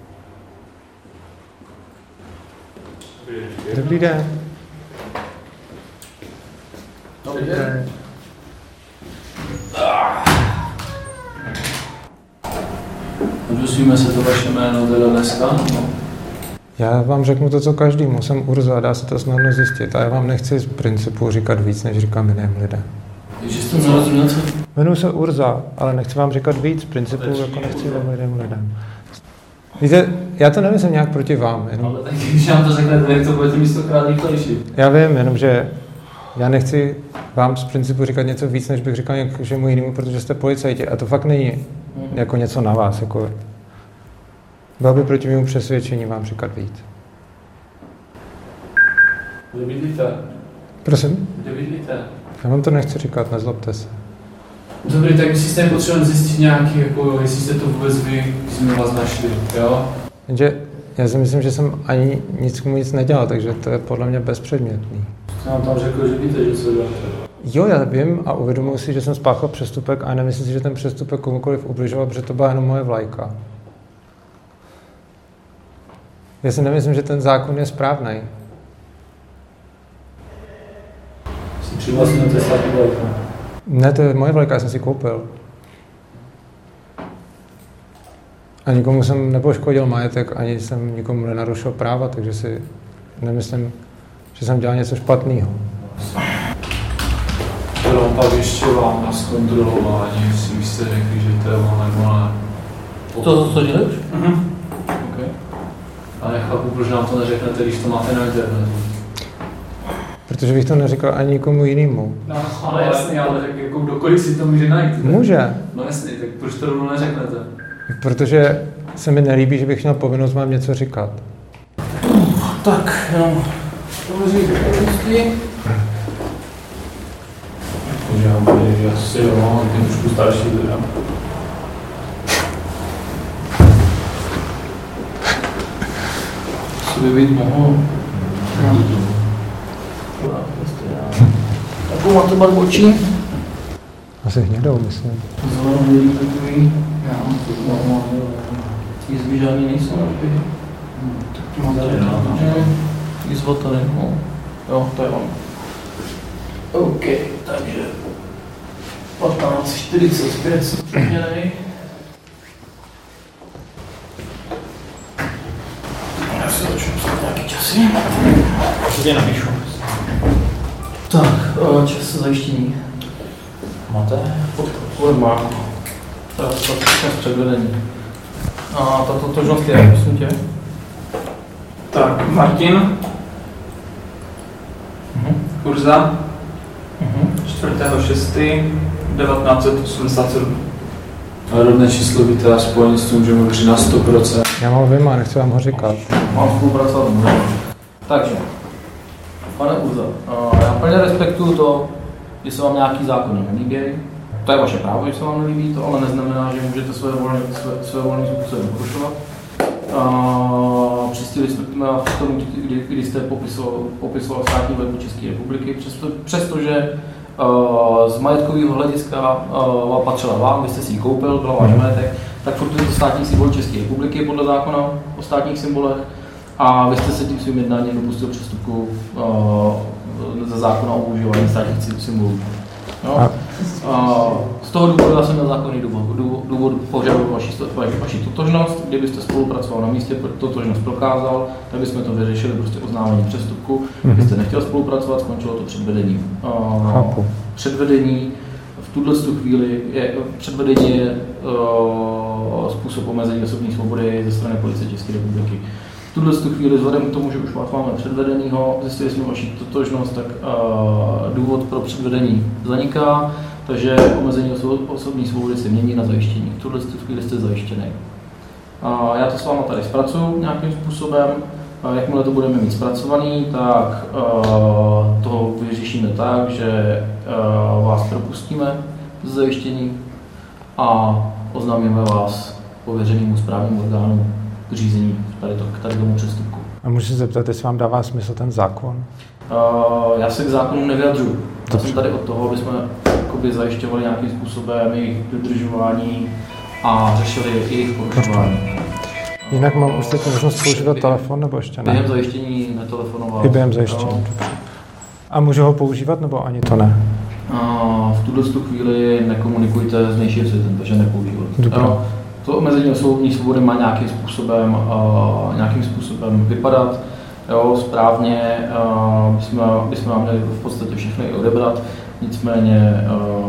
Dobrý den. Dobrý den. Dozvíme se to vaše jméno teda dneska? No. Já vám řeknu to, co každému. Jsem Urza, dá se to snadno zjistit. A já vám nechci z principu říkat víc, než říkám jiným lidem. Takže jste nerozuměl, co? Jmenuji se Urza, ale nechci vám říkat víc z principu, jako nechci jiným lidem. Víte, já to nemyslím nějak proti vám. Jenom... Ale tak když nám to řeknete, jak to budete mít stokrát rychlejší. Já vím, jenomže já nechci vám z principu říkat něco víc, než bych říkal někomu jinému, protože jste policajti. A to fakt není jako něco na vás. Jako... Bylo by proti mému přesvědčení vám říkat víc. Kde bydlíte? Prosím? Kde bydlíte? Já vám to nechci říkat, nezlobte se. Dobrý, tak my si jste potřebujeme zjistit nějaký, jako, jestli jste to vůbec vy, když jsme vás našli, jo? Jenže já si myslím, že jsem ani nic mu nic nedělal, takže to je podle mě bezpředmětný. Jste nám tam řekl, že víte, že co děláte. Jo, já vím a uvědomuji si, že jsem spáchal přestupek a nemyslím si, že ten přestupek komukoliv ubližoval, protože to byla jenom moje vlajka. Já si nemyslím, že ten zákon je správný. Jsi přivlastnil té státní vlajku? Ne, to je moje vlajka, já jsem si koupil. A nikomu jsem nepoškodil majetek, ani jsem nikomu nenarušil práva, takže si nemyslím, že jsem dělal něco špatného. Bylo pak ještě vám na zkontrolování, jestli byste řekli, že to je ono nebo ne. To, co děláš? Mhm. Okay. A nechápu, proč nám to neřeknete, když to máte na internetu. Protože bych to neříkal ani nikomu jinému. No, ale jasně, ale tak jako kdokoliv si to může najít. Ne? Může. No jasně, tak proč to rovnou neřeknete? Protože se mi nelíbí, že bych měl povinnost vám něco říkat. Tak, jenom důležitosti. Takže já budu, že asi jo, mám ty trošku starší lidem. Co by být mohl? Jakou máte barvu očí? Asi hnědou, myslím. Zelenou hnědý takový. Já, to normálně. Ty zvířání nejsou napi. Tak to mám tady na ty zvotany, no. Jo, to je on. OK, takže patnáct čtyřicet pět jsem přeměnej. Já si začnu psát nějaký časy. Už je napíšu. Tak, čas zajištění. Máte? Pod Marku. To je čas předvedení. A ta totožnost je, prosím tě. Tak, Martin. Urza. čtvrtého šestého devatenáct set osmdesát sedm. A rodné číslo víte aspoň s tím, že mluví na sto procent. Já mám vím a nechci vám ho říkat. Mám spolupracovat, můžu. Takže, pane Urza, já plně respektuju to, že se vám nějaký zákon nelíbí. To je vaše právo, že se vám nelíbí, to ale neznamená, že můžete své volné, své, své volným způsobem porušovat. Při zjistili jsme v tom, kdy, kdy jste popisoval, popisoval státní vlajku České republiky, přesto, přestože uh, z majetkového hlediska uh, patřila vám, vy jste si ji koupil, byla váš majetek, tak furt je to státní symbol České republiky podle zákona o státních symbolech a vy jste se tím svým jednáním dopustil přestupku uh, za zákona o používání státních symbolů. No. Z toho důvodu já jsem na zákonný důvod, důvod požadoval vaši, vaši totožnost. Kdybyste spolupracoval na místě, totožnost prokázal, tak bychom to vyřešili prostě oznámení přestupku. Kdybyste mm-hmm. nechtěl spolupracovat, skončilo to předvedením. Uh, předvedení v tuhle chvíli je, předvedení je uh, způsob omezení osobní svobody ze strany Policie České republiky. V tuhle chvíli, vzhledem k tomu, že už vás máme předvedenýho, zjistili jsme vaši totožnost, tak uh, důvod pro předvedení zaniká, takže omezení oso- osobní svobody se mění na zajištění. V tuhle chvíli jste zajištěný. Uh, já to s váma tady zpracuju nějakým způsobem. Uh, jakmile to budeme mít zpracovaný, tak uh, to vyřešíme tak, že uh, vás propustíme z zajištění a oznámíme vás pověřenému správnímu orgánu k řízení tady, to, k tady tomu přestupku. A můžu se zeptat, jestli vám dává smysl ten zákon? Uh, já se k zákonu nevyjadřuju. Já jsem tady od toho, aby jsme jakoby zajišťovali nějakým způsobem jejich dodržování a řešili jejich porušování. Jinak mám už teď možnost používat telefon, nebo ještě ne? Během zajištění netelefonoval. I během zajištění. No. A můžu ho používat, nebo ani to ne? Uh, v tuto chvíli nekomunikujte s vnějším světem, takže nepoužívat. Uh, to omezení osobní svobody má nějakým způsobem, uh, nějakým způsobem vypadat. Jo, správně uh, bychom, bychom vám měli v podstatě všechny odebrat, nicméně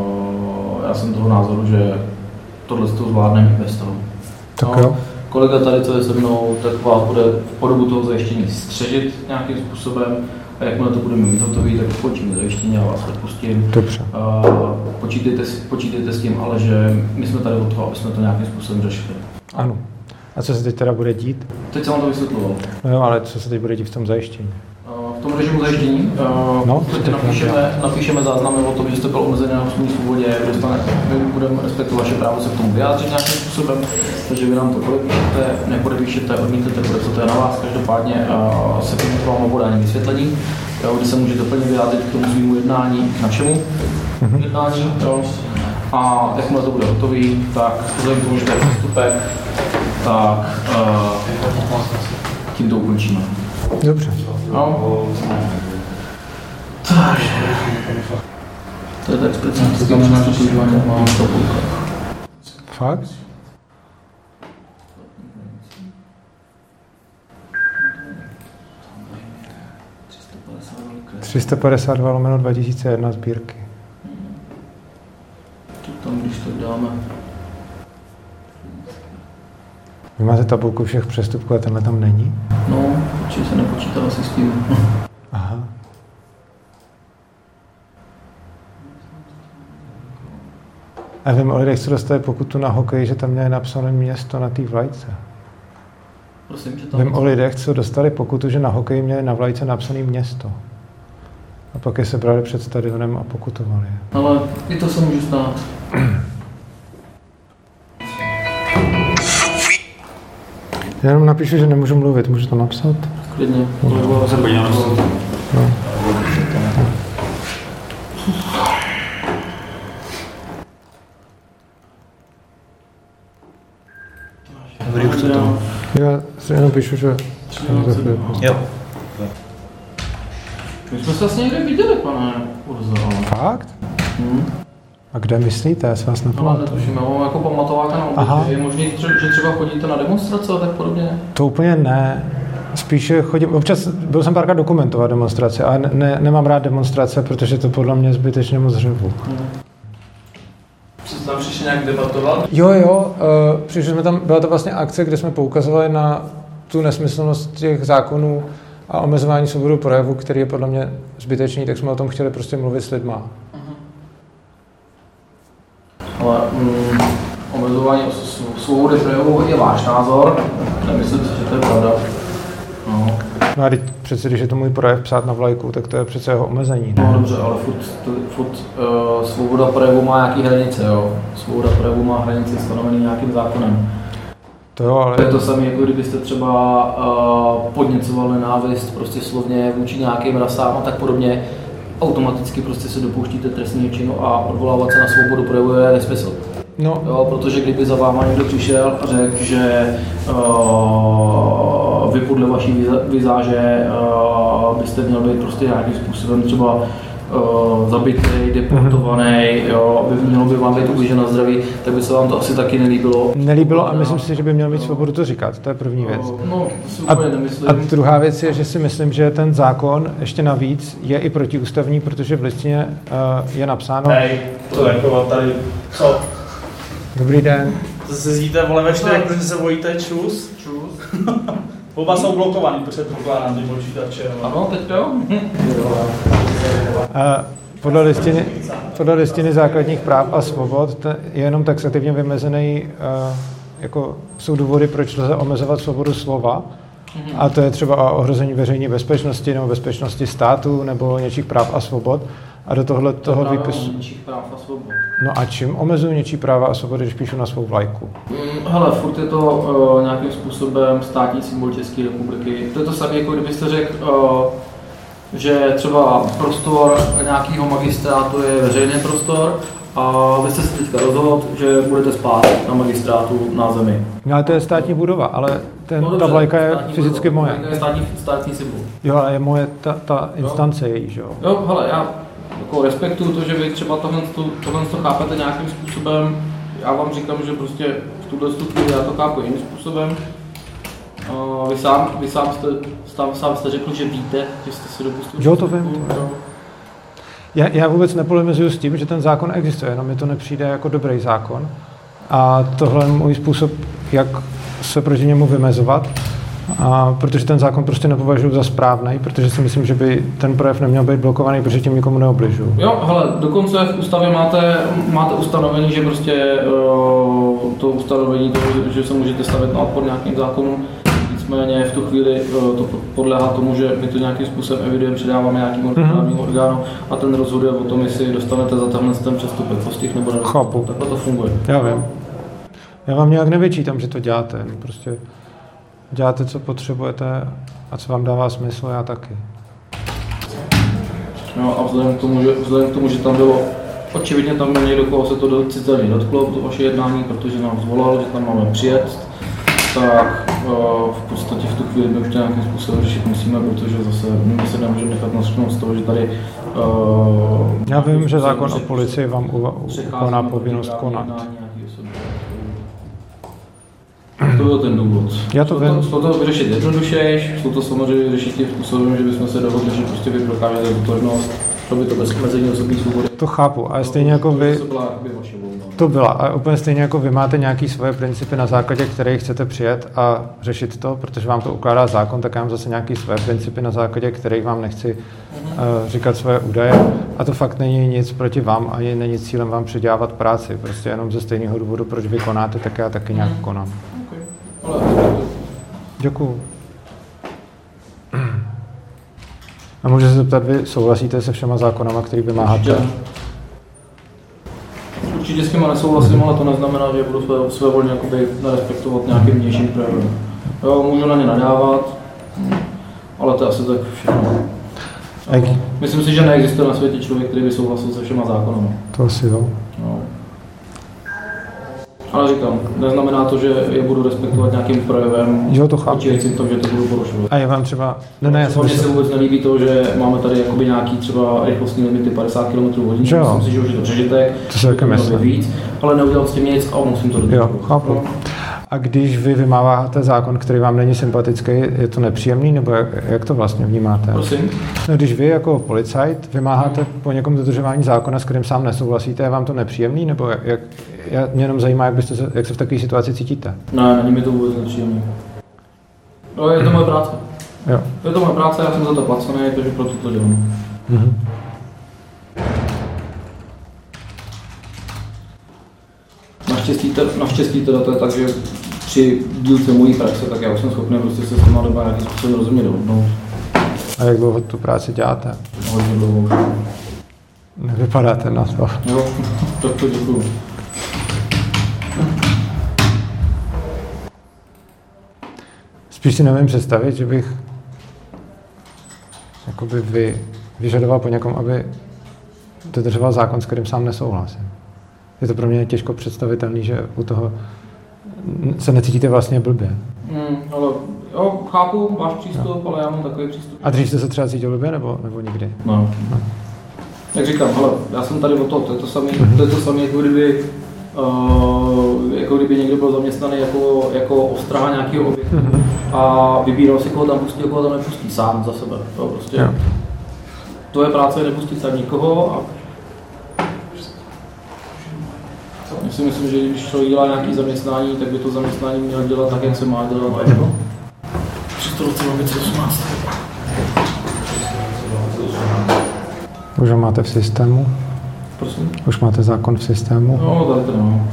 uh, já jsem toho názoru, že tohle to zvládneme i bez toho. Tak jo. Kolega tady, co je se mnou, tak vás bude po dobu toho zajištění střežit nějakým způsobem a jakmile to budeme mít hotový, tak skončíme zajištění a vás odpustím. Dobře. Uh, počítejte, počítejte s tím, ale že my jsme tady od toho, aby jsme to nějakým způsobem řešili. Ano. A co se teď teda bude dít? Teď jsem vám to vysvětloval. No jo, ale co se teď bude dít v tom zajištění? V tom režimu zajištění uh, no, napíšeme, napíšeme záznamy o tom, že jste byl omezený na osobní svobodě, my budeme respektovat vaše právo se k tomu vyjádřit nějakým způsobem, takže vy nám to podepíšete, nepodepíšete, odmítnete, bude to je na vás, každopádně uh, se k tomu vám podání vysvětlení, jo, kdy se můžete plně vyjádřit k tomu svýmu jednání, k našemu mm-hmm. jednání, jo, a jakmile to bude hotový, tak vzhledem k tomu, že to je postupek, tak uh, tím to ukončíme. Dobře. No. Takže. To je tak specifické, na to používání mám to půlka. Fakt? tři sta padesát dva lomeno dva tisíce jedna sbírky. To tam, když to dáme. Vy máte tabulku všech přestupků a tenhle tam není? No, určitě se nepočítal asi s tím. Aha. A vím o lidech, co dostali pokutu na hokej, že tam měli napsané město na té vlajce. Prosím, že tam... Vím o lidech, co dostali pokutu, že na hokeji měli na vlajce napsané město. A pak je sebrali před stadionem a pokutovali je. Ale i to se může stát. Já jenom napíšu, že nemůžu mluvit, můžu to napsat? Klidně, to se podívám. No. Dobrý, už to tam. Já si jenom píšu, že... Jo. My jsme se vlastně někde viděli, pane Urzo. Fakt? Hmm. A kde myslíte? Já se vás nepamatuju. No, netuším, já mám jako pamatováka na obličeji. Je možný, že třeba chodíte na demonstrace a tak podobně? To úplně ne. Spíše chodím, občas byl jsem párkrát dokumentovat demonstrace, ale ne, ne, nemám rád demonstrace, protože to podle mě zbytečně moc řevu. Hmm. Jste tam přišli nějak debatovat? Jo, jo, uh, přišli jsme tam, byla to vlastně akce, kde jsme poukazovali na tu nesmyslnost těch zákonů a omezování svobody projevu, který je podle mě zbytečný, tak jsme o tom chtěli prostě mluvit s lidma. Ale mm, omezování svobody projevu je váš názor, nemyslím si, že to je pravda. No. No a teď přece, když je to můj projev psát na vlajku, tak to je přece jeho omezení, ne? No dobře, ale furt, furt uh, svoboda projevu má nějaký hranice, jo. Svoboda projevu má hranice stanovený nějakým zákonem. To jo, ale... To je to samé, jako kdybyste třeba uh, podněcoval nenávist prostě slovně vůči nějakým rasám a tak podobně, automaticky prostě se dopouštíte trestného činu a odvolávat se na svobodu projevu je nesmysl. No. Jo, protože kdyby za váma někdo přišel a řekl, že uh, vy podle vaší vizáže uh, byste měl být prostě nějakým způsobem třeba uh, zabitý, deportovaný, jo, by mělo by vám být ublíženo zdraví, tak by se vám to asi taky nelíbilo. Nelíbilo a myslím si, že by měl mít svobodu to říkat, to je první věc. No, to si a, úplně nemyslím. a druhá věc je, že si myslím, že ten zákon ještě navíc je i protiústavní, protože v listině uh, je napsáno... Hej, to jako tady, co? Dobrý den. To se zdíte vole ve čtyřech, protože se bojíte čus? Čus. Oba jsou blokovaný, předpokládám, ty počítače. Ano, teď jo? Podle listiny, podle listiny základních práv a svobod je jenom taxativně vymezený, jako jsou důvody, proč lze omezovat svobodu slova. A to je třeba ohrožení veřejné bezpečnosti nebo bezpečnosti státu nebo něčích práv a svobod. A do tohle toho výpisu... No a čím omezují něčí práva a svobody, když píšu na svou vlajku? Mm, hele, furt je to uh, nějakým způsobem státní symbol České republiky. To je to samé, jako kdybyste řekl, uh, že třeba prostor nějakého magistrátu je veřejný prostor a vy jste se teďka rozhodl, že budete spát na magistrátu na zemi. No ale to je státní budova, ale ten, no, ta vlajka je fyzicky budova. moje. To je státní, státní symbol. Jo, ale je moje ta, ta instance její, že jo? Jo, hele, já jako respektuju to, že vy třeba tohle, tohle to chápete nějakým způsobem. Já vám říkám, že prostě v tuhle chvíli já to chápu jiným způsobem. Uh, vy, sám, vy sám, jste, sám, sám jste řekl, že víte, že jste si dopustil. Jo, to vím. To já, já vůbec nepolemizuju s tím, že ten zákon existuje, jenom mi to nepřijde jako dobrý zákon. A tohle je můj způsob, jak se proti němu vymezovat. A protože ten zákon prostě nepovažuji za správný, protože si myslím, že by ten projev neměl být blokovaný, protože tím nikomu neobližuju. Jo, hele, dokonce v ústavě máte, máte ustanovení, že prostě uh, to ustanovení, to, že se můžete stavit na odpor nějakým zákonům, nicméně v tu chvíli uh, to podléhá tomu, že my to nějakým způsobem evidujeme, předáváme nějakým orgánu mm-hmm. orgánu a ten rozhoduje o tom, jestli dostanete za tenhle ten přestupek postih nebo ne. Chápu. Takhle to funguje. Já vím. Já vám nějak nevyčítám, že to děláte, prostě děláte, co potřebujete a co vám dává smysl, já taky. No a vzhledem k tomu, že, vzhledem k tomu, že tam bylo, očividně tam byl někdo, koho se to citelně dotklo, to vaše jednání, protože nám zvolal, že tam máme přijet, tak uh, v podstatě v tu chvíli my už to nějakým způsobem řešit musíme, protože zase my se nemůžeme nechat nasknout z toho, že tady... Uh, já vím, že zákon o policii vám ukoná povinnost konat. To byl ten důvod. Já to vím. Šlo to vyřešit jednodušejš, šlo to samozřejmě řešit tím způsobem, že bychom se dohodli, že prostě vy prokážete totožnost, šlo by to bez omezení osobní svobody. To chápu, ale stejně jako vy... To byla, a úplně stejně jako vy máte nějaké svoje principy, na základě kterých chcete přijet a řešit to, protože vám to ukládá zákon, tak já mám zase nějaké svoje principy, na základě kterých vám nechci uh, říkat svoje údaje. A to fakt není nic proti vám, ani není cílem vám předělávat práci. Prostě jenom ze stejného důvodu, proč vy konáte, tak já taky nějak konám. Děkuju. A můžu se zeptat, vy souhlasíte se všema zákonama, který vymáháte? Určitě. Určitě s těma nesouhlasím, ale to neznamená, že budu své, své volně nerespektovat nějakým vnějším projevem. Jo, můžu na ně nadávat, ale to je asi tak všechno. Myslím si, že neexistuje na světě člověk, který by souhlasil se všema zákonama. To asi jo. No. Ale říkám, neznamená to, že je budu respektovat nějakým projevem. Jo, to chápu. Očekávám to, že to budu porušovat. A je vám třeba... Ne, ne, já Mně se vůbec nelíbí to, že máme tady jakoby nějaký třeba rychlostní limity padesát kilometrů hodině. Myslím si, že už je to přežitek. To se také myslím. Víc, ale neudělal s tím nic a musím to dodržet. Jo, chápu. A když vy vymáváte zákon, který vám není sympatický, je to nepříjemný, nebo jak, jak to vlastně vnímáte? Prosím? No, když vy jako policajt vymáháte po někom dodržování zákona, s kterým sám nesouhlasíte, je vám to nepříjemný, nebo jak, jak já, mě jenom zajímá, jak, byste se, jak se v takové situaci cítíte? Ne, není mi to vůbec nepříjemný. No, je to moje práce. Jo. Je to moje práce, já jsem za to placený, takže proto to dělám. Mhm. Naštěstí, naštěstí teda to je tak, že při dílce mojí praxe, tak já už jsem schopný prostě se s těma doba nějakým způsobem rozumět dohodnout. A jak dlouho tu práci děláte? Hodně dlouho. Nevypadáte na to. Jo, tak to děkuju. Spíš si nevím představit, že bych jakoby vy, vyžadoval po někom, aby dodržoval zákon, s kterým sám nesouhlasím. Je to pro mě těžko představitelný, že u toho se necítíte vlastně blbě. Hmm, ale jo, chápu, máš přístup, no. Ale já mám takový přístup. A dřív jste se třeba cítil blbě, nebo, nebo nikdy? No. no. Jak říkám, hele, já jsem tady o to, to je to samé, mm-hmm. to je to samé, jako kdyby, uh, jako kdyby někdo byl zaměstnaný jako, jako ostraha nějakého objektu mm-hmm. a vybíral si, koho tam pustí a koho tam nepustí, sám za sebe. To, prostě, jo. To je práce, nepustit tam nikoho a já si myslím, že když člověk dělá nějaké zaměstnání, tak by to zaměstnání měl dělat tak, jak se má dělat. tři roce osmnáct. Už ho máte v systému? Prosím? Už máte zákon v systému? No, tak to no.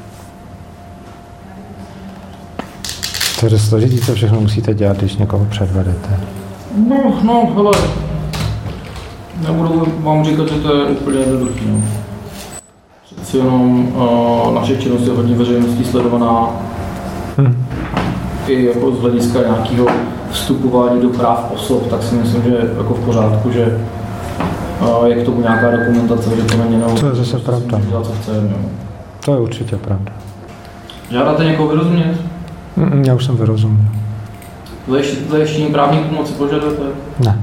To je složitý, co všechno musíte dělat, když někoho předvedete. No, no, hele. Nebudu vám říkat, že to je úplně jednoduchý, no. Přeci jenom uh, naše činnost je hodně veřejností sledovaná. Hmm. I jako z hlediska nějakého vstupování do práv osob, tak si myslím, že je jako v pořádku, že uh, je k tomu nějaká dokumentace, že to není jenom... To je zase pravda. Dělat, co chceme, jo. To je určitě pravda. Žádáte někoho vyrozumět? Mm, já už jsem vyrozuměl. Zajištění právní pomoci požadujete? Ne.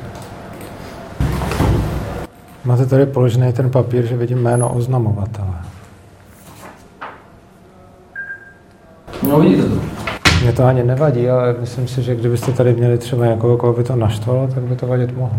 Máte tady položený ten papír, že vidím jméno oznamovatele. No vidíte to. Mně to ani nevadí, ale myslím si, že kdybyste tady měli třeba někoho, koho by to naštvalo, tak by to vadit mohlo.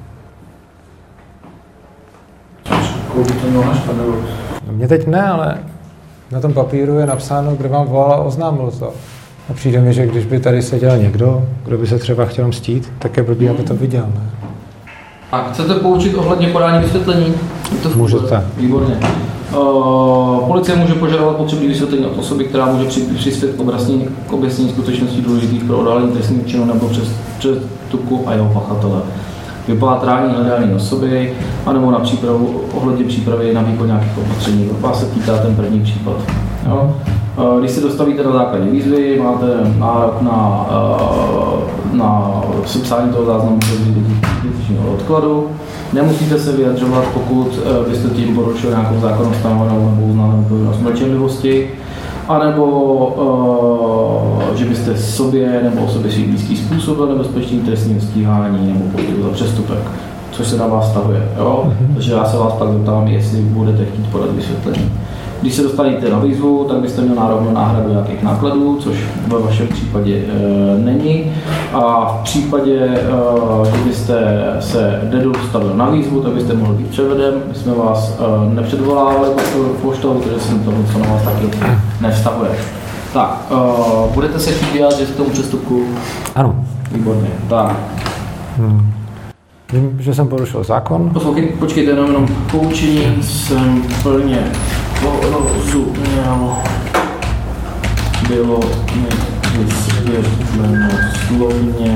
Koho by to mělo naštvat, nebo? Mně teď ne, ale na tom papíru je napsáno, kdo vám volal a oznámil to. A přijde mi, že když by tady seděl někdo, kdo by se třeba chtěl mstít, tak je blbý, aby to viděl, ne? A chcete poučit ohledně podání vysvětlení? To můžete. Výborně. Uh, policie může požadovat potřebné vysvětlení od osoby, která může přispět k objasnění, k objasnění skutečností důležitých pro odhalení trestného činu nebo přes přestupku a jeho pachatele. Vypátrání hledání osoby, anebo na přípravu, ohledně přípravy na výkon nějakých opatření. Vás se týká ten první případ. Jo? Když se dostavíte na základě výzvy, máte nárok na, na sepsání toho záznamu zbytečného odkladu. Nemusíte se vyjadřovat, pokud byste tím porušil nějakou zákonnou stanovenou nebo uznanou povinnost mlčenlivosti, anebo uh, že byste sobě nebo osobě svých blízkých způsobil nebezpečný trestní stíhání nebo postup za přestupek, což se na vás vztahuje. Mm-hmm. Takže já se vás pak zeptám, jestli budete chtít podat vysvětlení. Když se dostanete na výzvu, tak byste měl nárok na náhradu nějakých nákladů, což ve vašem případě e, není. A v případě, e, že byste se nedostavil na výzvu, tak byste mohl být převeden. My jsme vás e, nepředvolávali poštou, protože jsem to co na vás taky nevztahuje. Tak, e, budete se chtít vyjádřit k tomu přestupku? Ano. Výborně, tak. Hmm. Vím, že jsem porušil zákon. Poslouchej, počkejte, jenom, jenom poučení jsem plně porozuměl. Bylo mi vysvětleno slovně.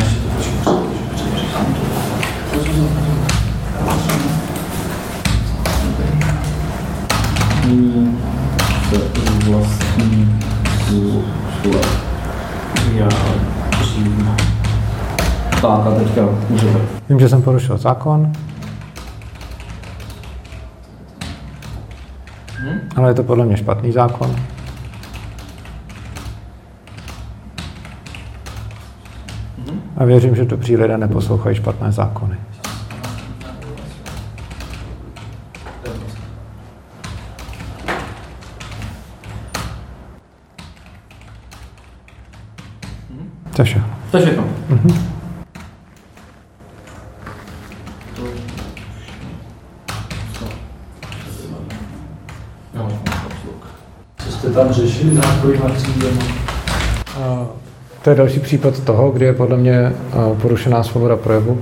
Nyní se vlastní zůstat vyjádřím. Tak a teďka můžete. Vím, že jsem porušil zákon. Hmm? Ale je to podle mě špatný zákon. Hmm? A věřím, že dobří lidé neposlouchají špatné zákony. To je všechno. To je všechno. Mhm. Co jste tam řešili za kolika třídama? To je další případ toho, kdy je podle mě porušená svoboda projevu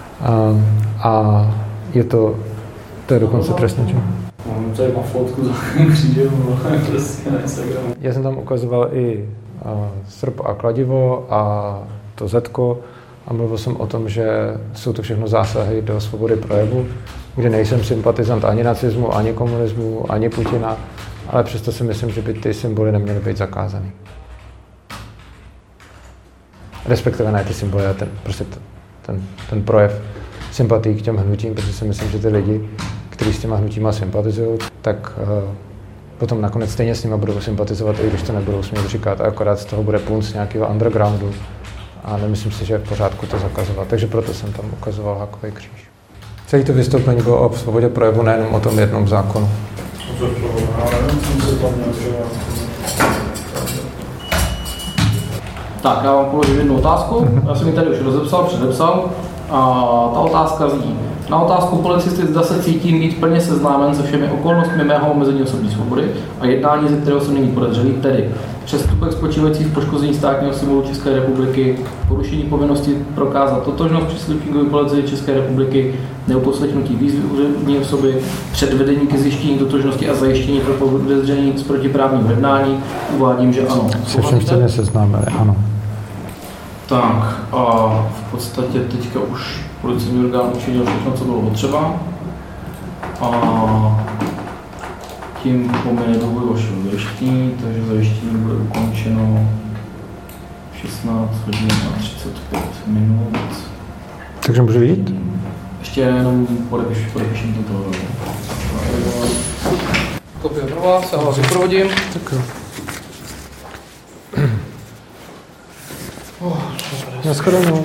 a je to, to je dokonce trestný čin. Mám tady má fotku za křížem, prostě na Instagramu. Já jsem tam ukazoval i srp a kladivo a to zetko a mluvil jsem o tom, že jsou to všechno zásahy do svobody projevu, kde nejsem sympatizant ani nacismu, ani komunismu, ani Putina, ale přesto si myslím, že by ty symboly neměly být zakázaný. respektive ne ty symboly, ale ten, prostě ten, ten, ten projev sympatii k těm hnutím, protože si myslím, že ty lidi, kteří s těma hnutíma sympatizují, tak uh, potom nakonec stejně s nimi budou sympatizovat, i když to nebudou smět říkat, a akorát z toho bude punc nějakého undergroundu a nemyslím si, že je v pořádku to zakazovat, takže proto jsem tam ukazoval hákový kříž. Celé to vystoupení bylo o svobodě projevu, nejenom o tom jednom zákonu. Tak, já vám položím jednu otázku, já jsem ji tady už rozepsal, předepsal. A ta otázka zní, na otázku policisty, zda se cítím být plně seznámen se všemi okolnostmi mého omezení osobní svobody a jednání, ze kterého jsem není podezřelý, tedy přestupek spočívající v poškození státního symbolu České republiky, porušení povinnosti prokázat totožnost příslušníkovi policie České republiky, neuposlechnutí výzvy úřední osoby, předvedení ke zjištění totožnosti a zajištění pro podezření z protiprávního jednání, uvádím, že ano. Se všem jste neseznámili, ano. Tak a v podstatě teďka už policejní orgán učinil všechno, co bylo potřeba. A tím pomine dobu vašeho zajištění, takže zajištění bude ukončeno v šestnáct hodin a třicet pět minut. Takže můžu jít? Ještě jenom podepiš, podepiším to toho. Kopie pro vás, já vás vyprovodím. Tak jo. Oh, Naschledanou.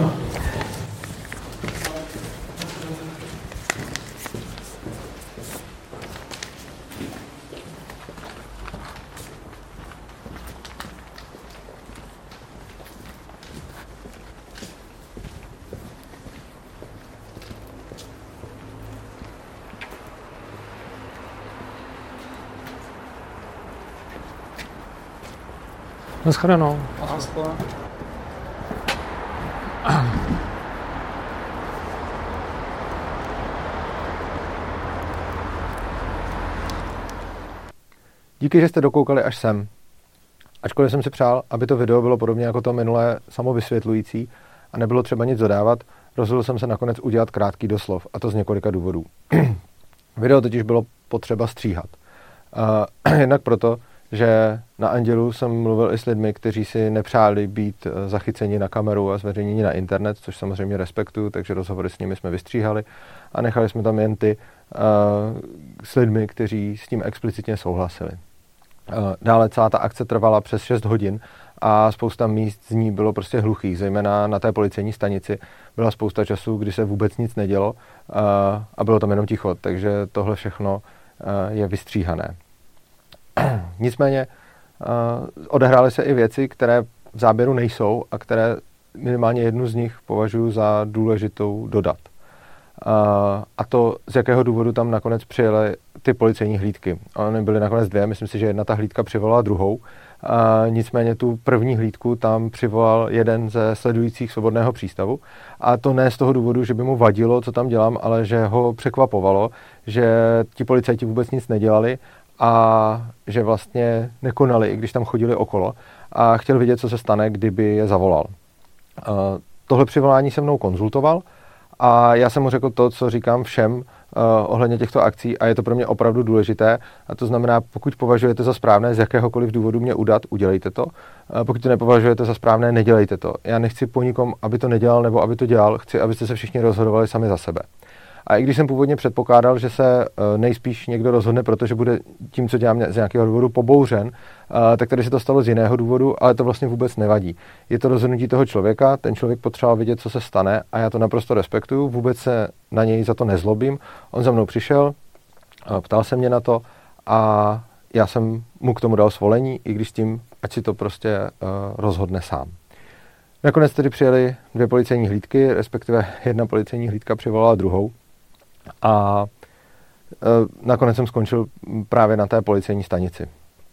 Naschledanou. Naschledanou. Díky, že jste dokoukali až sem. Ačkoliv jsem si přál, aby to video bylo podobně jako to minulé samovysvětlující a nebylo třeba nic dodávat, rozhodl jsem se nakonec udělat krátký doslov, a to z několika důvodů. Video totiž bylo potřeba stříhat. Uh, jednak proto, že na Andělu jsem mluvil i s lidmi, kteří si nepřáli být zachyceni na kameru a zveřejněni na internet, což samozřejmě respektuju, takže rozhovory s nimi jsme vystříhali a nechali jsme tam jen ty uh, s lidmi, kteří s tím explicitně souhlasili. Uh, dále celá ta akce trvala přes šest hodin a spousta míst z ní bylo prostě hluchých, zejména na té policejní stanici byla spousta času, kdy se vůbec nic nedělo uh, a bylo tam jenom ticho, takže tohle všechno uh, je vystříhané. Nicméně uh, odehrály se i věci, které v záběru nejsou a které minimálně jednu z nich považuji za důležitou dodat. Uh, a to, z jakého důvodu tam nakonec přijeli ty policejní hlídky. Ony byly nakonec dvě, myslím si, že jedna ta hlídka přivolala druhou. Uh, nicméně tu první hlídku tam přivolal jeden ze sledujících Svobodného přístavu. A to ne z toho důvodu, že by mu vadilo, co tam dělám, ale že ho překvapovalo, že ti policajti vůbec nic nedělali a že vlastně nekonali, i když tam chodili okolo, a chtěl vidět, co se stane, kdyby je zavolal. Uh, tohle přivolání se mnou konzultoval a já jsem mu řekl to, co říkám všem uh, ohledně těchto akcí, a je to pro mě opravdu důležité, a to znamená, pokud považujete za správné z jakéhokoliv důvodu mě udat, udělejte to. Uh, pokud to nepovažujete za správné, nedělejte to. Já nechci po nikom, aby to nedělal nebo aby to dělal, chci, abyste se všichni rozhodovali sami za sebe. A i když jsem původně předpokládal, že se nejspíš někdo rozhodne, protože bude tím, co dělám, z nějakého důvodu pobouřen, tak tady se to stalo z jiného důvodu, ale to vlastně vůbec nevadí. Je to rozhodnutí toho člověka, ten člověk potřeboval vidět, co se stane, a já to naprosto respektuju, vůbec se na něj za to nezlobím. On za mnou přišel, ptal se mě na to a já jsem mu k tomu dal svolení, i když s tím, ať si to prostě rozhodne sám. Nakonec tedy přijeli dvě policejní hlídky, respektive jedna policejní hlídka přivolala druhou. A e, nakonec jsem skončil právě na té policejní stanici. E,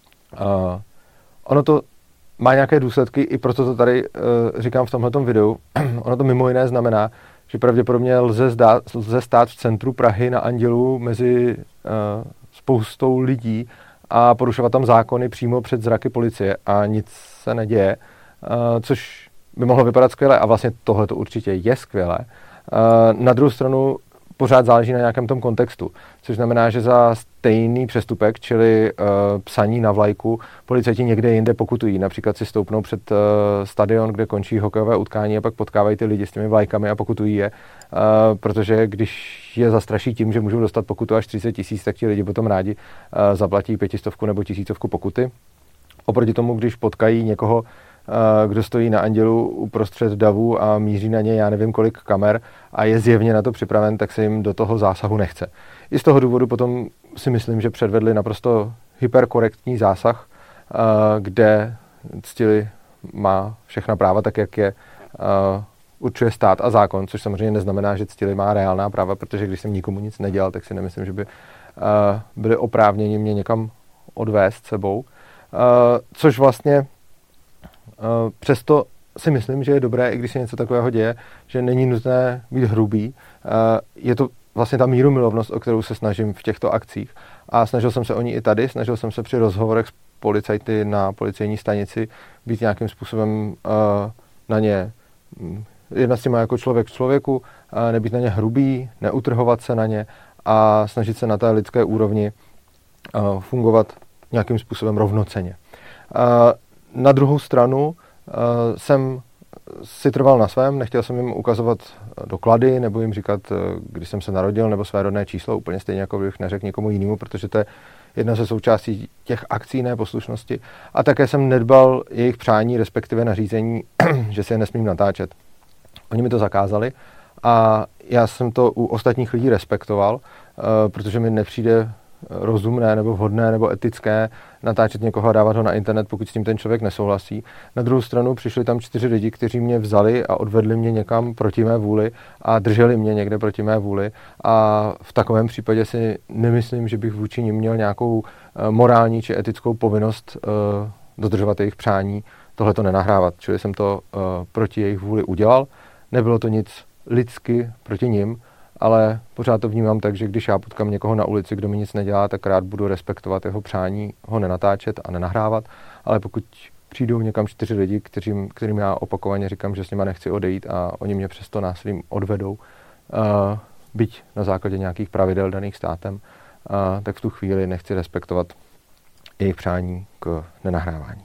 ono to má nějaké důsledky, i proto to tady e, říkám v tomhletom videu. Ono to mimo jiné znamená, že pravděpodobně lze, zdát, lze stát v centru Prahy na Andělu mezi e, spoustou lidí a porušovat tam zákony přímo před zraky policie a nic se neděje, e, což by mohlo vypadat skvěle, a vlastně tohle to určitě je skvělé. E, na druhou stranu pořád záleží na nějakém tom kontextu, což znamená, že za stejný přestupek, čili uh, psaní na vlajku, policajti někde jinde pokutují. Například si stoupnou před uh, stadion, kde končí hokejové utkání a pak potkávají ty lidi s těmi vlajkami a pokutují je, uh, protože když je zastraší tím, že můžou dostat pokutu až třicet tisíc, tak ti lidi potom rádi uh, zaplatí pětistovku nebo tisícovku pokuty. Oproti tomu, když potkají někoho, kdo stojí na andělu uprostřed davu a míří na něj já nevím kolik kamer a je zjevně na to připraven, tak se jim do toho zásahu nechce. I z toho důvodu potom si myslím, že předvedli naprosto hyperkorektní zásah, kde ctili má všechna práva tak, jak je určuje stát a zákon, což samozřejmě neznamená, že ctili má reálná práva, protože když jsem nikomu nic nedělal, tak si nemyslím, že by byli oprávněni mě někam odvést sebou. Což vlastně Uh, přesto si myslím, že je dobré, i když se něco takového děje, že není nutné být hrubý. Uh, je to vlastně ta mírumilovnost, o kterou se snažím v těchto akcích. A snažil jsem se o ní i tady, snažil jsem se při rozhovorech s policajty na policejní stanici být nějakým způsobem uh, na ně, jednat s těma jako člověk k člověku, uh, nebýt na ně hrubý, neutrhovat se na ně a snažit se na té lidské úrovni uh, fungovat nějakým způsobem rovnocenně. Uh, Na druhou stranu uh, jsem si trval na svém, nechtěl jsem jim ukazovat doklady nebo jim říkat, kdy jsem se narodil nebo své rodné číslo, úplně stejně jako bych neřekl někomu jinému, protože to je jedna ze součástí těch akcí neposlušnosti. A také jsem nedbal jejich přání, respektive nařízení, že si je nesmím natáčet. Oni mi to zakázali a já jsem to u ostatních lidí respektoval, uh, protože mi nepřijde rozumné nebo vhodné nebo etické natáčet někoho a dávat ho na internet, pokud s tím ten člověk nesouhlasí. Na druhou stranu přišli tam čtyři lidi, kteří mě vzali a odvedli mě někam proti mé vůli a drželi mě někde proti mé vůli a v takovém případě si nemyslím, že bych vůči nim měl nějakou morální či etickou povinnost uh, dodržovat jejich přání, tohle to nenahrávat. Čili jsem to uh, proti jejich vůli udělal. Nebylo to nic lidsky proti nim, ale pořád to vnímám tak, že když já potkám někoho na ulici, kdo mi nic nedělá, tak rád budu respektovat jeho přání, ho nenatáčet a nenahrávat, ale pokud přijdou někam čtyři lidi, kterým, kterým já opakovaně říkám, že s nima nechci odejít a oni mě přesto násilím odvedou, uh, byť na základě nějakých pravidel daných státem, uh, tak v tu chvíli nechci respektovat jejich přání k nenahrávání.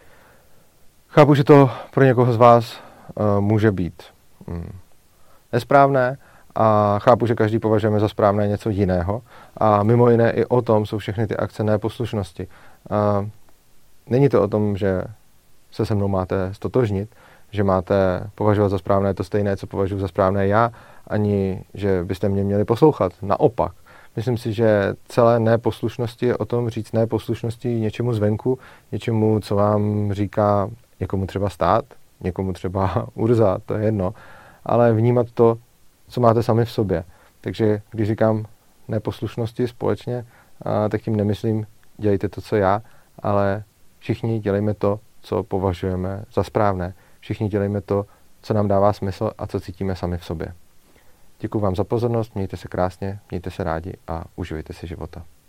Chápu, že to pro někoho z vás uh, může být um, nesprávné, a chápu, že každý považujeme za správné něco jiného. A mimo jiné i o tom jsou všechny ty akce neposlušnosti. A není to o tom, že se se mnou máte stotožnit, že máte považovat za správné to stejné, co považuji za správné já, ani že byste mě měli poslouchat. Naopak. Myslím si, že celé neposlušnosti je o tom říct neposlušnosti něčemu zvenku, něčemu, co vám říká někomu třeba stát, někomu třeba Urza, to je jedno, ale vnímat to, co máte sami v sobě. Takže když říkám neposlušnosti společně, tak tím nemyslím dělejte to, co já, ale všichni dělejme to, co považujeme za správné. Všichni dělejme to, co nám dává smysl a co cítíme sami v sobě. Děkuji vám za pozornost, mějte se krásně, mějte se rádi a uživejte si života.